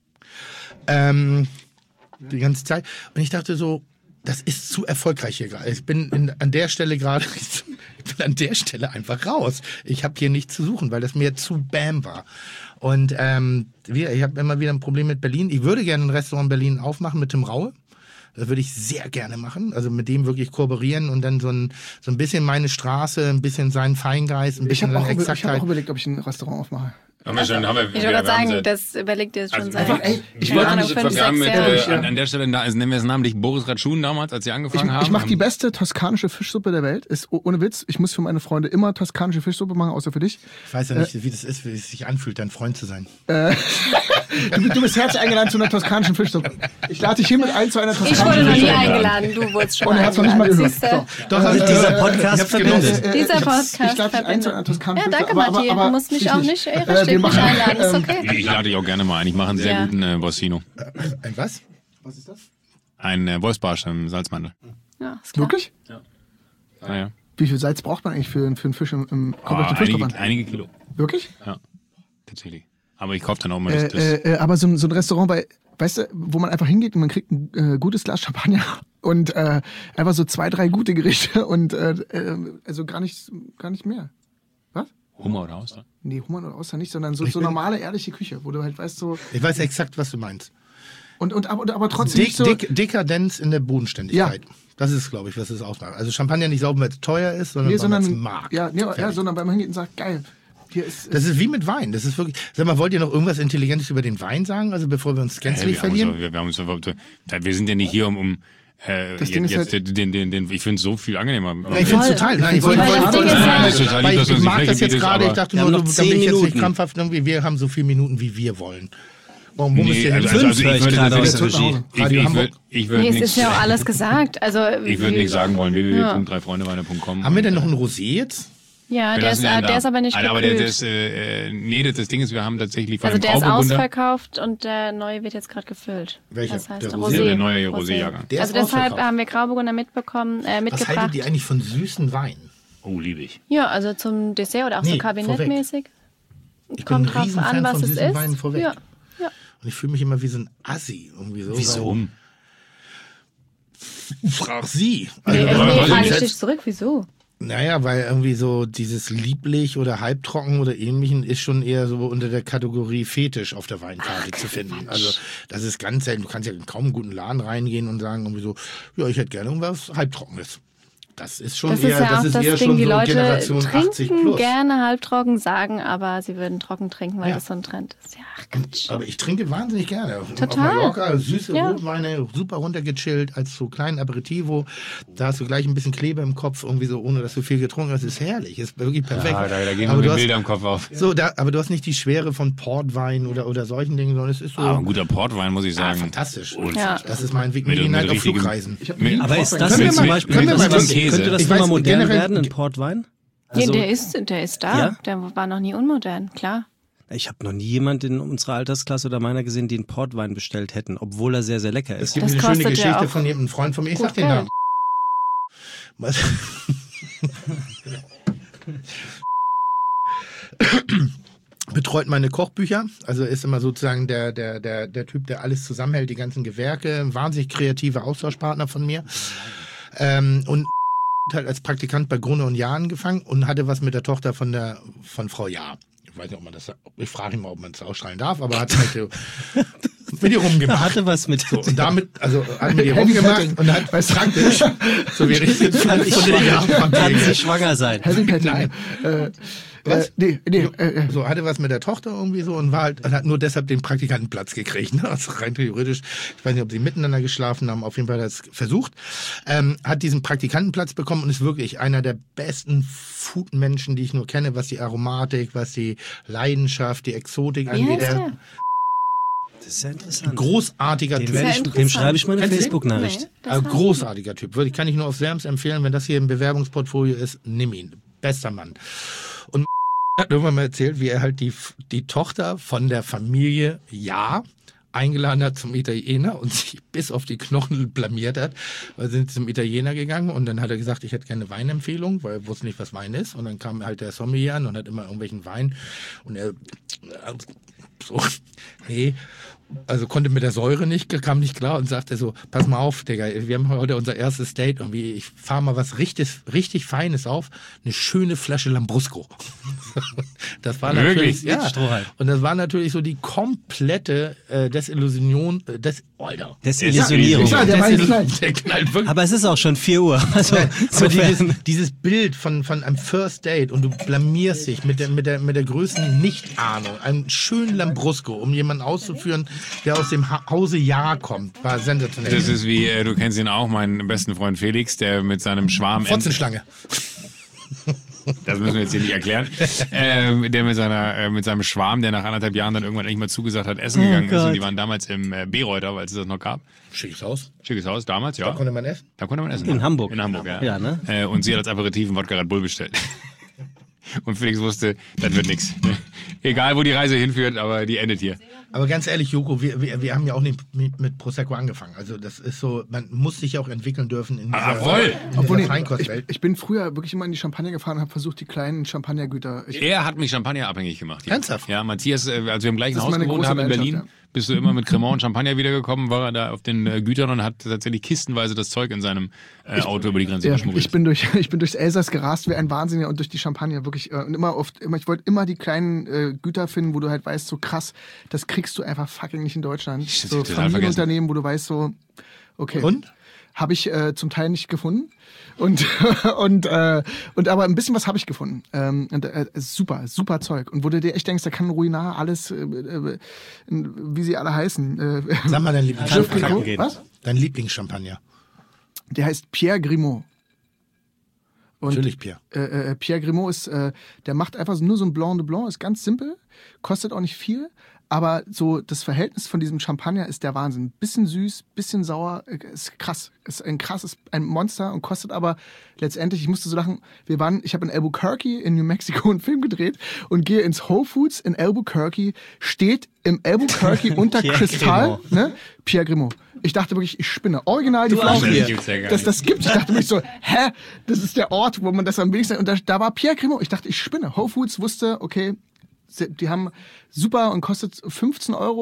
Die ganze Zeit. Und ich dachte so, das ist zu erfolgreich hier gerade. Ich bin an der Stelle einfach raus. Ich habe hier nichts zu suchen, weil das mir zu bam war. Und ich habe immer wieder ein Problem mit Berlin. Ich würde gerne ein Restaurant in Berlin aufmachen mit Tim Raue. Das würde ich sehr gerne machen. Also mit dem wirklich kooperieren und dann so ein bisschen meine Straße, ein bisschen seinen Feingeist, ein bisschen seine Exaktheit. Ich habe auch überlegt, ob ich ein Restaurant aufmache. Ich wollte gerade sagen, das überlegt ihr jetzt schon seit. Ich wollte an der Stelle, nennen wir es namentlich Boris Ratschun damals, als sie angefangen haben. Ich mache die beste toskanische Fischsuppe der Welt. Ist ohne Witz. Ich muss für meine Freunde immer toskanische Fischsuppe machen, außer für dich. Ich weiß ja nicht, wie das ist, wie es sich anfühlt, dein Freund zu sein. Du bist herzlich eingeladen zu einer toskanischen Fischsuppe. Ich lade dich hiermit ein zu einer toskanischen Fischsuppe. Ich wurde noch nie eingeladen, du wurdest schon eingeladen. Und er hat es noch nicht mal gehört. Doch, dieser Podcast verbindet. Dieser Podcast ich lade dich ein zu einer toskanischen Fischsuppe. Ja, danke, Matthias. Du musst mich auch nicht einladen, ist okay. Ich lade dich auch gerne mal ein. Ich mache einen sehr guten Borsino. Ein was? Was ist das? Ein Wolfsbarsch im Salzmandel. Ja, ist klar. Wirklich? Ja. Naja. Wie viel Salz braucht man eigentlich für einen Fisch im Fischverband? Einige Kilo. Wirklich? Ja, tatsächlich. Aber ich kaufe dann auch mal das. Aber so ein Restaurant, weißt du, wo man einfach hingeht und man kriegt ein gutes Glas Champagner und einfach so 2, 3 gute Gerichte und also gar nicht mehr. Was? Hummer oder Austern? Nee, Hummer oder Austern nicht, sondern so normale, ehrliche Küche, wo du halt weißt so... Ich weiß exakt, was du meinst. Aber trotzdem nicht so... Dekadenz in der Bodenständigkeit. Ja. Das ist, glaube ich, was es ausmacht. Also Champagner nicht sauber, weil es teuer ist, sondern weil man es mag. Sondern weil man hingeht und sagt, geil. Das ist wie mit Wein. Das ist wirklich. Sag mal, wollt ihr noch irgendwas Intelligentes über den Wein sagen? Also bevor wir uns gänzlich verlieren? Wir sind ja nicht hier, ich finde es so viel angenehmer. Ich finde es total. Nein, ich mag das jetzt gerade. Ich dachte nur, damit ich jetzt nicht krampfhaft irgendwie, wir haben so viele Minuten, wie wir wollen. Warum muss ich es ist ja auch alles gesagt. Also, ich würde nicht sagen wollen, www.3freundeweine.com. Haben wir denn noch ein Rosé jetzt? Ja, der ist aber nicht gekühlt. Aber das Ding ist, wir haben tatsächlich von der ist ausverkauft und der neue wird jetzt gerade gefüllt. Welcher? Das heißt der Rosé. Der neue Rosé-Jahrgang. Also deshalb haben wir Grauburgunder mitgebracht. Was haltet ihr eigentlich von süßen Weinen? Oh, liebe ich. Ja, also zum Dessert oder auch so kabinettmäßig. Ich Kommt bin ein drauf an, was es ist. Weinen vorweg. Ja. Und ich fühle mich immer wie so ein Assi. Irgendwie so. Wieso? Frag sie. Nee, Also, frage ich dich zurück, wieso? Naja, weil irgendwie so dieses lieblich oder halbtrocken oder ähnlichen ist schon eher so unter der Kategorie Fetisch auf der Weinkarte zu finden. Also das ist ganz selten. Du kannst ja in kaum einen guten Laden reingehen und sagen irgendwie so, ja, ich hätte gerne irgendwas Halbtrockenes. Das ist schon Das eher, ist ja das auch ist das eher Ding, schon die so Leute Generation 80 trinken plus. gerne halbtrocken, sagen aber, sie würden trocken trinken, weil Ja. das so ein Trend ist. Ja, ach Quatsch. Aber ich trinke wahnsinnig gerne. Total. Auf Mallorca, süße Ja. Rotweine, super runtergechillt, als so kleinen Aperitivo. Da hast du gleich ein bisschen Kleber im Kopf, irgendwie so, ohne dass du viel getrunken hast. Das ist herrlich, ist wirklich perfekt. Ja, da gehen Aber mir du Bilder hast- im Kopf auf. So, aber du hast nicht die Schwere von Portwein oder solchen Dingen, sondern es ist so Aber ein guter Portwein, muss ich sagen. fantastisch. Ja. Das ist mein Weg Mit hinein auf richtigem- Flugreisen. Aber ist das Können wir jetzt zum mal- Beispiel, können wir könnte mal das, was- könnte das Ich nochmal weiß, modern generell- werden, ein Portwein? Ja, Also, der ist da. Ja? Der war noch nie unmodern, klar. ich habe noch nie jemanden in unserer Altersklasse oder meiner gesehen, die einen Portwein bestellt hätten, obwohl er sehr, sehr lecker Es ist. gibt Das eine schöne kostet ja Geschichte auch von einem Freund von mir. Ich gut sag den Geld. Namen. Was? Betreut meine Kochbücher, also ist immer sozusagen der Typ, der alles zusammenhält, die ganzen Gewerke, ein wahnsinnig kreativer Austauschpartner von mir. Und hat als Praktikant bei Gruner und Jahr angefangen und hatte was mit der Tochter von Frau Jahr. Ich weiß nicht, ob man das, ich frage ihn mal, ob man es ausstrahlen darf, aber hat halt so mit ihr rumgemacht. Hatte was mit. So, und damit, also hat mit ihr rumgemacht und hat praktisch, so wie richtig Kann sie schwanger sein? Heavy Petting. Nein. Was? So, hatte was mit der Tochter irgendwie so und hat nur deshalb den Praktikantenplatz gekriegt. Ne? Also rein theoretisch, ich weiß nicht, ob sie miteinander geschlafen haben, auf jeden Fall hat es versucht. Hat diesen Praktikantenplatz bekommen und ist wirklich einer der besten Foodmenschen, die ich nur kenne, was die Aromatik, was die Leidenschaft, die Exotik Wie angeht. heißt der? Das ist ja interessant. Großartiger Typ. Dem schreibe ich mal eine Kennst du den? Facebook-Nachricht. Nee, das weiß ich Großartiger Typ. Wirklich, kann ich nur aufs Wärmste empfehlen, wenn das hier im Bewerbungsportfolio ist, nimm ihn. Bester Mann. Und hat irgendwann mal erzählt, wie er halt die Tochter von der Familie eingeladen hat zum Italiener und sich bis auf die Knochen blamiert hat, weil sie sind zum Italiener gegangen und dann hat er gesagt, ich hätte gerne eine Weinempfehlung, weil er wusste nicht, was Wein ist und dann kam halt der Sommelier an und hat immer irgendwelchen Wein und er so, nee, also konnte mit der Säure nicht, kam nicht klar und sagte so, pass mal auf, Digga, wir haben heute unser erstes Date und ich fahre mal was richtig Feines auf, eine schöne Flasche Lambrusco. Das war natürlich, Wirklich? ja, Strohhalm. und das war natürlich so die komplette Desillusion, Desillusionierung. Ja, der Wein knallt. der knallt wirklich. Aber es ist auch schon 4 Uhr. Also, Aber insofern- dieses Bild von einem First Date und du blamierst dich mit der größten Nichtahnung, einen schönen Lambrusco, um jemanden auszuführen, der aus dem Hause Jahr kommt, war sensationell. Das ist wie, du kennst ihn auch, meinen besten Freund Felix, der mit seinem Schwarm... Fotzenschlange. Das müssen wir jetzt hier nicht erklären. Der mit seinem Schwarm, der nach 1,5 Jahren dann irgendwann endlich mal zugesagt hat, essen gegangen ist. Gott. Und die waren damals im Bereuter, weil es das noch gab. Schickes Haus. Schickes Haus, damals, ja. Da konnte man essen. Da konnte man essen. In Hamburg. In Hamburg, ja. Ja, ne? Und sie hat als Aperitif einen Wodka Red Bull bestellt. Und Felix wusste, das wird nix. Egal, wo die Reise hinführt, aber die endet hier. Aber ganz ehrlich, Joko, wir haben ja auch nicht mit Prosecco angefangen. Also das ist so, man muss sich auch entwickeln dürfen in dieser, voll. in dieser Feinkostwelt. Ich bin früher wirklich immer in die Champagner gefahren und habe versucht, die kleinen Champagnergüter. Er hat mich Champagner abhängig gemacht. Ja. Ernsthaft? Ja, Matthias, als wir im gleichen Das ist Haus meine gewohnt große haben in Berlin, Leidenschaft, bist du immer mit Cremant und Champagner wiedergekommen, war er da auf den Gütern und hat tatsächlich kistenweise das Zeug in seinem Auto über die Grenze Ja, geschmuggelt. ich bin durchs Elsass gerast wie ein Wahnsinniger und durch die Champagner wirklich und ich wollte immer die kleinen Güter finden, wo du halt weißt, so krass, das kriegst du einfach fucking nicht in Deutschland. Stimmt, So total Familienunternehmen, wo du weißt so, okay. Und? Habe ich zum Teil nicht gefunden und aber ein bisschen was habe ich gefunden. Super Zeug. Und wo du dir echt denkst, da kann Ruinar alles, wie sie alle heißen. Sag mal dein Schiff Lieblingschampagner. geht. Was? Dein Lieblingschampagner. Der heißt Pierre Grimaud. Und Natürlich, Pierre. Pierre Grimaud ist, der macht einfach nur so ein Blanc de Blanc, ist ganz simpel, kostet auch nicht viel, aber so das Verhältnis von diesem Champagner ist der Wahnsinn. Bisschen süß, bisschen sauer, ist krass. Ist ein Monster und kostet aber letztendlich, ich musste so lachen, ich habe in Albuquerque in New Mexico einen Film gedreht und gehe ins Whole Foods in Albuquerque, steht im Albuquerque unter Pierre Kristall, Grimaud. ne? Pierre Grimaud. Ich dachte wirklich, ich spinne. Original die Du Flasche. auch, gibt's ja gar Das gibt's. Ich dachte wirklich so, hä? Das ist der Ort, wo man das am wenigsten... Und da war Pierre Grimaud. Ich dachte, ich spinne. Whole Foods wusste, okay, die haben super und kostet 15 Euro,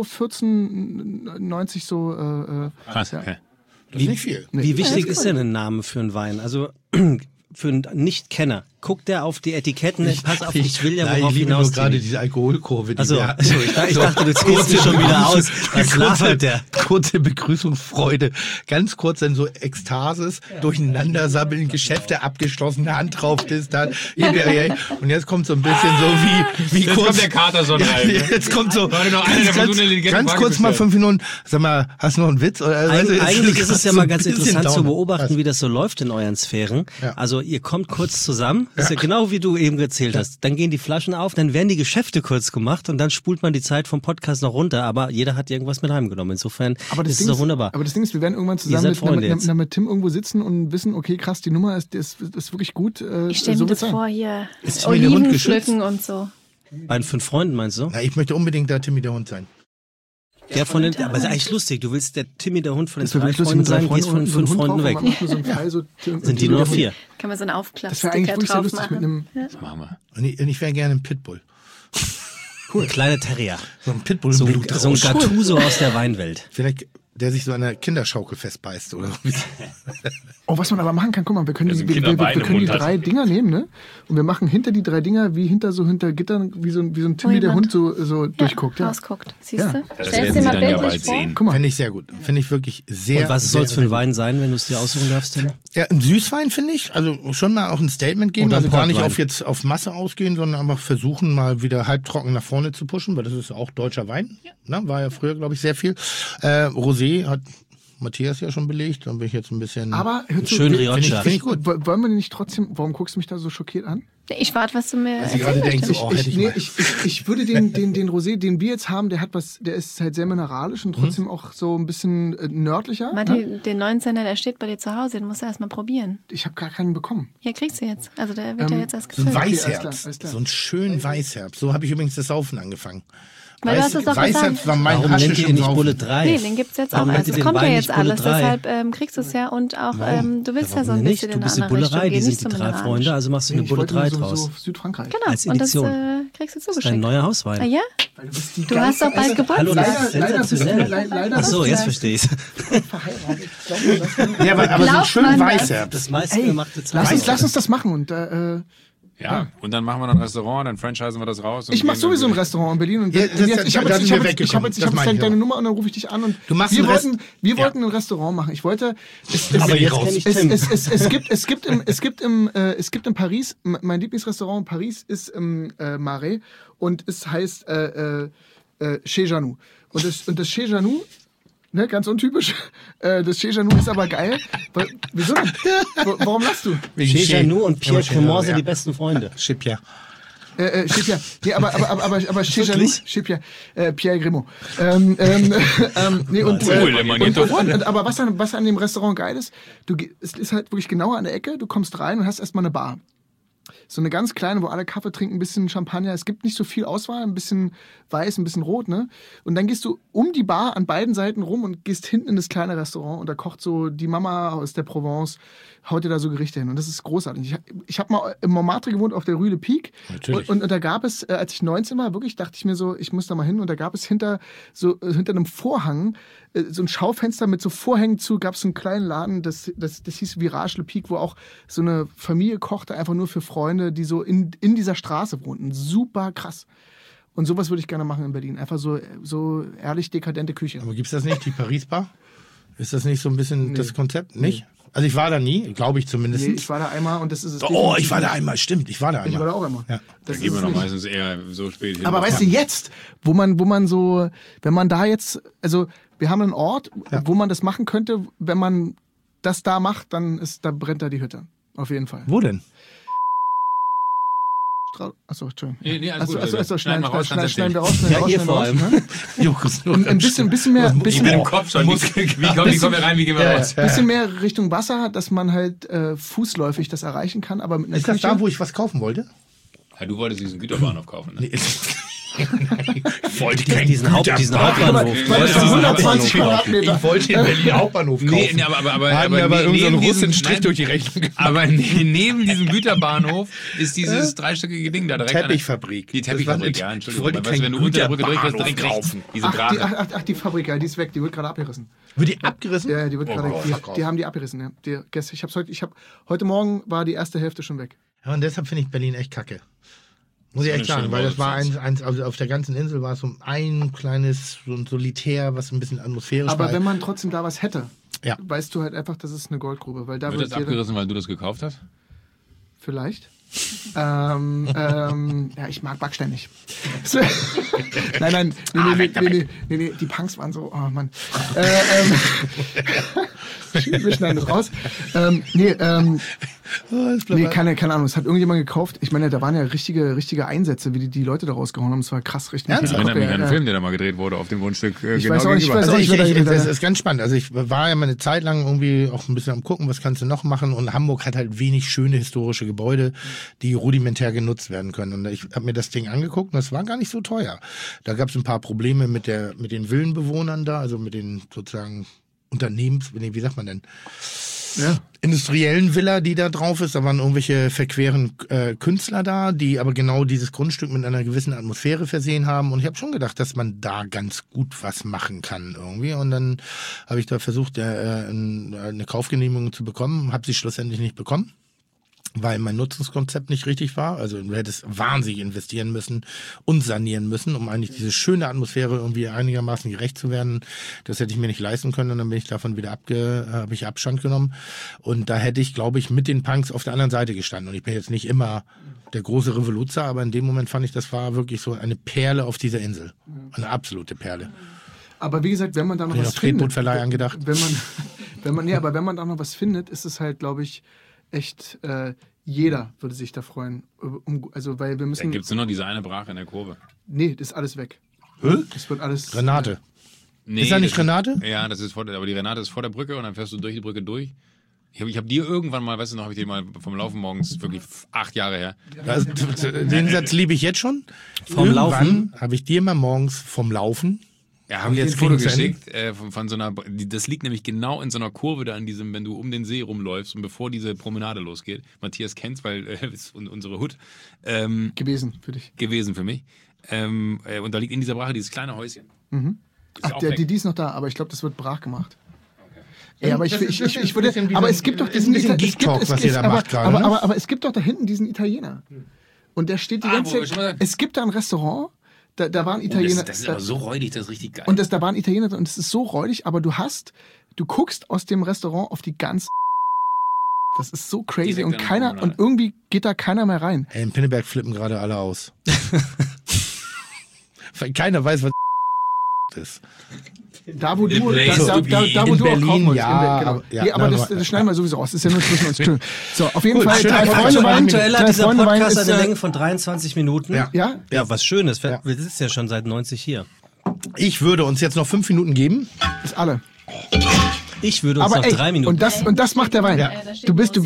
14,90 so. Krass, ja. okay. Das ist nicht viel. Wie wichtig ist denn ein Name für einen Wein? Also für einen Nicht-Kenner. Guckt der auf die Etiketten, pass auf, ich will ja worauf ich liebe hinaus. nur gerade diese Alkoholkurve. Die Also, wir- ich dachte, du ziehst mich schon wieder aus. Was labert der? Kurze Begrüßungsfreude, ganz kurz dann so Ekstasis, durcheinander sammeln, Geschäfte abgeschlossen, Hand drauf, das, dann, und jetzt kommt so ein bisschen so wie Jetzt kurz. kommt der Kater schon rein. Ne? Jetzt kommt so Warte noch einer, der versucht, eine intelligente ganz Frage kurz zu mal stellen. 5 Minuten, sag mal, hast du noch einen Witz? Oder, Eigentlich ist es ja so mal ein ganz bisschen interessant zu Downer. beobachten, wie das so läuft in euren Sphären. Ja. Also ihr kommt kurz zusammen, das ist ja genau wie du eben erzählt hast. Dann gehen die Flaschen auf, dann werden die Geschäfte kurz gemacht und dann spult man die Zeit vom Podcast noch runter, aber jeder hat irgendwas mit heimgenommen. Insofern ist es doch wunderbar. Aber das Ding ist, wir werden irgendwann Ihr zusammen seid Freunde jetzt. mit Tim irgendwo sitzen und wissen, okay, krass, die Nummer ist wirklich gut. Ich stelle so mir wird's das sein. vor, hier Ist Timmy der Hund Oliven geschützt? pflücken und so. Bei den 5 Freunden meinst du? Ja, ich möchte unbedingt da Timmy der Hund sein. Der von den, aber das ist eigentlich lustig. Du willst der Timmy, der Hund von den Das wäre 3 wirklich lustig Freunden mit 3 sein, gehst von den 5 Freunden weg. Sind die nur noch 4? Kann man so einen Das wäre Aufklappsticker eigentlich wirklich sehr drauf lustig mit machen. einem. Das machen wir. Und ich wäre gerne ein Pitbull. Cool. Kleine Terrier. So ein Pitbull So, im so ein Blutrausch. Gattuso aus der Weinwelt. Vielleicht, der sich so an einer Kinderschaukel festbeißt, oder? Oh, was man aber machen kann, guck mal, wir können Ja, so die, ein wir Kinderbein im können die Mund hat. 3 Dinger nehmen, ne? Und wir machen hinter die 3 Dinger, wie hinter Gittern, wie so ein Timmy, der jemand- Hund so durchguckt. Ja. Rausguckt. Siehst Ja. du? Das Stellst werden dir Sie mal dann ja bildlich bald vor. sehen. Guck mal. Finde ich sehr gut. Finde ich wirklich sehr. Und was soll es für sehr, ein Wein sein, wenn du es dir aussuchen darfst, Tim? Ja, ein Süßwein finde ich. Also schon mal auch ein Statement geben. Oder ein Also gar nicht Portwein. auf Masse ausgehen, sondern einfach versuchen, mal wieder halbtrocken nach vorne zu pushen, weil das ist auch deutscher Wein. Ne? War ja früher, glaube ich, sehr viel. Rosé hat Matthias ja schon belegt. Dann bin ich jetzt ein bisschen. Aber hör zu, Schön wir- Rioja. Finde ich gut. wollen wir nicht trotzdem, warum guckst du mich da so schockiert an? Ich warte, was du mir Sie gerade denkt, so, oh, hätte ich mal. Ich würde den Rosé, den wir jetzt haben, der ist halt sehr mineralisch und trotzdem auch so ein bisschen nördlicher. Martin, den 19er, der steht bei dir zu Hause, den musst du erst mal probieren. Ich habe gar keinen bekommen. Ja, kriegst du jetzt. Also der wird ja jetzt erst So ein gefüllt. alles Weißherbst. klar, alles klar. So ein schön Weißherbst. So habe ich übrigens das Saufen angefangen. Weil du hast es doch Weißherbst gesagt. war mein Warum nennt Haschisch ihr im nicht Saufen. Bulle 3? Nee, den gibt's jetzt auch Warum erst. nennt Es ihr den kommt ja Wein jetzt nicht Bulle alles, 3? deshalb kriegst du es ja und auch, du willst ja so ein Warum bisschen nicht? in Du bist eine eine andere Bullerei, Richtung die gehen, sind nicht die so 3 mineralisch. Freunde, also machst du eine Ich Bulle wollte 3 nur draus. so Südfrankreich. Genau, Als und das Edition. kriegst du Das ist dein zugeschickt. neuer Hauswein. Ah ja? Du hast doch bald Geburtstag. Hallo, das ist Leider bist du- sensationell. leider Ach so, bist du jetzt verstehe ich's. verheiratet. Glaub mir das. Ja, aber so ein Glaubt schön man das? Weißherbst. Das meiste gemachte Lass uns das machen und Ja, und dann machen wir noch ein Restaurant, dann franchisen wir das raus. Und ich mach gehen sowieso ein dann- Restaurant in Berlin und Ja, ich das- habe da jetzt, sind wir weggekommen. Das meine ich deine auch. Nummer und dann rufe ich dich an und Du machst wir einen Rest- wollten ein Restaurant machen. Ich wollte Aber jetzt kenn raus. ich Tim. es gibt in Paris, mein Lieblingsrestaurant in Paris ist im Marais und es heißt Chez Janou. Und das Chez Janou, ne, ganz untypisch, das Chez Janou ist aber geil. Wieso denn? Warum lachst du? Wegen Chez Janou und Pierre Ja, Cremant sind ja. die besten Freunde. Chez Pierre. Chez Pierre. Nee, aber Chez Janou, Wirklich? Chez Pierre. Pierre Grimaud. Nee, und, Cool, der Mann geht doch an. aber was an dem Restaurant geil ist, es ist halt wirklich genauer an der Ecke, du kommst rein und hast erstmal eine Bar. So eine ganz kleine, wo alle Kaffee trinken, ein bisschen Champagner. Es gibt nicht so viel Auswahl, ein bisschen weiß, ein bisschen rot, ne? Und dann gehst du um die Bar an beiden Seiten rum und gehst hinten in das kleine Restaurant und da kocht so die Mama aus der Provence, haut dir da so Gerichte hin. Und das ist großartig. Ich habe mal im Montmartre gewohnt auf der Rue Le Pic. Natürlich. Und da gab es, als ich 19 war, wirklich dachte ich mir so, ich muss da mal hin. Und da gab es hinter einem Vorhang so ein Schaufenster mit so Vorhängen zu, gab es einen kleinen Laden, das hieß Virage Le Pic, wo auch so eine Familie kochte, einfach nur für Freunde, die so in dieser Straße wohnten. Super krass. Und sowas würde ich gerne machen in Berlin. Einfach so ehrlich dekadente Küche. Aber gibt's das nicht, die Paris-Bar? Ist das nicht so ein bisschen das Konzept? Nicht? Also ich war da nie, glaube ich zumindest. Nee, ich war da einmal und das ist es. Oh, ich war da einmal, stimmt, ich war da einmal. Ich war da auch einmal. Ja. Da Das gehen wir ist noch nicht- meistens eher so spät hin. Aber weißt du, jetzt, wo man so, wenn man da jetzt, also wir haben einen Ort, wo man das machen könnte, wenn man das da macht, da brennt da die Hütte. Auf jeden Fall. Wo denn? Achso, Entschuldigung. Nee, alles gut. Achso, Schneiden wir raus, kannst schneiden wir erzählen. raus, Ja, ihr vor allem. ne? Ein bisschen mehr, Ich bin im Kopf schon. Wie kommen wir rein, wie gehen wir raus? bisschen mehr Richtung Wasser, dass man halt fußläufig das erreichen kann, aber mit einer Ist das da, wo ich was kaufen wollte? Ja, du wolltest diesen Güterbahnhof kaufen, ne? Nee, Ich wollte keinen diesen Hauptbahnhof. Ich wollte den Berlin Hauptbahnhof kaufen. Nee, aber irgendeinen Russen Strich durch die Rechnung gemacht. Aber neben diesem Güterbahnhof ist dieses dreistöckige Ding da direkt. Teppich-Fabrik. Die Teppich-Fabrik, ja, Entschuldigung. Ich wollte Wenn du unter der Brücke durchfährst, direkt kaufen. Diese Drache. Ach, die Fabrik, ja, die ist weg, die wird gerade abgerissen. Wird die abgerissen? Ja, die wird gerade. Die haben die abgerissen, ja. Heute Morgen war die erste Hälfte schon weg. Ja, und deshalb finde ich Berlin echt kacke. Muss ich echt sagen, weil das war also auf der ganzen Insel war es so ein kleines, so ein Solitär, was ein bisschen atmosphärisch war. Aber wenn man trotzdem da was hätte, ja, weißt du halt einfach, das ist eine Goldgrube. Weil da wird das abgerissen, weil du das gekauft hast? Vielleicht. Ja, ich mag Backstein nicht. Nein, nee, die Punks waren so, oh Mann. Wir schneiden das raus. Keine Ahnung, es hat irgendjemand gekauft. Ich meine, da waren ja richtige Einsätze, wie die Leute da rausgehauen haben. Es war krass, richtig. Ja, ich erinnere mich an einen Film, der da mal gedreht wurde auf dem Grundstück. Das ist ganz spannend. Also ich war ja mal eine Zeit lang irgendwie auch ein bisschen am gucken, was kannst du noch machen, und Hamburg hat halt wenig schöne historische Gebäude, die rudimentär genutzt werden können. Und ich habe mir das Ding angeguckt und das war gar nicht so teuer. Da gab es ein paar Probleme mit den Villenbewohnern da, also mit den sozusagen wie sagt man denn? Ja. Industriellen Villa, die da drauf ist. Da waren irgendwelche verqueren Künstler da, die aber genau dieses Grundstück mit einer gewissen Atmosphäre versehen haben. Und ich habe schon gedacht, dass man da ganz gut was machen kann irgendwie. Und dann habe ich da versucht, eine Kaufgenehmigung zu bekommen, habe sie schlussendlich nicht bekommen, weil mein Nutzungskonzept nicht richtig war. Also du hättest wahnsinnig investieren müssen und sanieren müssen, um eigentlich diese schöne Atmosphäre irgendwie einigermaßen gerecht zu werden. Das hätte ich mir nicht leisten können, und dann bin ich davon wieder habe ich Abstand genommen. Und da hätte ich, glaube ich, mit den Punks auf der anderen Seite gestanden. Und ich bin jetzt nicht immer der große Revoluzer, aber in dem Moment fand ich, das war wirklich so eine Perle auf dieser Insel. Eine absolute Perle. Aber wie gesagt, wenn man da noch was findet, angedacht. Wenn man da noch was findet, ist es halt, glaube ich, echt, jeder würde sich da freuen. Weil wir müssen. Da gibt es nur noch diese eine Brache in der Kurve. Nee, das ist alles weg. Das wird alles. Renate. Nee, ist da nicht Renate? Ja, das ist aber die Renate ist vor der Brücke und dann fährst du durch die Brücke durch. Ich hab dir irgendwann mal, weißt du noch, habe ich dir mal vom Laufen morgens, wirklich 8 Jahre her. Den Satz liebe ich jetzt schon. Vom Laufen habe ich dir mal morgens vom Laufen. Ja, haben wir jetzt ein Foto geschickt von so einer, das liegt nämlich genau in so einer Kurve da an diesem, wenn du um den See rumläufst und bevor diese Promenade losgeht. Matthias kennt's, weil ist unsere Hut. Gewesen für dich. Gewesen für mich. Und da liegt in dieser Brache dieses kleine Häuschen. Mhm. Ach, die ist noch da, aber ich glaube, das wird brach gemacht. Okay. Ja, aber ich würde, aber es gibt doch diesen Geek-Talk, was ihr da macht gerade. Aber es gibt doch da hinten diesen Italiener. Und der steht die ganze Zeit. Es gibt da ein Restaurant. Da waren Italiener. Das ist aber so räudig, das ist richtig geil. Und da waren Italiener drin und es ist so räudig, aber du guckst aus dem Restaurant auf die ganze. Das ist so crazy und irgendwie geht da keiner mehr rein. Hey, in Pinneberg flippen gerade alle aus. Weil keiner weiß, was ist. Da wo du in Berlin, ja. Aber das schneiden wir sowieso aus. Das ist ja nur zwischen uns. So, auf jeden Fall. Aktuell hat dieser Podcast eine Länge von 23 Minuten. Ja, was Schönes. Wir sitzen ja schon seit 90 hier. Ich würde uns jetzt noch 5 Minuten geben. Ist alle. Ich würde uns noch 3 Minuten. Und das macht der Wein. Ja. Du würdest.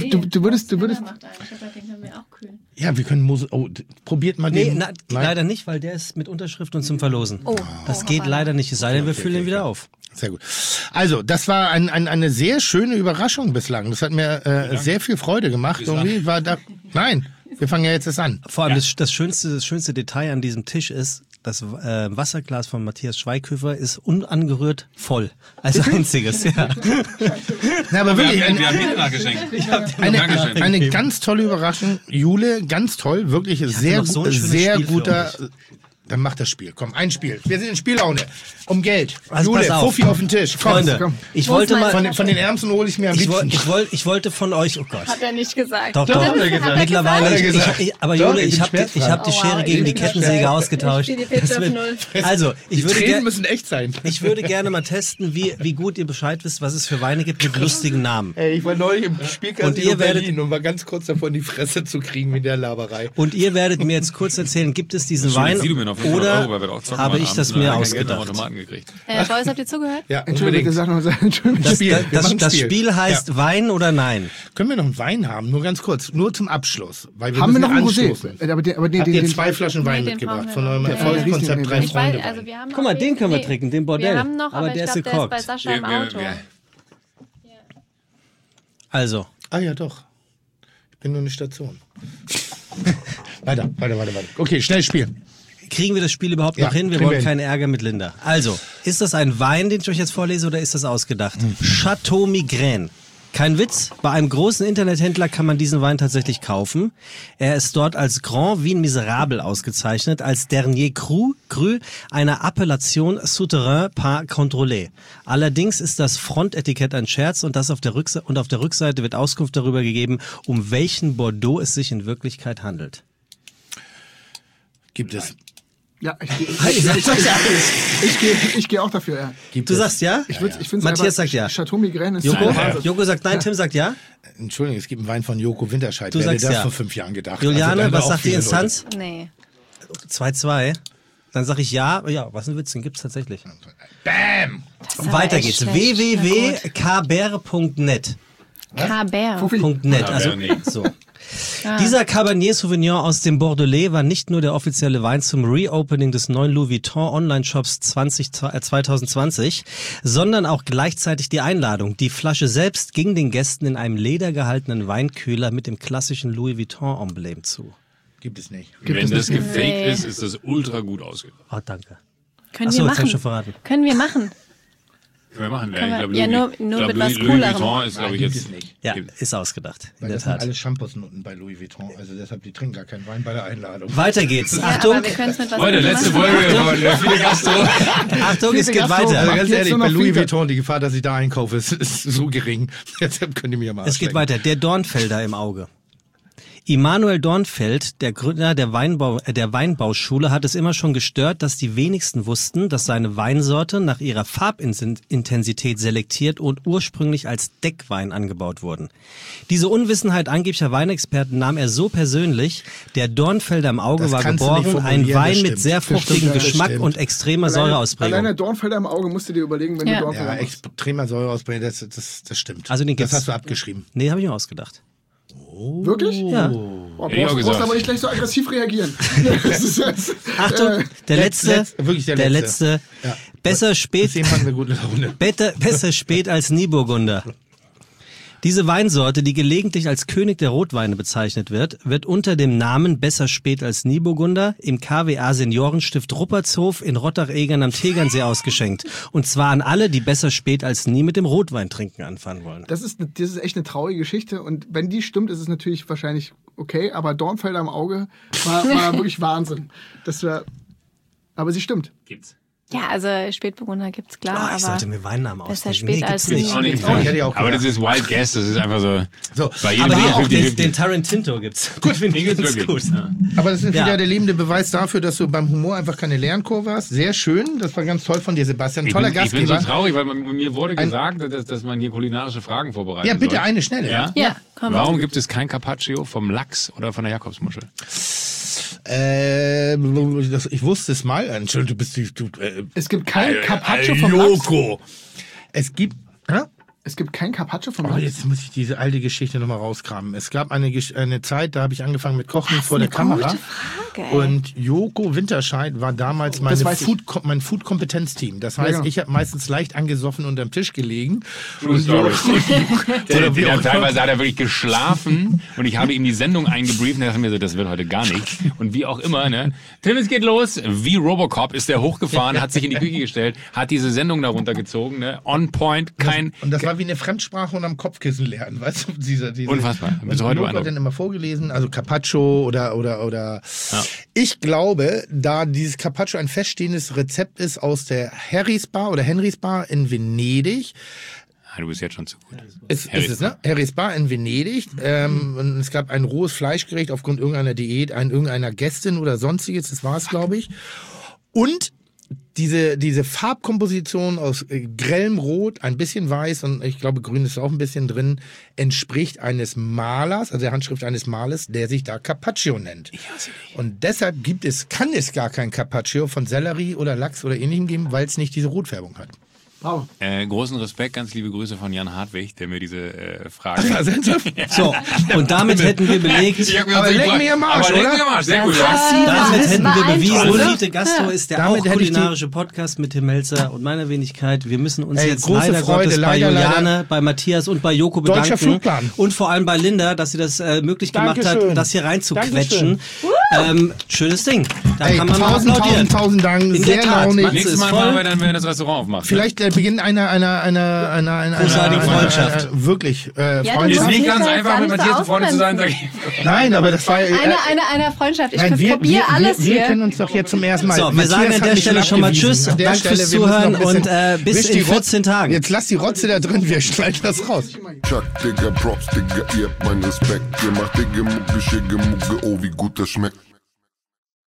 Ja, wir können probiert mal den. Nein, leider nicht, weil der ist mit Unterschrift und zum Verlosen. Das geht leider nicht, es sei denn, wir füllen ihn wieder auf. Sehr gut. Also, das war eine sehr schöne Überraschung bislang. Das hat mir sehr viel Freude gemacht. Irgendwie nein, wir fangen ja jetzt erst an. Vor allem das schönste Detail an diesem Tisch ist, das Wasserglas von Matthias Schweighöfer ist unangerührt voll. Als einziges, ja. Na, aber wirklich, wir haben dir nachgeschenkt. Eine ganz tolle Überraschung. Jule, ganz toll. Wirklich sehr guter. Dann mach das Spiel. Komm, ein Spiel. Wir sind in Spiellaune. Um Geld. Also Jule, Fuffi auf den Tisch. Freunde, komm. Ich wollte mal... Von den Ärmsten hole ich mir am liebsten. Ich wollte von euch... Oh Gott. Hat er nicht gesagt. Doch. Mittlerweile... Aber Jule, ich hab die Schere gegen die Kettensäge ausgetauscht. Also, die Tränen müssen echt sein. Ich würde gerne mal testen, wie gut ihr Bescheid wisst, was es für Weine gibt mit lustigen Namen. Ey, ich war neulich im Spielcasino Berlin und war ganz kurz davon, die Fresse zu kriegen mit der Laberei. Und ihr werdet mir jetzt kurz erzählen, gibt es diesen Wein... Oder Euro, weil wir auch zocken habe waren ich das abends und mir dann kein Geld am ausgedacht? Automaten gekriegt. Herr Scheuß, habt ihr zugehört? Ja, Entschuldigung, sag noch, Entschuldigung. Das Spiel heißt Wein oder Nein? Können wir noch einen Wein haben? Nur ganz kurz, nur zum Abschluss. Weil wir Haben wir noch einen anstoßen. Rosé? Aber Habt ihr 2 Flaschen Wein Nee, den mitgebracht brauchen von wir eurem noch. Erfolgskonzept 3 Ich Freunde weiß, also Wein? wir haben Guck mal, noch den können wir nee, trinken, den Bordell. Wir haben noch, aber der ich ist glaube, der ist bei gekorkt. Sascha im Auto. Also, Ah ja, doch. Ich bin nur eine Station. Weiter. Okay, schnell spielen. kriegen wir das Spiel überhaupt Ja, noch hin? Wir kriegen wir wollen hin. keinen Ärger mit Linda. Also, ist das ein Wein, den ich euch jetzt vorlese, oder ist das ausgedacht? Chateau Migraine. Kein Witz, bei einem großen Internethändler kann man diesen Wein tatsächlich kaufen. Er ist dort als Grand Vin Miserable ausgezeichnet, als Dernier Cru, eine Appellation Souterrain par Contrôlé. Allerdings ist das Frontetikett ein Scherz und auf der Rückseite wird Auskunft darüber gegeben, um welchen Bordeaux es sich in Wirklichkeit handelt. Gibt es. Ja, ich gehe auch dafür, ja. Du sagst ja? Ich find's Matthias einfach, sagt ja. Chateau Migraine ist Joko sagt nein, Tim sagt ja. Entschuldigung, es gibt einen Wein von Joko Winterscheid. Du Wer hätte sagst das ja. vor 5 Jahren gedacht? Juliane, Also, da was auch sagt die viele Instanz? Nee. 2-2. Dann sag ich ja. Ja, was ein Witz, den gibt's tatsächlich. Bam! Weiter geht's. www.caber.net. Cabert. Also, so. Dieser Cabernet Sauvignon aus dem Bordelais war nicht nur der offizielle Wein zum Reopening des neuen Louis Vuitton Online-Shops 2020, sondern auch gleichzeitig die Einladung. Die Flasche selbst ging den Gästen in einem ledergehaltenen Weinkühler mit dem klassischen Louis Vuitton-Emblem zu. Gibt es nicht. Wenn das gefaked ist, ist das ultra gut ausgedacht. Oh, danke. Können Achso, wir jetzt hab ich machen. schon verraten. Können wir machen. Können wir machen. Können wir- Ich glaube, ja, nur mit was Louis Coolerem. Vuitton ist, glaube ich, Gibt jetzt es nicht. Ja, ist ausgedacht. In Weil der das sind Tat. alles Shampoosnoten bei Louis Vuitton. Also deshalb, die trinken gar keinen Wein bei der Einladung. Weiter geht's. Ja, Achtung. aber wir können es mit was Leute, anderem letzte machen. Folge von der Viele Gastro. Achtung, es geht Also weiter. ganz jetzt ehrlich, nur noch bei Louis Filter. Vuitton, die Gefahr, dass ich da einkaufe, ist so gering. Deshalb könnt ihr mir mal Es geht abschlecken. weiter. Der Dornfelder im Auge. Immanuel Dornfeld, der Gründer der Weinbauschule, hat es immer schon gestört, dass die wenigsten wussten, dass seine Weinsorte nach ihrer Farbintensität selektiert und ursprünglich als Deckwein angebaut wurden. Diese Unwissenheit angeblicher Weinexperten nahm er so persönlich. Der Dornfelder im Auge Das war kannst du nicht geboren, ein formulieren, Wein das mit stimmt. sehr Das stimmt, fruchtigem ja, das Geschmack stimmt. und extremer Säureausprägung. Alleine Dornfelder im Auge musst du dir überlegen, wenn Ja. du Dornfelder Ja, machst. extremer Säureausbringung, das stimmt. Also den das gibt's. hast du abgeschrieben. Nee, habe ich mir ausgedacht. Wirklich? Ja. Boah, Hätte ich auch brauchst gesagt. aber nicht gleich so aggressiv reagieren. Das ist jetzt, Achtung, der letzte, wirklich der der letzte. letzte. Ja. Besser spät, Deswegen haben wir gute Laune. besser spät als nie Burgunder. Diese Weinsorte, die gelegentlich als König der Rotweine bezeichnet wird, wird unter dem Namen Besser spät als nie Burgunder im KWA Seniorenstift Ruppertshof in Rottach-Egern am Tegernsee ausgeschenkt. Und zwar an alle, die besser spät als nie mit dem Rotweintrinken anfangen wollen. das ist echt eine traurige Geschichte. Und wenn die stimmt, ist es natürlich wahrscheinlich okay. Aber Dornfelder im Auge war wirklich Wahnsinn. Aber sie stimmt. Gibt's. Ja, also Spätburgunder gibt's klar, Oh, ich aber sollte mir Weinnamen besser ausdenken. spät als gibt's nie. Auch nicht. Oh, ich hätte ja auch Aber gedacht. das ist Wild Guess, das ist einfach so. So, Bei jedem Aber Bier auch den 50-50. Tarantino gibt's. Gut, Den gibt's wirklich. gut. Ja. Aber das ist Ja. wieder der lebende Beweis dafür, dass du beim Humor einfach keine Lernkurve hast. Sehr schön. Das war ganz toll von dir, Sebastian. Ich Toller bin so Gastgeber. traurig, weil mir wurde gesagt, dass man hier kulinarische Fragen vorbereitet. Ja, bitte soll. eine schnelle. Ja? Ja, komm. Warum gibt es kein Carpaccio vom Lachs oder von der Jakobsmuschel? Ich wusste es mal. Entschuldigung, Es gibt kein Carpaccio vom Lachs. Joko. Es gibt. Hä? Es gibt kein Carpaccio vom Oh, Lachs. jetzt muss ich diese alte Geschichte nochmal rauskramen. Es gab eine Zeit, da habe ich angefangen mit Kochen vor der Kamera. Gute Frage, ey. Und Joko Winterscheid war damals mein Food-Kompetenzteam. Das heißt, Ja. ich habe meistens leicht angesoffen unterm Tisch gelegen. True Story. Oder wie auch Teilweise hat er wirklich geschlafen und ich habe ihm die Sendung eingebrieft und er dachte mir so, das wird heute gar nichts. Und wie auch immer, ne? Tim, es geht los. Wie Robocop ist er hochgefahren, hat sich in die Küche gestellt, hat diese Sendung darunter gezogen, ne? On point, kein... Und das war wie eine Fremdsprache und am Kopfkissen lernen, weißt du? Diese Unfassbar. Bis Und heute Joko hat beeindruckt. dann immer vorgelesen, also Carpaccio oder. Ich glaube, da dieses Carpaccio ein feststehendes Rezept ist aus der Henrys Bar in Venedig. Ah, du bist jetzt schon zu gut. Ist es, ne? Henrys Bar in Venedig. Und es gab ein rohes Fleischgericht aufgrund irgendeiner Diät, irgendeiner Gästin oder sonstiges, das war es, glaube ich. Und diese Farbkomposition aus grellem Rot, ein bisschen weiß und ich glaube grün ist auch ein bisschen drin, entspricht eines Malers, also der Handschrift eines Malers, der sich da Carpaccio nennt. Und deshalb kann es gar kein Carpaccio von Sellerie oder Lachs oder ähnlichem geben, weil es nicht diese Rotfärbung hat. Wow. Großen Respekt, ganz liebe Grüße von Jan Hartwig, der mir diese Frage... So, und damit hätten wir belegt... Aber leck mir am Arsch, oder? Sehr gut. Damit hätten wir bewiesen, Fiete Gastro ist der auch kulinarische Podcast mit Tim Melzer und meiner Wenigkeit. Wir müssen uns jetzt leider Gottes bei Juliane, bei Matthias und bei Joko bedanken. Und vor allem bei Linda, dass sie das möglich gemacht hat, das hier reinzuquetschen. Schönes Ding. Da kann man mal applaudieren. Tausend Dank. Sehr launig. Nächstes Mal machen wir dann, wenn wir das Restaurant aufmachen. Vielleicht Beginn einer großartigen Freundschaft. Wirklich. Freundschaft. Ist nicht ganz einfach, mit Matthias befreundet zu sein, sag ich. Nein, aber das war... Einer Freundschaft. Ich probiere alles hier. Wir kennen uns doch jetzt zum ersten Mal. So, wir sagen an der Stelle schon mal Tschüss. Danke fürs Zuhören und bis in 14 Tagen. Jetzt lass die Rotze da drin, wir schneiden das raus. Chuck, Digga, Props, Digga, ihr habt meinen Respekt. Ihr macht Digga, Mucke, Schicke, Mucke, oh, wie gut das schmeckt.